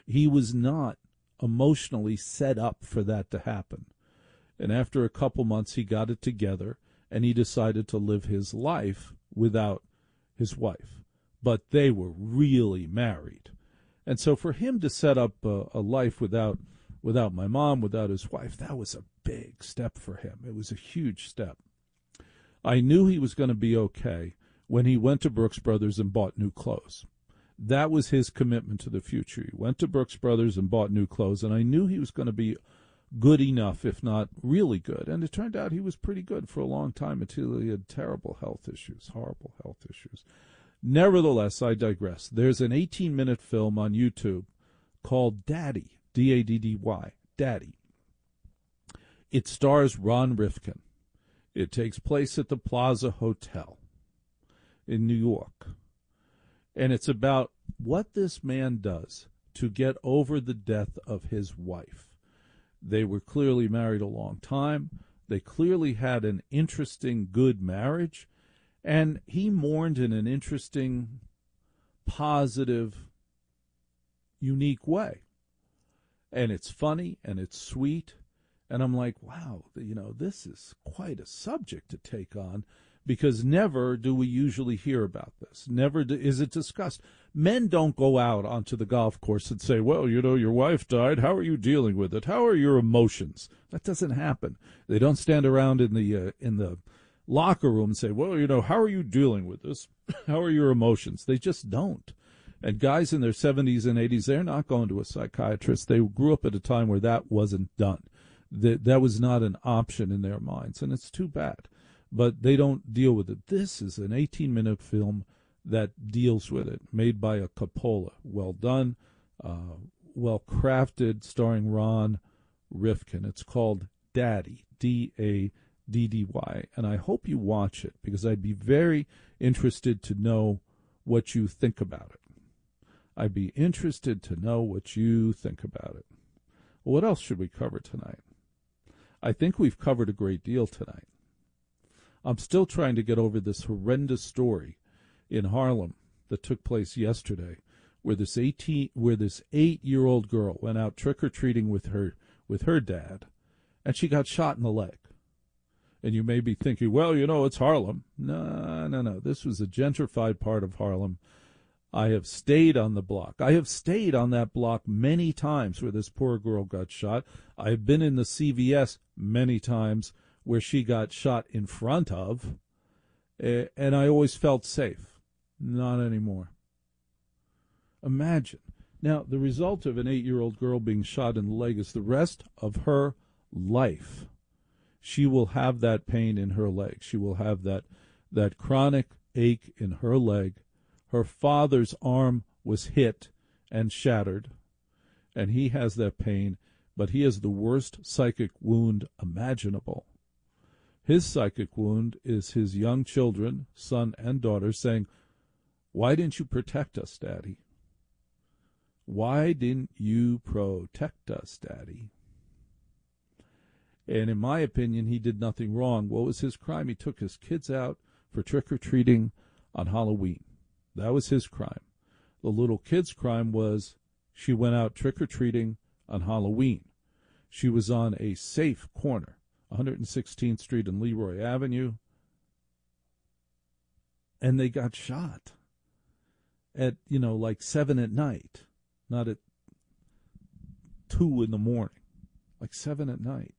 He was not emotionally set up for that to happen. And after a couple months, he got it together, and he decided to live his life without his wife. But they were really married. And so for him to set up a life without my mom, without his wife, that was a big step for him. It was a huge step. I knew he was going to be okay when he went to Brooks Brothers and bought new clothes. That was his commitment to the future. He went to Brooks Brothers and bought new clothes, and I knew he was going to be good enough, if not really good. And it turned out he was pretty good for a long time until he had terrible health issues, horrible health issues. Nevertheless, I digress. There's an 18-minute film on YouTube called Daddy, D-A-D-D-Y, Daddy. It stars Ron Rifkin. It takes place at the Plaza Hotel in New York. And it's about what this man does to get over the death of his wife. They were clearly married a long time. They clearly had an interesting, good marriage. And he mourned in an interesting, positive, unique way. And it's funny and it's sweet. And I'm like, wow, this is quite a subject to take on, because never do we usually hear about this. Never is it discussed. Men don't go out onto the golf course and say, well, your wife died. How are you dealing with it? How are your emotions? That doesn't happen. They don't stand around in the locker room and say, well, how are you dealing with this? How are your emotions? They just don't. And guys in their 70s and 80s, they're not going to a psychiatrist. They grew up at a time where that wasn't done. That was not an option in their minds, and it's too bad. But they don't deal with it. This is an 18-minute film that deals with it, made by a Coppola. Well done, well crafted, starring Ron Rifkin. It's called Daddy, D-A-D-D-Y, and I hope you watch it, because I'd be very interested to know what you think about it. I'd be interested to know what you think about it. Well, what else should we cover tonight? I think we've covered a great deal tonight. I'm still trying to get over this horrendous story in Harlem that took place yesterday, where this 8-year-old girl went out trick-or-treating with her dad, and she got shot in the leg. And you may be thinking, well, it's Harlem. No. This was a gentrified part of Harlem. I have stayed on the block. I have stayed on that block many times where this poor girl got shot. I've been in the CVS many times where she got shot in front of, and I always felt safe. Not anymore. Imagine. Now, the result of an 8-year-old girl being shot in the leg is the rest of her life. She will have that pain in her leg. She will have that chronic ache in her leg. Her father's arm was hit and shattered, and he has that pain, but he has the worst psychic wound imaginable. His psychic wound is his young children, son and daughter, saying, why didn't you protect us, Daddy? Why didn't you protect us, Daddy? And in my opinion, he did nothing wrong. What was his crime? He took his kids out for trick-or-treating on Halloween. That was his crime. The little kid's crime was she went out trick-or-treating on Halloween. She was on a safe corner, 116th Street and Leroy Avenue, and they got shot at, like 7 at night, not at 2 in the morning, like 7 at night.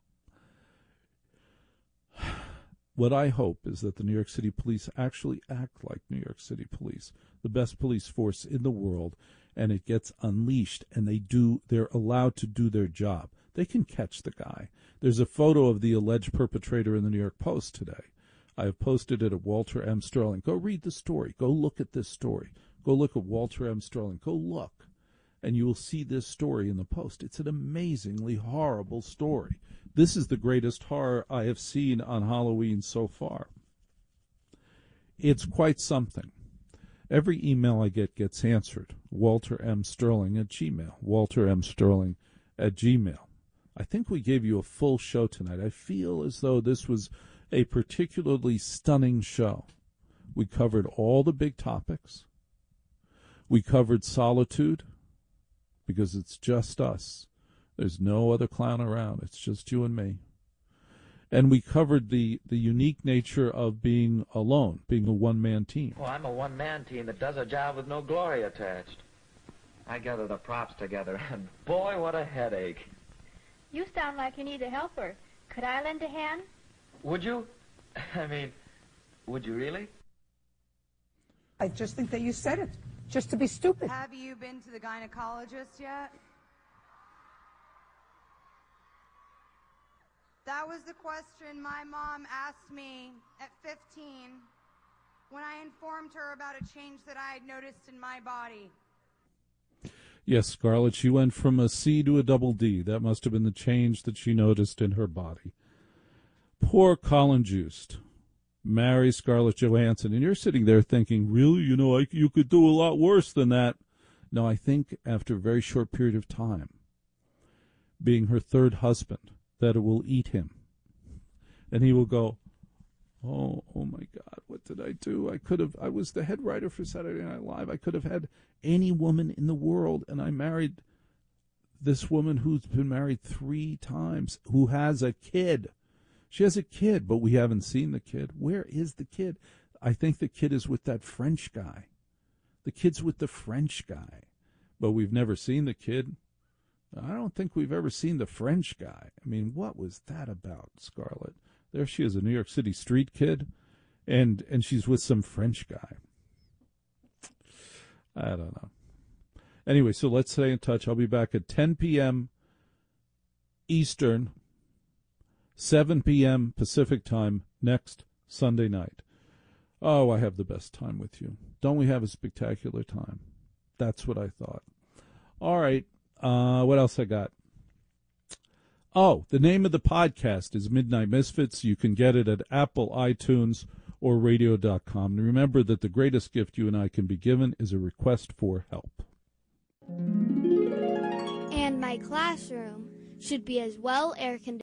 What I hope is that the New York City police actually act like New York City police, the best police force in the world, and it gets unleashed, and they're allowed to do their job. They can catch the guy. There's a photo of the alleged perpetrator in the New York Post today. I have posted it at Walter M. Sterling. Go read the story. Go look at this story. Go look at Walter M. Sterling. Go look, and you will see this story in the Post. It's an amazingly horrible story. This is the greatest horror I have seen on Halloween so far. It's quite something. Every email I get gets answered. Walter M. Sterling at Gmail. Walter M. Sterling at Gmail. I think we gave you a full show tonight. I feel as though this was a particularly stunning show. We covered all the big topics. We covered solitude. because it's just us. There's no other clown around. It's just you and me. And we covered the unique nature of being alone, being a one-man team. Well, I'm a one-man team that does a job with no glory attached. I gather the props together, and boy, what a headache. You sound like you need a helper. Could I lend a hand? Would you? I mean, would you really? I just think that you said it, just to be stupid. Have you been to the gynecologist yet? That was the question my mom asked me at 15 when I informed her about a change that I had noticed in my body. Yes, Scarlett, she went from a C to a double D. That must have been the change that she noticed in her body. Poor Colin Jost marries Scarlett Johansson, and you're sitting there thinking, really, you could do a lot worse than that. No, I think after a very short period of time, being her third husband, that it will eat him. And he will go, oh my God, what did I do? I was the head writer for Saturday Night Live. I could have had any woman in the world, and I married this woman who's been married 3 times, who has a kid. She has a kid, but we haven't seen the kid. Where is the kid? I think the kid is with that French guy. The kid's with the French guy. But we've never seen the kid. I don't think we've ever seen the French guy. I mean, what was that about, Scarlett? There she is, a New York City street kid, and she's with some French guy. I don't know. Anyway, so let's stay in touch. I'll be back at 10 p.m. Eastern, 7 p.m. Pacific time next Sunday night. Oh, I have the best time with you. Don't we have a spectacular time? That's what I thought. All right. What else I got? Oh, the name of the podcast is Midnight Misfits. You can get it at Apple, iTunes, or radio.com. And remember that the greatest gift you and I can be given is a request for help. And my classroom should be as well air-conditioned